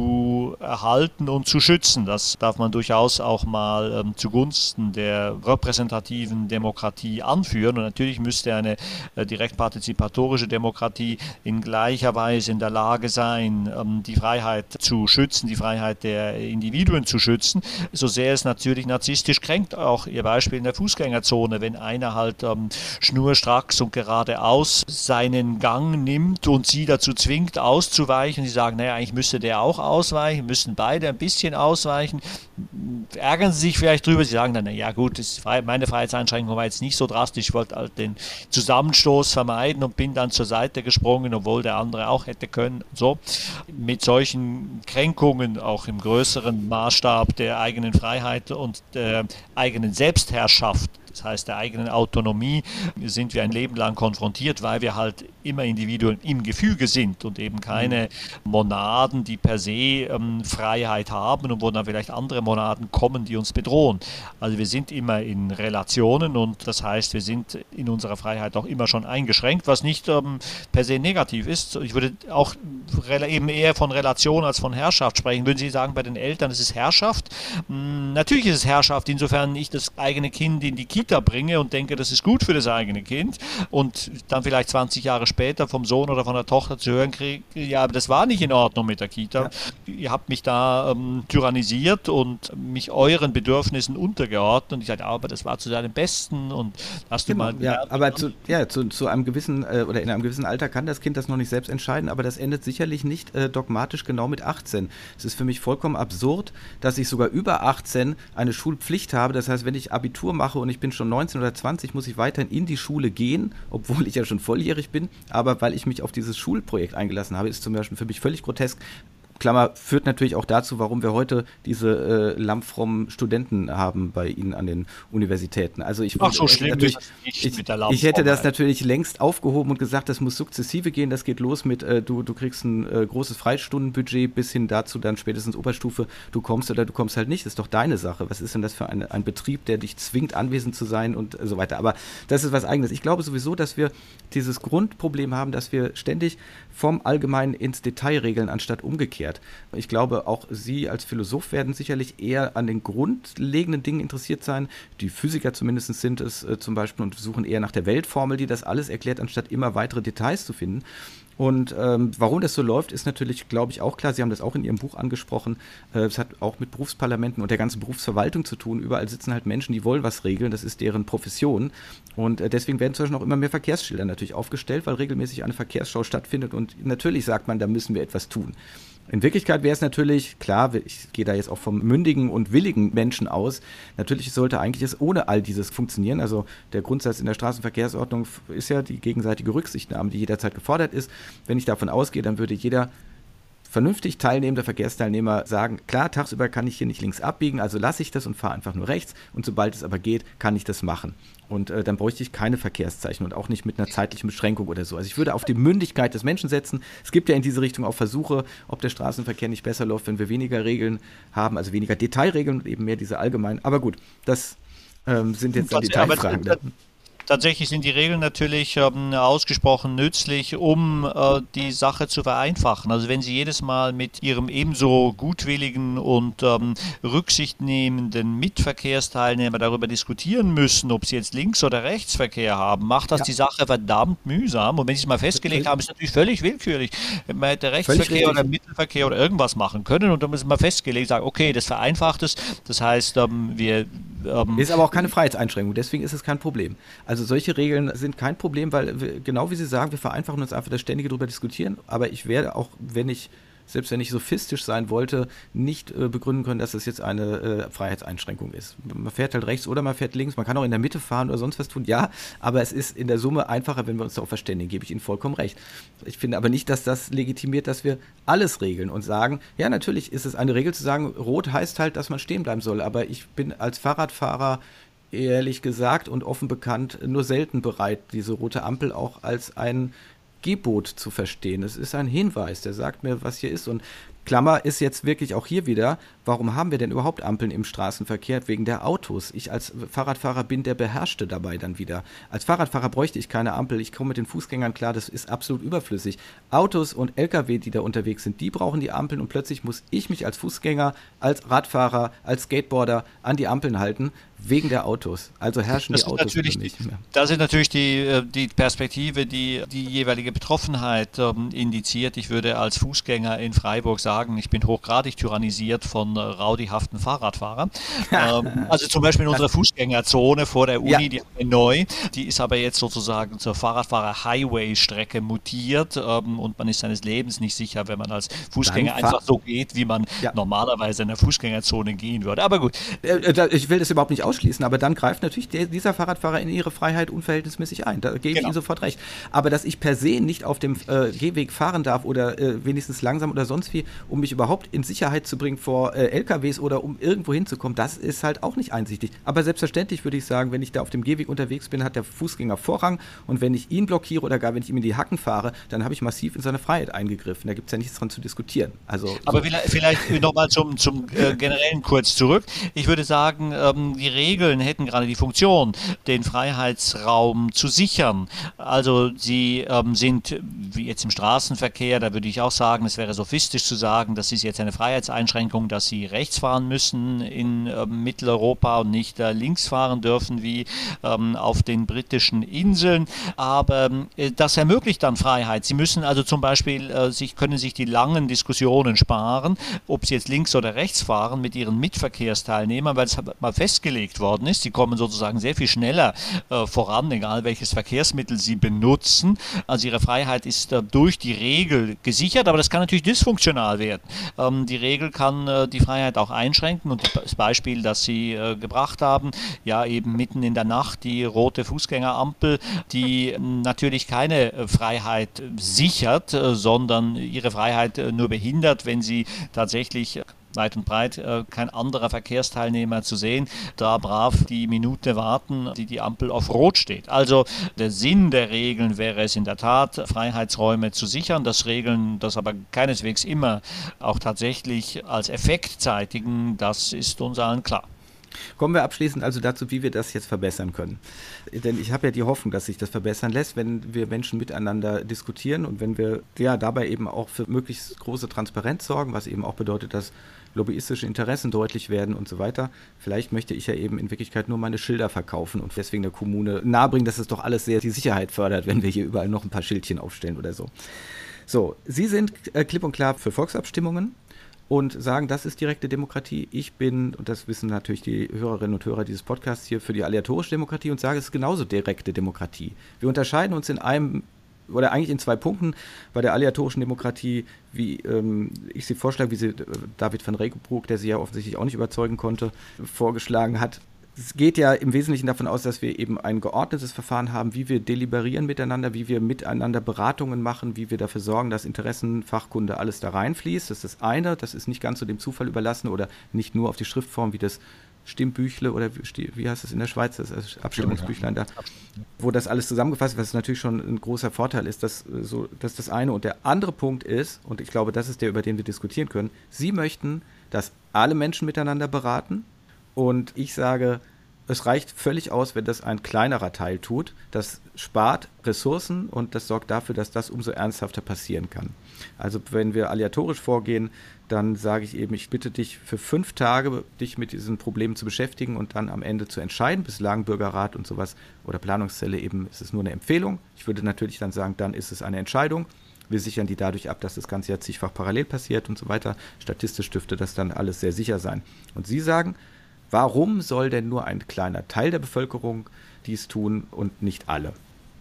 zu erhalten und zu schützen. Das darf man durchaus auch mal zugunsten der repräsentativen Demokratie anführen. Und natürlich müsste eine direkt partizipatorische Demokratie in gleicher Weise in der Lage sein, die Freiheit zu schützen, die Freiheit der Individuen zu schützen, so sehr es natürlich narzisstisch kränkt. Auch Ihr Beispiel in der Fußgängerzone, wenn einer halt schnurstracks und geradeaus seinen Gang nimmt und Sie dazu zwingt, auszuweichen. Sie sagen, naja, eigentlich müsste der auch ausweichen, müssen beide ein bisschen ausweichen. Ärgern Sie sich vielleicht drüber, Sie sagen dann, naja gut, meine Freiheitseinschränkung war jetzt nicht so drastisch, ich wollte halt den Zusammenstoß vermeiden und bin dann zur Seite gesprungen, obwohl der andere auch hätte können. So. Mit solchen Kränkungen, auch im größeren Maßstab der eigenen Freiheit und der eigenen Selbstherrschaft, das heißt der eigenen Autonomie, sind wir ein Leben lang konfrontiert, weil wir halt immer Individuen im Gefüge sind und eben keine Monaden, die per se Freiheit haben und wo dann vielleicht andere Monaden kommen, die uns bedrohen. Also wir sind immer in Relationen und das heißt, wir sind in unserer Freiheit auch immer schon eingeschränkt, was nicht per se negativ ist. Ich würde auch eben eher von Relation als von Herrschaft sprechen. Würden Sie sagen, bei den Eltern ist es Herrschaft? Natürlich ist es Herrschaft, insofern ich das eigene Kind in die Kita bringe und denke, das ist gut für das eigene Kind und dann vielleicht 20 Jahre später vom Sohn oder von der Tochter zu hören kriege, ja, aber das war nicht in Ordnung mit der Kita. Ja. Ihr habt mich da tyrannisiert und mich euren Bedürfnissen untergeordnet und ich sage, aber das war zu deinem Besten und hast du mal... Ja, aber zu einem gewissen oder in einem gewissen Alter kann das Kind das noch nicht selbst entscheiden, aber das endet sicherlich nicht dogmatisch genau mit 18. Es ist für mich vollkommen absurd, dass ich sogar über 18 eine Schulpflicht habe. Das heißt, wenn ich Abitur mache und ich bin schon 19 oder 20, muss ich weiterhin in die Schule gehen, obwohl ich ja schon volljährig bin. Aber weil ich mich auf dieses Schulprojekt eingelassen habe, ist zum Beispiel für mich völlig grotesk. Klammer, führt natürlich auch dazu, warum wir heute diese lammfrommen Studenten haben bei Ihnen an den Universitäten. Also ich hätte das natürlich längst aufgehoben und gesagt, das muss sukzessive gehen, das geht los mit, du kriegst ein großes Freistundenbudget bis hin dazu dann spätestens Oberstufe, du kommst oder du kommst halt nicht, das ist doch deine Sache. Was ist denn das für ein Betrieb, der dich zwingt, anwesend zu sein und so weiter. Aber das ist was Eigenes. Ich glaube sowieso, dass wir dieses Grundproblem haben, dass wir ständig vom Allgemeinen ins Detail regeln, anstatt umgekehrt. Ich glaube, auch Sie als Philosoph werden sicherlich eher an den grundlegenden Dingen interessiert sein. Die Physiker zumindest sind es zum Beispiel und suchen eher nach der Weltformel, die das alles erklärt, anstatt immer weitere Details zu finden. Und warum das so läuft, ist natürlich, glaube ich, auch klar. Sie haben das auch in Ihrem Buch angesprochen. Es hat auch mit Berufsparlamenten und der ganzen Berufsverwaltung zu tun. Überall sitzen halt Menschen, die wollen was regeln. Das ist deren Profession. Und deswegen werden zum Beispiel auch immer mehr Verkehrsschilder natürlich aufgestellt, weil regelmäßig eine Verkehrsschau stattfindet. Und natürlich sagt man, da müssen wir etwas tun. In Wirklichkeit wäre es natürlich, klar, ich gehe da jetzt auch vom mündigen und willigen Menschen aus, natürlich sollte eigentlich es ohne all dieses funktionieren. Also der Grundsatz in der Straßenverkehrsordnung ist ja die gegenseitige Rücksichtnahme, die jederzeit gefordert ist. Wenn ich davon ausgehe, dann würde jeder vernünftig teilnehmender Verkehrsteilnehmer sagen, klar, tagsüber kann ich hier nicht links abbiegen, also lasse ich das und fahre einfach nur rechts und sobald es aber geht, kann ich das machen. Und dann bräuchte ich keine Verkehrszeichen und auch nicht mit einer zeitlichen Beschränkung oder so. Also ich würde auf die Mündigkeit des Menschen setzen. Es gibt ja in diese Richtung auch Versuche, ob der Straßenverkehr nicht besser läuft, wenn wir weniger Regeln haben, also weniger Detailregeln und eben mehr diese allgemeinen. Aber gut, das sind jetzt die Detailfragen. Tatsächlich sind die Regeln natürlich ausgesprochen nützlich, um die Sache zu vereinfachen. Also wenn Sie jedes Mal mit Ihrem ebenso gutwilligen und rücksichtnehmenden Mitverkehrsteilnehmer darüber diskutieren müssen, ob Sie jetzt Links- oder Rechtsverkehr haben, macht das die Sache verdammt mühsam. Und wenn Sie es mal festgelegt haben, ist es natürlich völlig willkürlich. Man hätte Rechtsverkehr oder Mittelverkehr oder irgendwas machen können und dann ist es mal festgelegt, sagen, okay, das vereinfacht es. Das heißt, ist aber auch keine Freiheitseinschränkung, deswegen ist es kein Problem. Also solche Regeln sind kein Problem, weil wir, genau wie Sie sagen, wir vereinfachen uns einfach das ständige darüber diskutieren, aber ich werde auch, selbst wenn ich sophistisch sein wollte, nicht begründen können, dass das jetzt eine Freiheitseinschränkung ist. Man fährt halt rechts oder man fährt links, man kann auch in der Mitte fahren oder sonst was tun, ja, aber es ist in der Summe einfacher, wenn wir uns darauf verständigen, gebe ich Ihnen vollkommen recht. Ich finde aber nicht, dass das legitimiert, dass wir alles regeln und sagen, ja, natürlich ist es eine Regel zu sagen, rot heißt halt, dass man stehen bleiben soll, aber ich bin als Fahrradfahrer ehrlich gesagt und offen bekannt nur selten bereit, diese rote Ampel auch als ein Gebot zu verstehen. Es ist ein Hinweis, der sagt mir, was hier ist. Und Klammer ist jetzt wirklich auch hier wieder, warum haben wir denn überhaupt Ampeln im Straßenverkehr? Wegen der Autos. Ich als Fahrradfahrer bin der Beherrschte dabei dann wieder. Als Fahrradfahrer bräuchte ich keine Ampel. Ich komme mit den Fußgängern klar, das ist absolut überflüssig. Autos und LKW, die da unterwegs sind, die brauchen die Ampeln und plötzlich muss ich mich als Fußgänger, als Radfahrer, als Skateboarder an die Ampeln halten, wegen der Autos. Also herrschen die Autos nicht mehr. Das ist natürlich die Perspektive, die jeweilige Betroffenheit indiziert. Ich würde als Fußgänger in Freiburg sagen, ich bin hochgradig tyrannisiert von rowdyhaften Fahrradfahrern. Also zum Beispiel in unserer Fußgängerzone vor der Uni, die haben wir neu, die ist aber jetzt sozusagen zur Fahrradfahrer-Highway-Strecke mutiert und man ist seines Lebens nicht sicher, wenn man als Fußgänger einfach so geht, wie man normalerweise in der Fußgängerzone gehen würde. Aber gut. Ich will das überhaupt nicht ausschließen, aber dann greift natürlich dieser Fahrradfahrer in ihre Freiheit unverhältnismäßig ein. Da gebe ich Ihnen sofort recht. Aber dass ich per se nicht auf dem Gehweg fahren darf oder wenigstens langsam oder sonst wie, um mich überhaupt in Sicherheit zu bringen vor LKWs oder um irgendwo hinzukommen, das ist halt auch nicht einsichtig. Aber selbstverständlich würde ich sagen, wenn ich da auf dem Gehweg unterwegs bin, hat der Fußgänger Vorrang und wenn ich ihn blockiere oder gar wenn ich ihm in die Hacken fahre, dann habe ich massiv in seine Freiheit eingegriffen. Da gibt es ja nichts dran zu diskutieren. Also, aber vielleicht nochmal zum Generellen kurz zurück. Ich würde sagen, die Regeln hätten gerade die Funktion, den Freiheitsraum zu sichern. Also sie sind, wie jetzt im Straßenverkehr, da würde ich auch sagen, es wäre sophistisch zu sagen, das ist jetzt eine Freiheitseinschränkung, dass sie rechts fahren müssen in Mitteleuropa und nicht links fahren dürfen wie auf den britischen Inseln. Aber das ermöglicht dann Freiheit. Sie müssen also zum Beispiel, können sich die langen Diskussionen sparen, ob sie jetzt links oder rechts fahren mit ihren Mitverkehrsteilnehmern, weil es mal festgelegt worden ist. Sie kommen sozusagen sehr viel schneller voran, egal welches Verkehrsmittel sie benutzen. Also ihre Freiheit ist durch die Regel gesichert, aber das kann natürlich dysfunktional werden. Die Regel kann die Freiheit auch einschränken und das Beispiel, das Sie gebracht haben, ja eben mitten in der Nacht die rote Fußgängerampel, die natürlich keine Freiheit sichert, sondern ihre Freiheit nur behindert, wenn sie tatsächlich weit und breit kein anderer Verkehrsteilnehmer zu sehen, da brav die Minute warten, die Ampel auf Rot steht. Also der Sinn der Regeln wäre es in der Tat, Freiheitsräume zu sichern, dass Regeln das aber keineswegs immer auch tatsächlich als Effekt zeitigen, das ist uns allen klar. Kommen wir abschließend also dazu, wie wir das jetzt verbessern können. Denn ich habe ja die Hoffnung, dass sich das verbessern lässt, wenn wir Menschen miteinander diskutieren und wenn wir dabei eben auch für möglichst große Transparenz sorgen, was eben auch bedeutet, dass lobbyistische Interessen deutlich werden und so weiter. Vielleicht möchte ich ja eben in Wirklichkeit nur meine Schilder verkaufen und deswegen der Kommune nahebringen, dass es doch alles sehr die Sicherheit fördert, wenn wir hier überall noch ein paar Schildchen aufstellen oder so. So, Sie sind klipp und klar für Volksabstimmungen und sagen, das ist direkte Demokratie. Ich bin, und das wissen natürlich die Hörerinnen und Hörer dieses Podcasts hier, für die aleatorische Demokratie und sage, es ist genauso direkte Demokratie. Wir unterscheiden uns in einem oder eigentlich in 2 Punkten. Bei der aleatorischen Demokratie, wie ich sie vorschlage, wie sie David van Regenbroek, der sie ja offensichtlich auch nicht überzeugen konnte, vorgeschlagen hat. Es geht ja im Wesentlichen davon aus, dass wir eben ein geordnetes Verfahren haben, wie wir deliberieren miteinander, wie wir miteinander Beratungen machen, wie wir dafür sorgen, dass Interessen, Fachkunde, alles da reinfließt. Das ist das eine, das ist nicht ganz so dem Zufall überlassen oder nicht nur auf die Schriftform wie das Stimmbüchle oder wie heißt es in der Schweiz, das Abstimmungsbüchlein da, wo das alles zusammengefasst ist, was natürlich schon ein großer Vorteil ist, das ist das eine. Und der andere Punkt ist, und ich glaube, das ist der, über den wir diskutieren können, Sie möchten, dass alle Menschen miteinander beraten und ich sage, es reicht völlig aus, wenn das ein kleinerer Teil tut. Das spart Ressourcen und das sorgt dafür, dass das umso ernsthafter passieren kann. Also wenn wir aleatorisch vorgehen, dann sage ich eben, ich bitte dich für 5 Tage, dich mit diesen Problemen zu beschäftigen und dann am Ende zu entscheiden. Bislang Bürgerrat und sowas oder Planungszelle eben, ist es nur eine Empfehlung. Ich würde natürlich dann sagen, dann ist es eine Entscheidung. Wir sichern die dadurch ab, dass das Ganze ja zigfach parallel passiert und so weiter. Statistisch dürfte das dann alles sehr sicher sein. Und Sie sagen, warum soll denn nur ein kleiner Teil der Bevölkerung dies tun und nicht alle?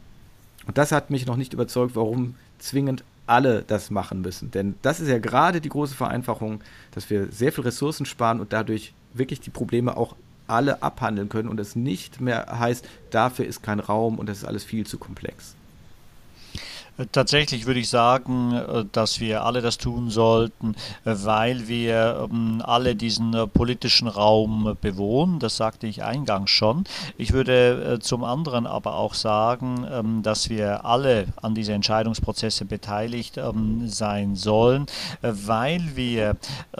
Und das hat mich noch nicht überzeugt, warum zwingend alle das machen müssen. Denn das ist ja gerade die große Vereinfachung, dass wir sehr viel Ressourcen sparen und dadurch wirklich die Probleme auch alle abhandeln können und es nicht mehr heißt, dafür ist kein Raum und das ist alles viel zu komplex. Tatsächlich würde ich sagen, dass wir alle das tun sollten, weil wir alle diesen politischen Raum bewohnen. Das sagte ich eingangs schon. Ich würde zum anderen aber auch sagen, dass wir alle an diese Entscheidungsprozesse beteiligt sein sollen, weil wir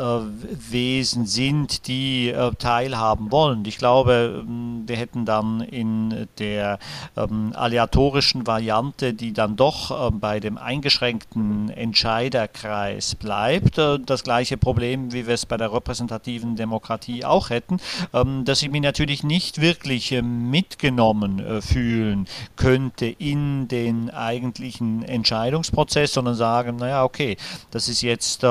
Wesen sind, die teilhaben wollen. Ich glaube, wir hätten dann in der aleatorischen Variante, die dann doch bei dem eingeschränkten Entscheiderkreis bleibt, das gleiche Problem, wie wir es bei der repräsentativen Demokratie auch hätten, dass ich mich natürlich nicht wirklich mitgenommen fühlen könnte in den eigentlichen Entscheidungsprozess, sondern sagen, naja, okay, das ist jetzt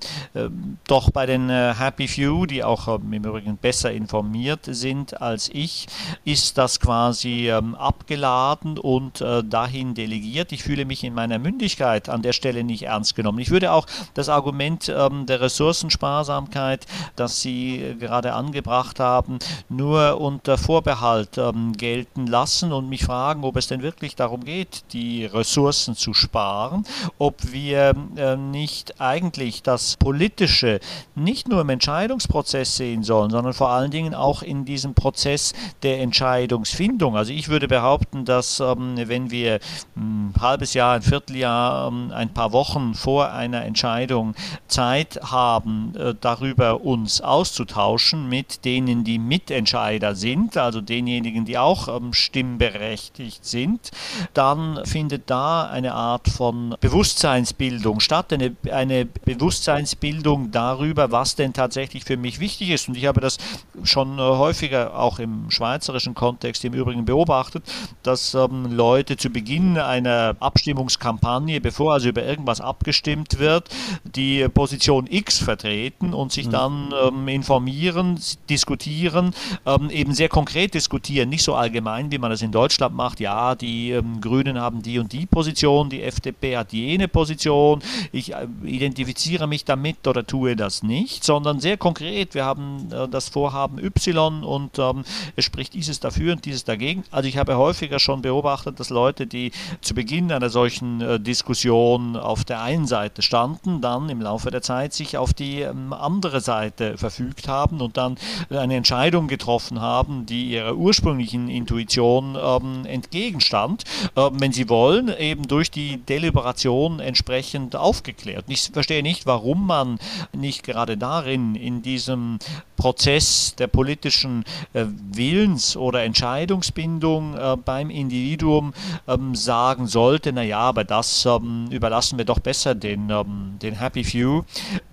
doch bei den Happy Few, die auch im Übrigen besser informiert sind als ich, ist das quasi abgeladen und dahin delegiert. Ich fühle mich in meiner Mündigkeit an der Stelle nicht ernst genommen. Ich würde auch das Argument der Ressourcensparsamkeit, das Sie gerade angebracht haben, nur unter Vorbehalt gelten lassen und mich fragen, ob es denn wirklich darum geht, die Ressourcen zu sparen, ob wir nicht eigentlich das Politische nicht nur im Entscheidungsprozess sehen sollen, sondern vor allen Dingen auch in diesem Prozess der Entscheidungsfindung. Also ich würde behaupten, dass wenn wir ein halbes Jahr, ein Vierteljahr, ein paar Wochen vor einer Entscheidung Zeit haben, darüber uns auszutauschen mit denen, die Mitentscheider sind, also denjenigen, die auch stimmberechtigt sind, dann findet da eine Art von Bewusstseinsbildung statt, eine Bewusstseinsbildung darüber, was denn tatsächlich für mich wichtig ist. Und ich habe das schon häufiger auch im schweizerischen Kontext im Übrigen beobachtet, dass Leute zu Beginn einer Abstimmungskampagne, bevor also über irgendwas abgestimmt wird, die Position X vertreten und sich dann informieren, diskutieren, eben sehr konkret diskutieren, nicht so allgemein, wie man das in Deutschland macht. Ja, die Grünen haben die und die Position, die FDP hat jene Position, ich identifiziere mich damit oder tue das nicht, sondern sehr konkret, wir haben das Vorhaben Y und es spricht dieses dafür und dieses dagegen. Also ich habe häufiger schon beobachtet, dass Leute, die zu Beginn einer solchen Diskussion auf der einen Seite standen, dann im Laufe der Zeit sich auf die andere Seite verfügt haben und dann eine Entscheidung getroffen haben, die ihrer ursprünglichen Intuition entgegenstand, wenn sie wollen, eben durch die Deliberation entsprechend aufgeklärt. Ich verstehe nicht, warum man nicht gerade darin, in diesem Prozess der politischen Willens- oder Entscheidungsbindung beim Individuum sagen sollte, naja, aber das überlassen wir doch besser den Happy Few.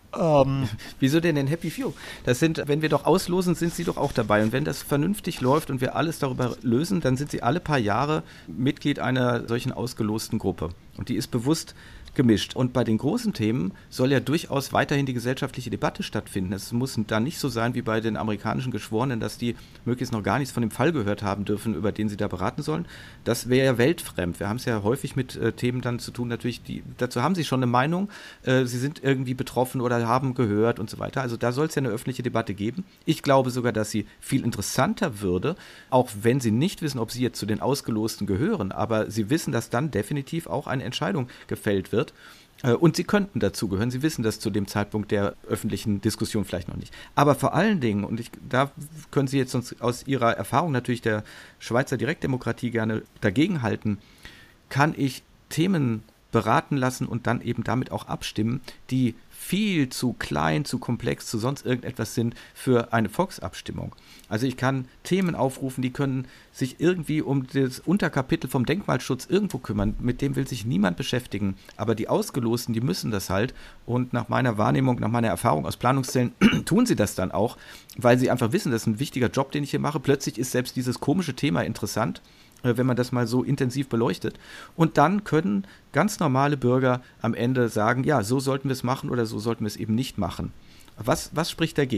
Wieso denn den Happy Few? Das sind, wenn wir doch auslosen, sind sie doch auch dabei. Und wenn das vernünftig läuft und wir alles darüber lösen, dann sind sie alle paar Jahre Mitglied einer solchen ausgelosten Gruppe. Und die ist bewusst gemischt. Und bei den großen Themen soll ja durchaus weiterhin die gesellschaftliche Debatte stattfinden. Es muss da nicht so sein wie bei den amerikanischen Geschworenen, dass die möglichst noch gar nichts von dem Fall gehört haben dürfen, über den sie da beraten sollen. Das wäre ja weltfremd. Wir haben es ja häufig mit Themen dann zu tun, natürlich, dazu haben sie schon eine Meinung, sie sind irgendwie betroffen oder haben gehört und so weiter. Also da soll es ja eine öffentliche Debatte geben. Ich glaube sogar, dass sie viel interessanter würde, auch wenn sie nicht wissen, ob sie jetzt zu den Ausgelosten gehören, aber sie wissen, dass dann definitiv auch eine Entscheidung gefällt wird. Und sie könnten dazugehören, sie wissen das zu dem Zeitpunkt der öffentlichen Diskussion vielleicht noch nicht. Aber vor allen Dingen, und da können Sie jetzt uns aus Ihrer Erfahrung natürlich der Schweizer Direktdemokratie gerne dagegenhalten, kann ich Themen beraten lassen und dann eben damit auch abstimmen, die viel zu klein, zu komplex, zu sonst irgendetwas sind für eine Volksabstimmung. Also ich kann Themen aufrufen, die können sich irgendwie um das Unterkapitel vom Denkmalschutz irgendwo kümmern, mit dem will sich niemand beschäftigen, aber die Ausgelosten, die müssen das halt und nach meiner Wahrnehmung, nach meiner Erfahrung aus Planungszellen tun sie das dann auch, weil sie einfach wissen, das ist ein wichtiger Job, den ich hier mache. Plötzlich ist selbst dieses komische Thema interessant, wenn man das mal so intensiv beleuchtet. Und dann können ganz normale Bürger am Ende sagen, ja, so sollten wir es machen oder so sollten wir es eben nicht machen. Was spricht dagegen?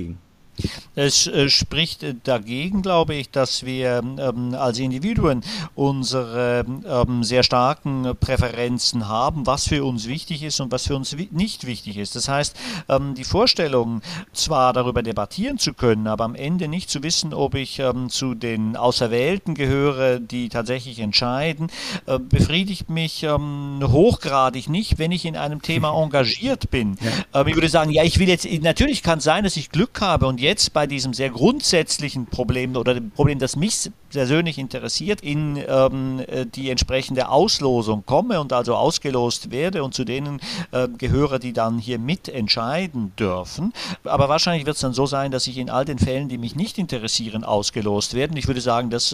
Es spricht dagegen, glaube ich, dass wir als Individuen unsere sehr starken Präferenzen haben, was für uns wichtig ist und was für uns nicht wichtig ist. Das heißt, die Vorstellung, zwar darüber debattieren zu können, aber am Ende nicht zu wissen, ob ich zu den Auserwählten gehöre, die tatsächlich entscheiden, befriedigt mich hochgradig nicht, wenn ich in einem Thema engagiert bin. Ja. Ich würde sagen, ja, ich will jetzt, natürlich kann es sein, dass ich Glück habe und jetzt bei diesem sehr grundsätzlichen Problem oder dem Problem, das mich persönlich interessiert, in die entsprechende Auslosung komme und also ausgelost werde und zu denen gehöre, die dann hier mitentscheiden dürfen. Aber wahrscheinlich wird es dann so sein, dass ich in all den Fällen, die mich nicht interessieren, ausgelost werde. Und ich würde sagen, das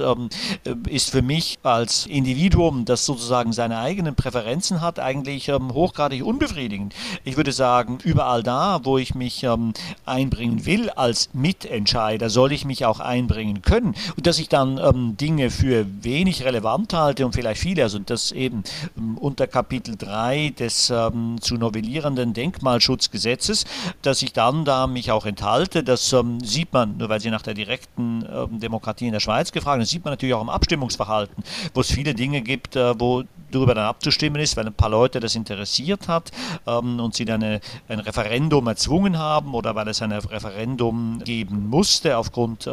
ist für mich als Individuum, das sozusagen seine eigenen Präferenzen hat, eigentlich hochgradig unbefriedigend. Ich würde sagen, überall da, wo ich mich einbringen will als Mitentscheider, soll ich mich auch einbringen können. Und dass ich dann Dinge für wenig relevant halte und vielleicht viele, also das eben unter Kapitel 3 des zu novellierenden Denkmalschutzgesetzes, dass ich dann da mich auch enthalte, das sieht man, nur weil Sie nach der direkten Demokratie in der Schweiz gefragt haben, das sieht man natürlich auch im Abstimmungsverhalten, wo es viele Dinge gibt, wo darüber dann abzustimmen ist, weil ein paar Leute das interessiert hat und sie dann ein Referendum erzwungen haben oder weil es ein Referendum geben musste aufgrund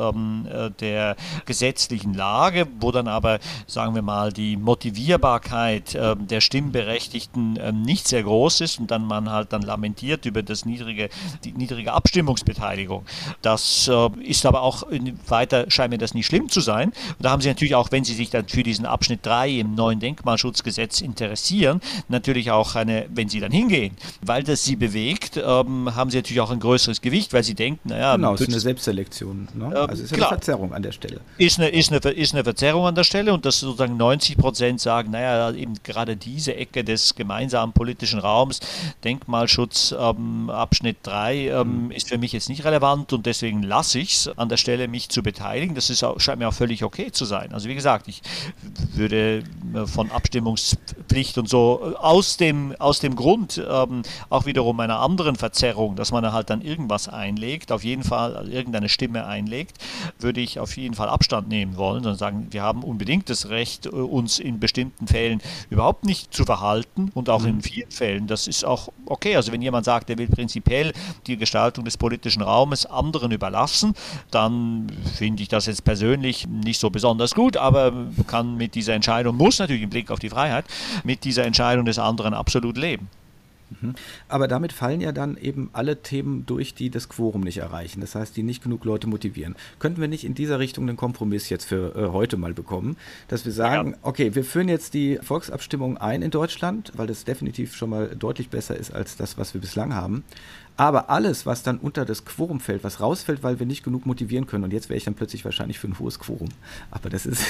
der gesetzlichen Lage, wo dann aber, sagen wir mal, die Motivierbarkeit der Stimmberechtigten nicht sehr groß ist und dann man halt dann lamentiert über die niedrige Abstimmungsbeteiligung. Das ist aber auch weiter, scheint mir das nicht schlimm zu sein. Und da haben Sie natürlich auch, wenn Sie sich dann für diesen Abschnitt 3 im neuen Denkmalschutzgesetz interessieren, natürlich auch wenn Sie dann hingehen, weil das Sie bewegt, haben Sie natürlich auch ein größeres Gewicht, weil Sie denken, naja... Genau, es ist eine Selbstselektion. Ne? Also es ist eine Verzerrung an der Stelle. Ist eine Verzerrung an der Stelle und dass sozusagen 90% sagen, naja, eben gerade diese Ecke des gemeinsamen politischen Raums, Denkmalschutz, Abschnitt 3, ist für mich jetzt nicht relevant und deswegen lasse ich es an der Stelle, mich zu beteiligen. Das scheint mir auch völlig okay zu sein. Also wie gesagt, ich würde von Abstimmungspflicht und so aus dem Grund auch wiederum einer anderen Verzerrung, dass man halt dann irgendwas einlegt, auf jeden Fall irgendeine Stimme einlegt, würde ich auf jeden Fall Abstand nehmen wollen und sagen, wir haben unbedingt das Recht, uns in bestimmten Fällen überhaupt nicht zu verhalten und auch in vielen Fällen, das ist auch okay. Also wenn jemand sagt, er will prinzipiell die Gestaltung des politischen Raumes anderen überlassen, dann finde ich das jetzt persönlich nicht so besonders gut, aber kann mit dieser Entscheidung, muss natürlich im Blick auf die Freiheit, mit dieser Entscheidung des anderen absolut leben. Aber damit fallen ja dann eben alle Themen durch, die das Quorum nicht erreichen. Das heißt, die nicht genug Leute motivieren. Könnten wir nicht in dieser Richtung einen Kompromiss jetzt für heute mal bekommen, dass wir sagen, okay, wir führen jetzt die Volksabstimmung ein in Deutschland, weil das definitiv schon mal deutlich besser ist als das, was wir bislang haben. Aber alles, was dann unter das Quorum fällt, was rausfällt, weil wir nicht genug motivieren können, und jetzt wäre ich dann plötzlich wahrscheinlich für ein hohes Quorum, aber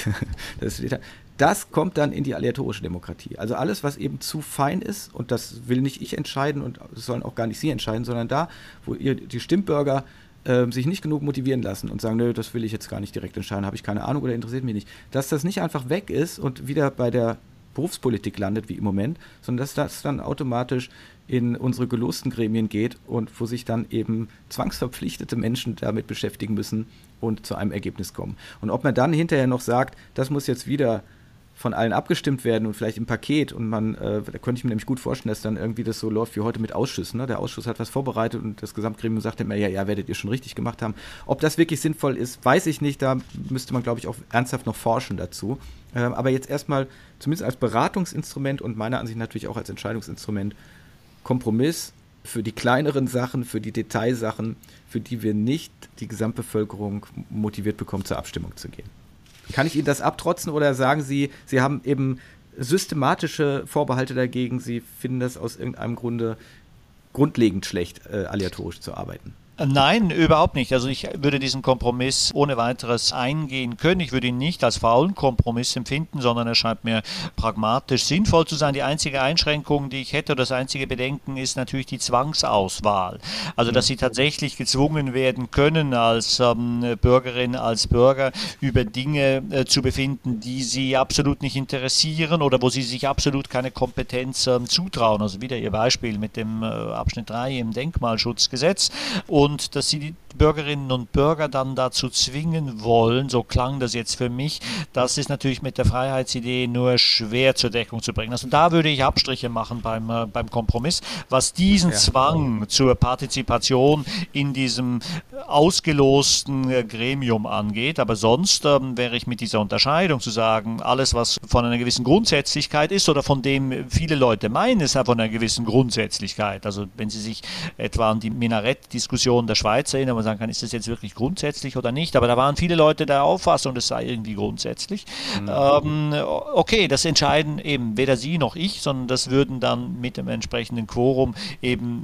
das kommt dann in die aleatorische Demokratie. Also alles, was eben zu fein ist, und das will nicht ich entscheiden und das sollen auch gar nicht Sie entscheiden, sondern da, wo die Stimmbürger sich nicht genug motivieren lassen und sagen, nö, das will ich jetzt gar nicht direkt entscheiden, habe ich keine Ahnung oder interessiert mich nicht. Dass das nicht einfach weg ist und wieder bei der Berufspolitik landet, wie im Moment, sondern dass das dann automatisch in unsere gelosten Gremien geht und wo sich dann eben zwangsverpflichtete Menschen damit beschäftigen müssen und zu einem Ergebnis kommen. Und ob man dann hinterher noch sagt, das muss jetzt wieder von allen abgestimmt werden und vielleicht im Paket und da könnte ich mir nämlich gut vorstellen, dass dann irgendwie das so läuft wie heute mit Ausschüssen. Ne? Der Ausschuss hat was vorbereitet und das Gesamtgremium sagt immer, ja, werdet ihr schon richtig gemacht haben. Ob das wirklich sinnvoll ist, weiß ich nicht. Da müsste man, glaube ich, auch ernsthaft noch forschen dazu. Aber jetzt erstmal, zumindest als Beratungsinstrument und meiner Ansicht natürlich auch als Entscheidungsinstrument, Kompromiss für die kleineren Sachen, für die Detailsachen, für die wir nicht die Gesamtbevölkerung motiviert bekommen, zur Abstimmung zu gehen. Kann ich Ihnen das abtrotzen oder sagen Sie, Sie haben eben systematische Vorbehalte dagegen, Sie finden das aus irgendeinem Grunde grundlegend schlecht, aleatorisch zu arbeiten? Nein, überhaupt nicht. Also ich würde diesen Kompromiss ohne weiteres eingehen können. Ich würde ihn nicht als faulen Kompromiss empfinden, sondern er scheint mir pragmatisch sinnvoll zu sein. Die einzige Einschränkung, die ich hätte, oder das einzige Bedenken, ist natürlich die Zwangsauswahl. Also dass Sie tatsächlich gezwungen werden können, als Bürgerin, als Bürger über Dinge zu befinden, die Sie absolut nicht interessieren oder wo Sie sich absolut keine Kompetenz zutrauen. Also wieder Ihr Beispiel mit dem Abschnitt 3 im Denkmalschutzgesetz. und dass sie die Bürgerinnen und Bürger dann dazu zwingen wollen, so klang das jetzt für mich, das ist natürlich mit der Freiheitsidee nur schwer zur Deckung zu bringen. Also da würde ich Abstriche machen beim Kompromiss, was diesen Zwang zur Partizipation in diesem ausgelosten Gremium angeht. Aber sonst wäre ich mit dieser Unterscheidung zu sagen, alles, was von einer gewissen Grundsätzlichkeit ist oder von dem viele Leute meinen, ist ja von einer gewissen Grundsätzlichkeit. Also wenn Sie sich etwa an die Minarett-Diskussion der Schweiz erinnern, wo man sagen kann, ist das jetzt wirklich grundsätzlich oder nicht? Aber da waren viele Leute der Auffassung, das sei irgendwie grundsätzlich. Okay, das entscheiden eben weder Sie noch ich, sondern das würden dann mit dem entsprechenden Quorum eben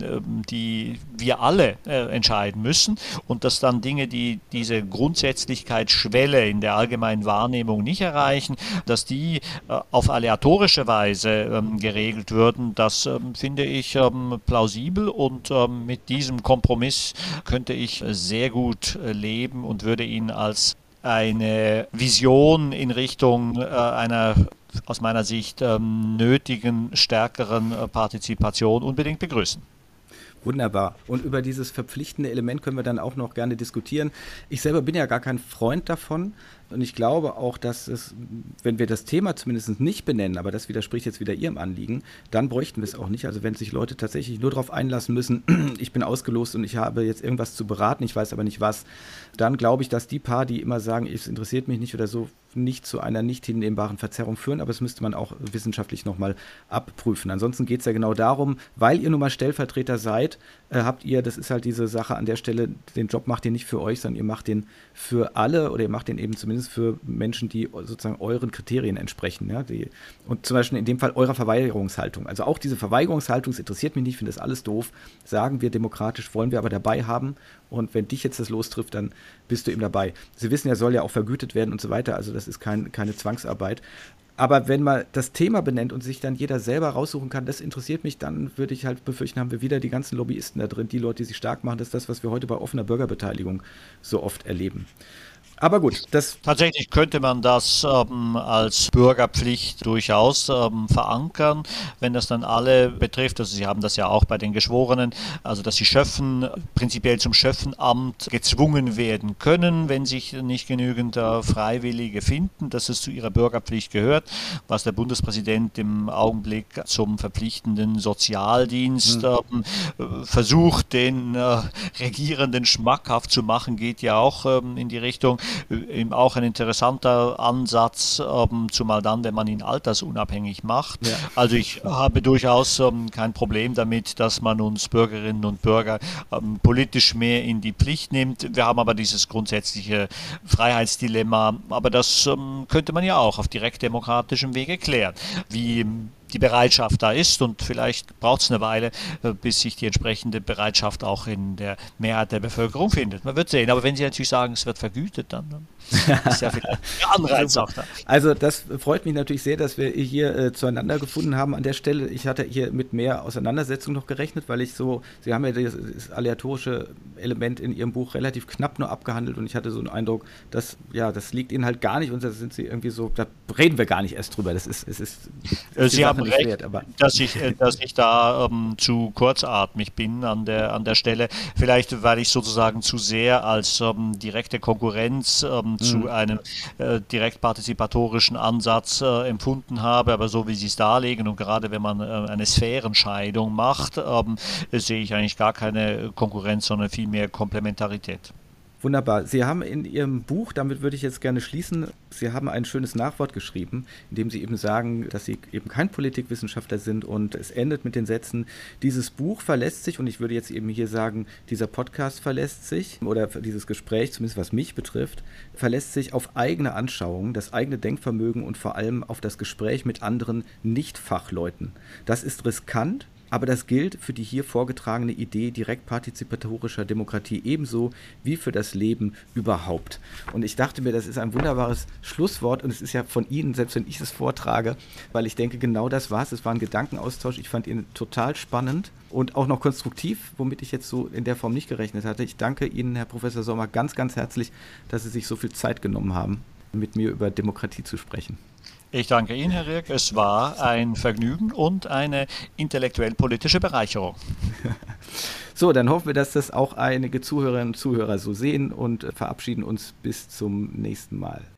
wir alle entscheiden müssen und dass dann Dinge, die diese Grundsätzlichkeitsschwelle in der allgemeinen Wahrnehmung nicht erreichen, dass die auf aleatorische Weise geregelt würden, das finde ich plausibel und mit diesem Kompromiss könnte ich sehr gut leben und würde ihn als eine Vision in Richtung einer aus meiner Sicht nötigen, stärkeren Partizipation unbedingt begrüßen. Wunderbar. Und über dieses verpflichtende Element können wir dann auch noch gerne diskutieren. Ich selber bin ja gar kein Freund davon. Und ich glaube auch, dass es, wenn wir das Thema zumindest nicht benennen, aber das widerspricht jetzt wieder Ihrem Anliegen, dann bräuchten wir es auch nicht. Also wenn sich Leute tatsächlich nur darauf einlassen müssen, ich bin ausgelost und ich habe jetzt irgendwas zu beraten, ich weiß aber nicht was, dann glaube ich, dass die paar, die immer sagen, es interessiert mich nicht oder so, nicht zu einer nicht hinnehmbaren Verzerrung führen, aber das müsste man auch wissenschaftlich nochmal abprüfen. Ansonsten geht es ja genau darum, weil ihr nun mal Stellvertreter seid, habt ihr, das ist halt diese Sache an der Stelle, den Job macht ihr nicht für euch, sondern ihr macht den für alle oder ihr macht den eben zumindest für Menschen, die sozusagen euren Kriterien entsprechen. Ja, und zum Beispiel in dem Fall eurer Verweigerungshaltung. Also auch diese Verweigerungshaltung, das interessiert mich nicht, finde das alles doof, sagen wir demokratisch, wollen wir aber dabei haben und wenn dich jetzt das lostrifft, dann bist du eben dabei. Sie wissen ja, soll ja auch vergütet werden und so weiter, also das ist keine Zwangsarbeit. Aber wenn man das Thema benennt und sich dann jeder selber raussuchen kann, das interessiert mich, dann würde ich halt befürchten, haben wir wieder die ganzen Lobbyisten da drin, die Leute, die sich stark machen. Das ist das, was wir heute bei offener Bürgerbeteiligung so oft erleben. Aber gut, tatsächlich könnte man das als Bürgerpflicht durchaus verankern, wenn das dann alle betrifft. Also Sie haben das ja auch bei den Geschworenen, also dass sie prinzipiell zum Schöffenamt gezwungen werden können, wenn sich nicht genügend Freiwillige finden, dass es zu ihrer Bürgerpflicht gehört, was der Bundespräsident im Augenblick zum verpflichtenden Sozialdienst versucht, den Regierenden schmackhaft zu machen, geht ja auch in die Richtung. Eben auch ein interessanter Ansatz, zumal dann, wenn man ihn altersunabhängig macht. Ja. Also ich habe durchaus kein Problem damit, dass man uns Bürgerinnen und Bürger politisch mehr in die Pflicht nimmt. Wir haben aber dieses grundsätzliche Freiheitsdilemma, aber das könnte man ja auch auf direktdemokratischem Wege klären. Wie die Bereitschaft da ist und vielleicht braucht es eine Weile, bis sich die entsprechende Bereitschaft auch in der Mehrheit der Bevölkerung findet. Man wird sehen, aber wenn Sie natürlich sagen, es wird vergütet, dann ist ja vielleicht ein Anreiz auch da. Also das freut mich natürlich sehr, dass wir hier zueinander gefunden haben an der Stelle. Ich hatte hier mit mehr Auseinandersetzung noch gerechnet, weil Sie haben ja das aleatorische Element in Ihrem Buch relativ knapp nur abgehandelt und ich hatte so einen Eindruck, dass, ja, das liegt Ihnen halt gar nicht und da sind Sie irgendwie so, da reden wir gar nicht erst drüber. Sie haben recht, wert, dass ich da zu kurzatmig bin an der Stelle. Vielleicht, weil ich sozusagen zu sehr als direkte Konkurrenz zu einem direkt partizipatorischen Ansatz empfunden habe, aber so wie Sie es darlegen und gerade wenn man eine Sphärenscheidung macht, sehe ich eigentlich gar keine Konkurrenz, sondern vielmehr Komplementarität. Wunderbar. Sie haben in Ihrem Buch, damit würde ich jetzt gerne schließen, Sie haben ein schönes Nachwort geschrieben, in dem Sie eben sagen, dass Sie eben kein Politikwissenschaftler sind und es endet mit den Sätzen, dieses Buch verlässt sich, und ich würde jetzt eben hier sagen, dieser Podcast verlässt sich, oder dieses Gespräch, zumindest was mich betrifft, verlässt sich auf eigene Anschauungen, das eigene Denkvermögen und vor allem auf das Gespräch mit anderen Nicht-Fachleuten. Das ist riskant, aber das gilt für die hier vorgetragene Idee direkt partizipatorischer Demokratie ebenso wie für das Leben überhaupt. Und ich dachte mir, das ist ein wunderbares Schlusswort und es ist ja von Ihnen, selbst wenn ich es vortrage, weil ich denke, genau das war es. Es war ein Gedankenaustausch. Ich fand ihn total spannend und auch noch konstruktiv, womit ich jetzt so in der Form nicht gerechnet hatte. Ich danke Ihnen, Herr Professor Sommer, ganz, ganz herzlich, dass Sie sich so viel Zeit genommen haben, mit mir über Demokratie zu sprechen. Ich danke Ihnen, Herr Rierk. Es war ein Vergnügen und eine intellektuell-politische Bereicherung. So, dann hoffen wir, dass das auch einige Zuhörerinnen und Zuhörer so sehen und verabschieden uns bis zum nächsten Mal.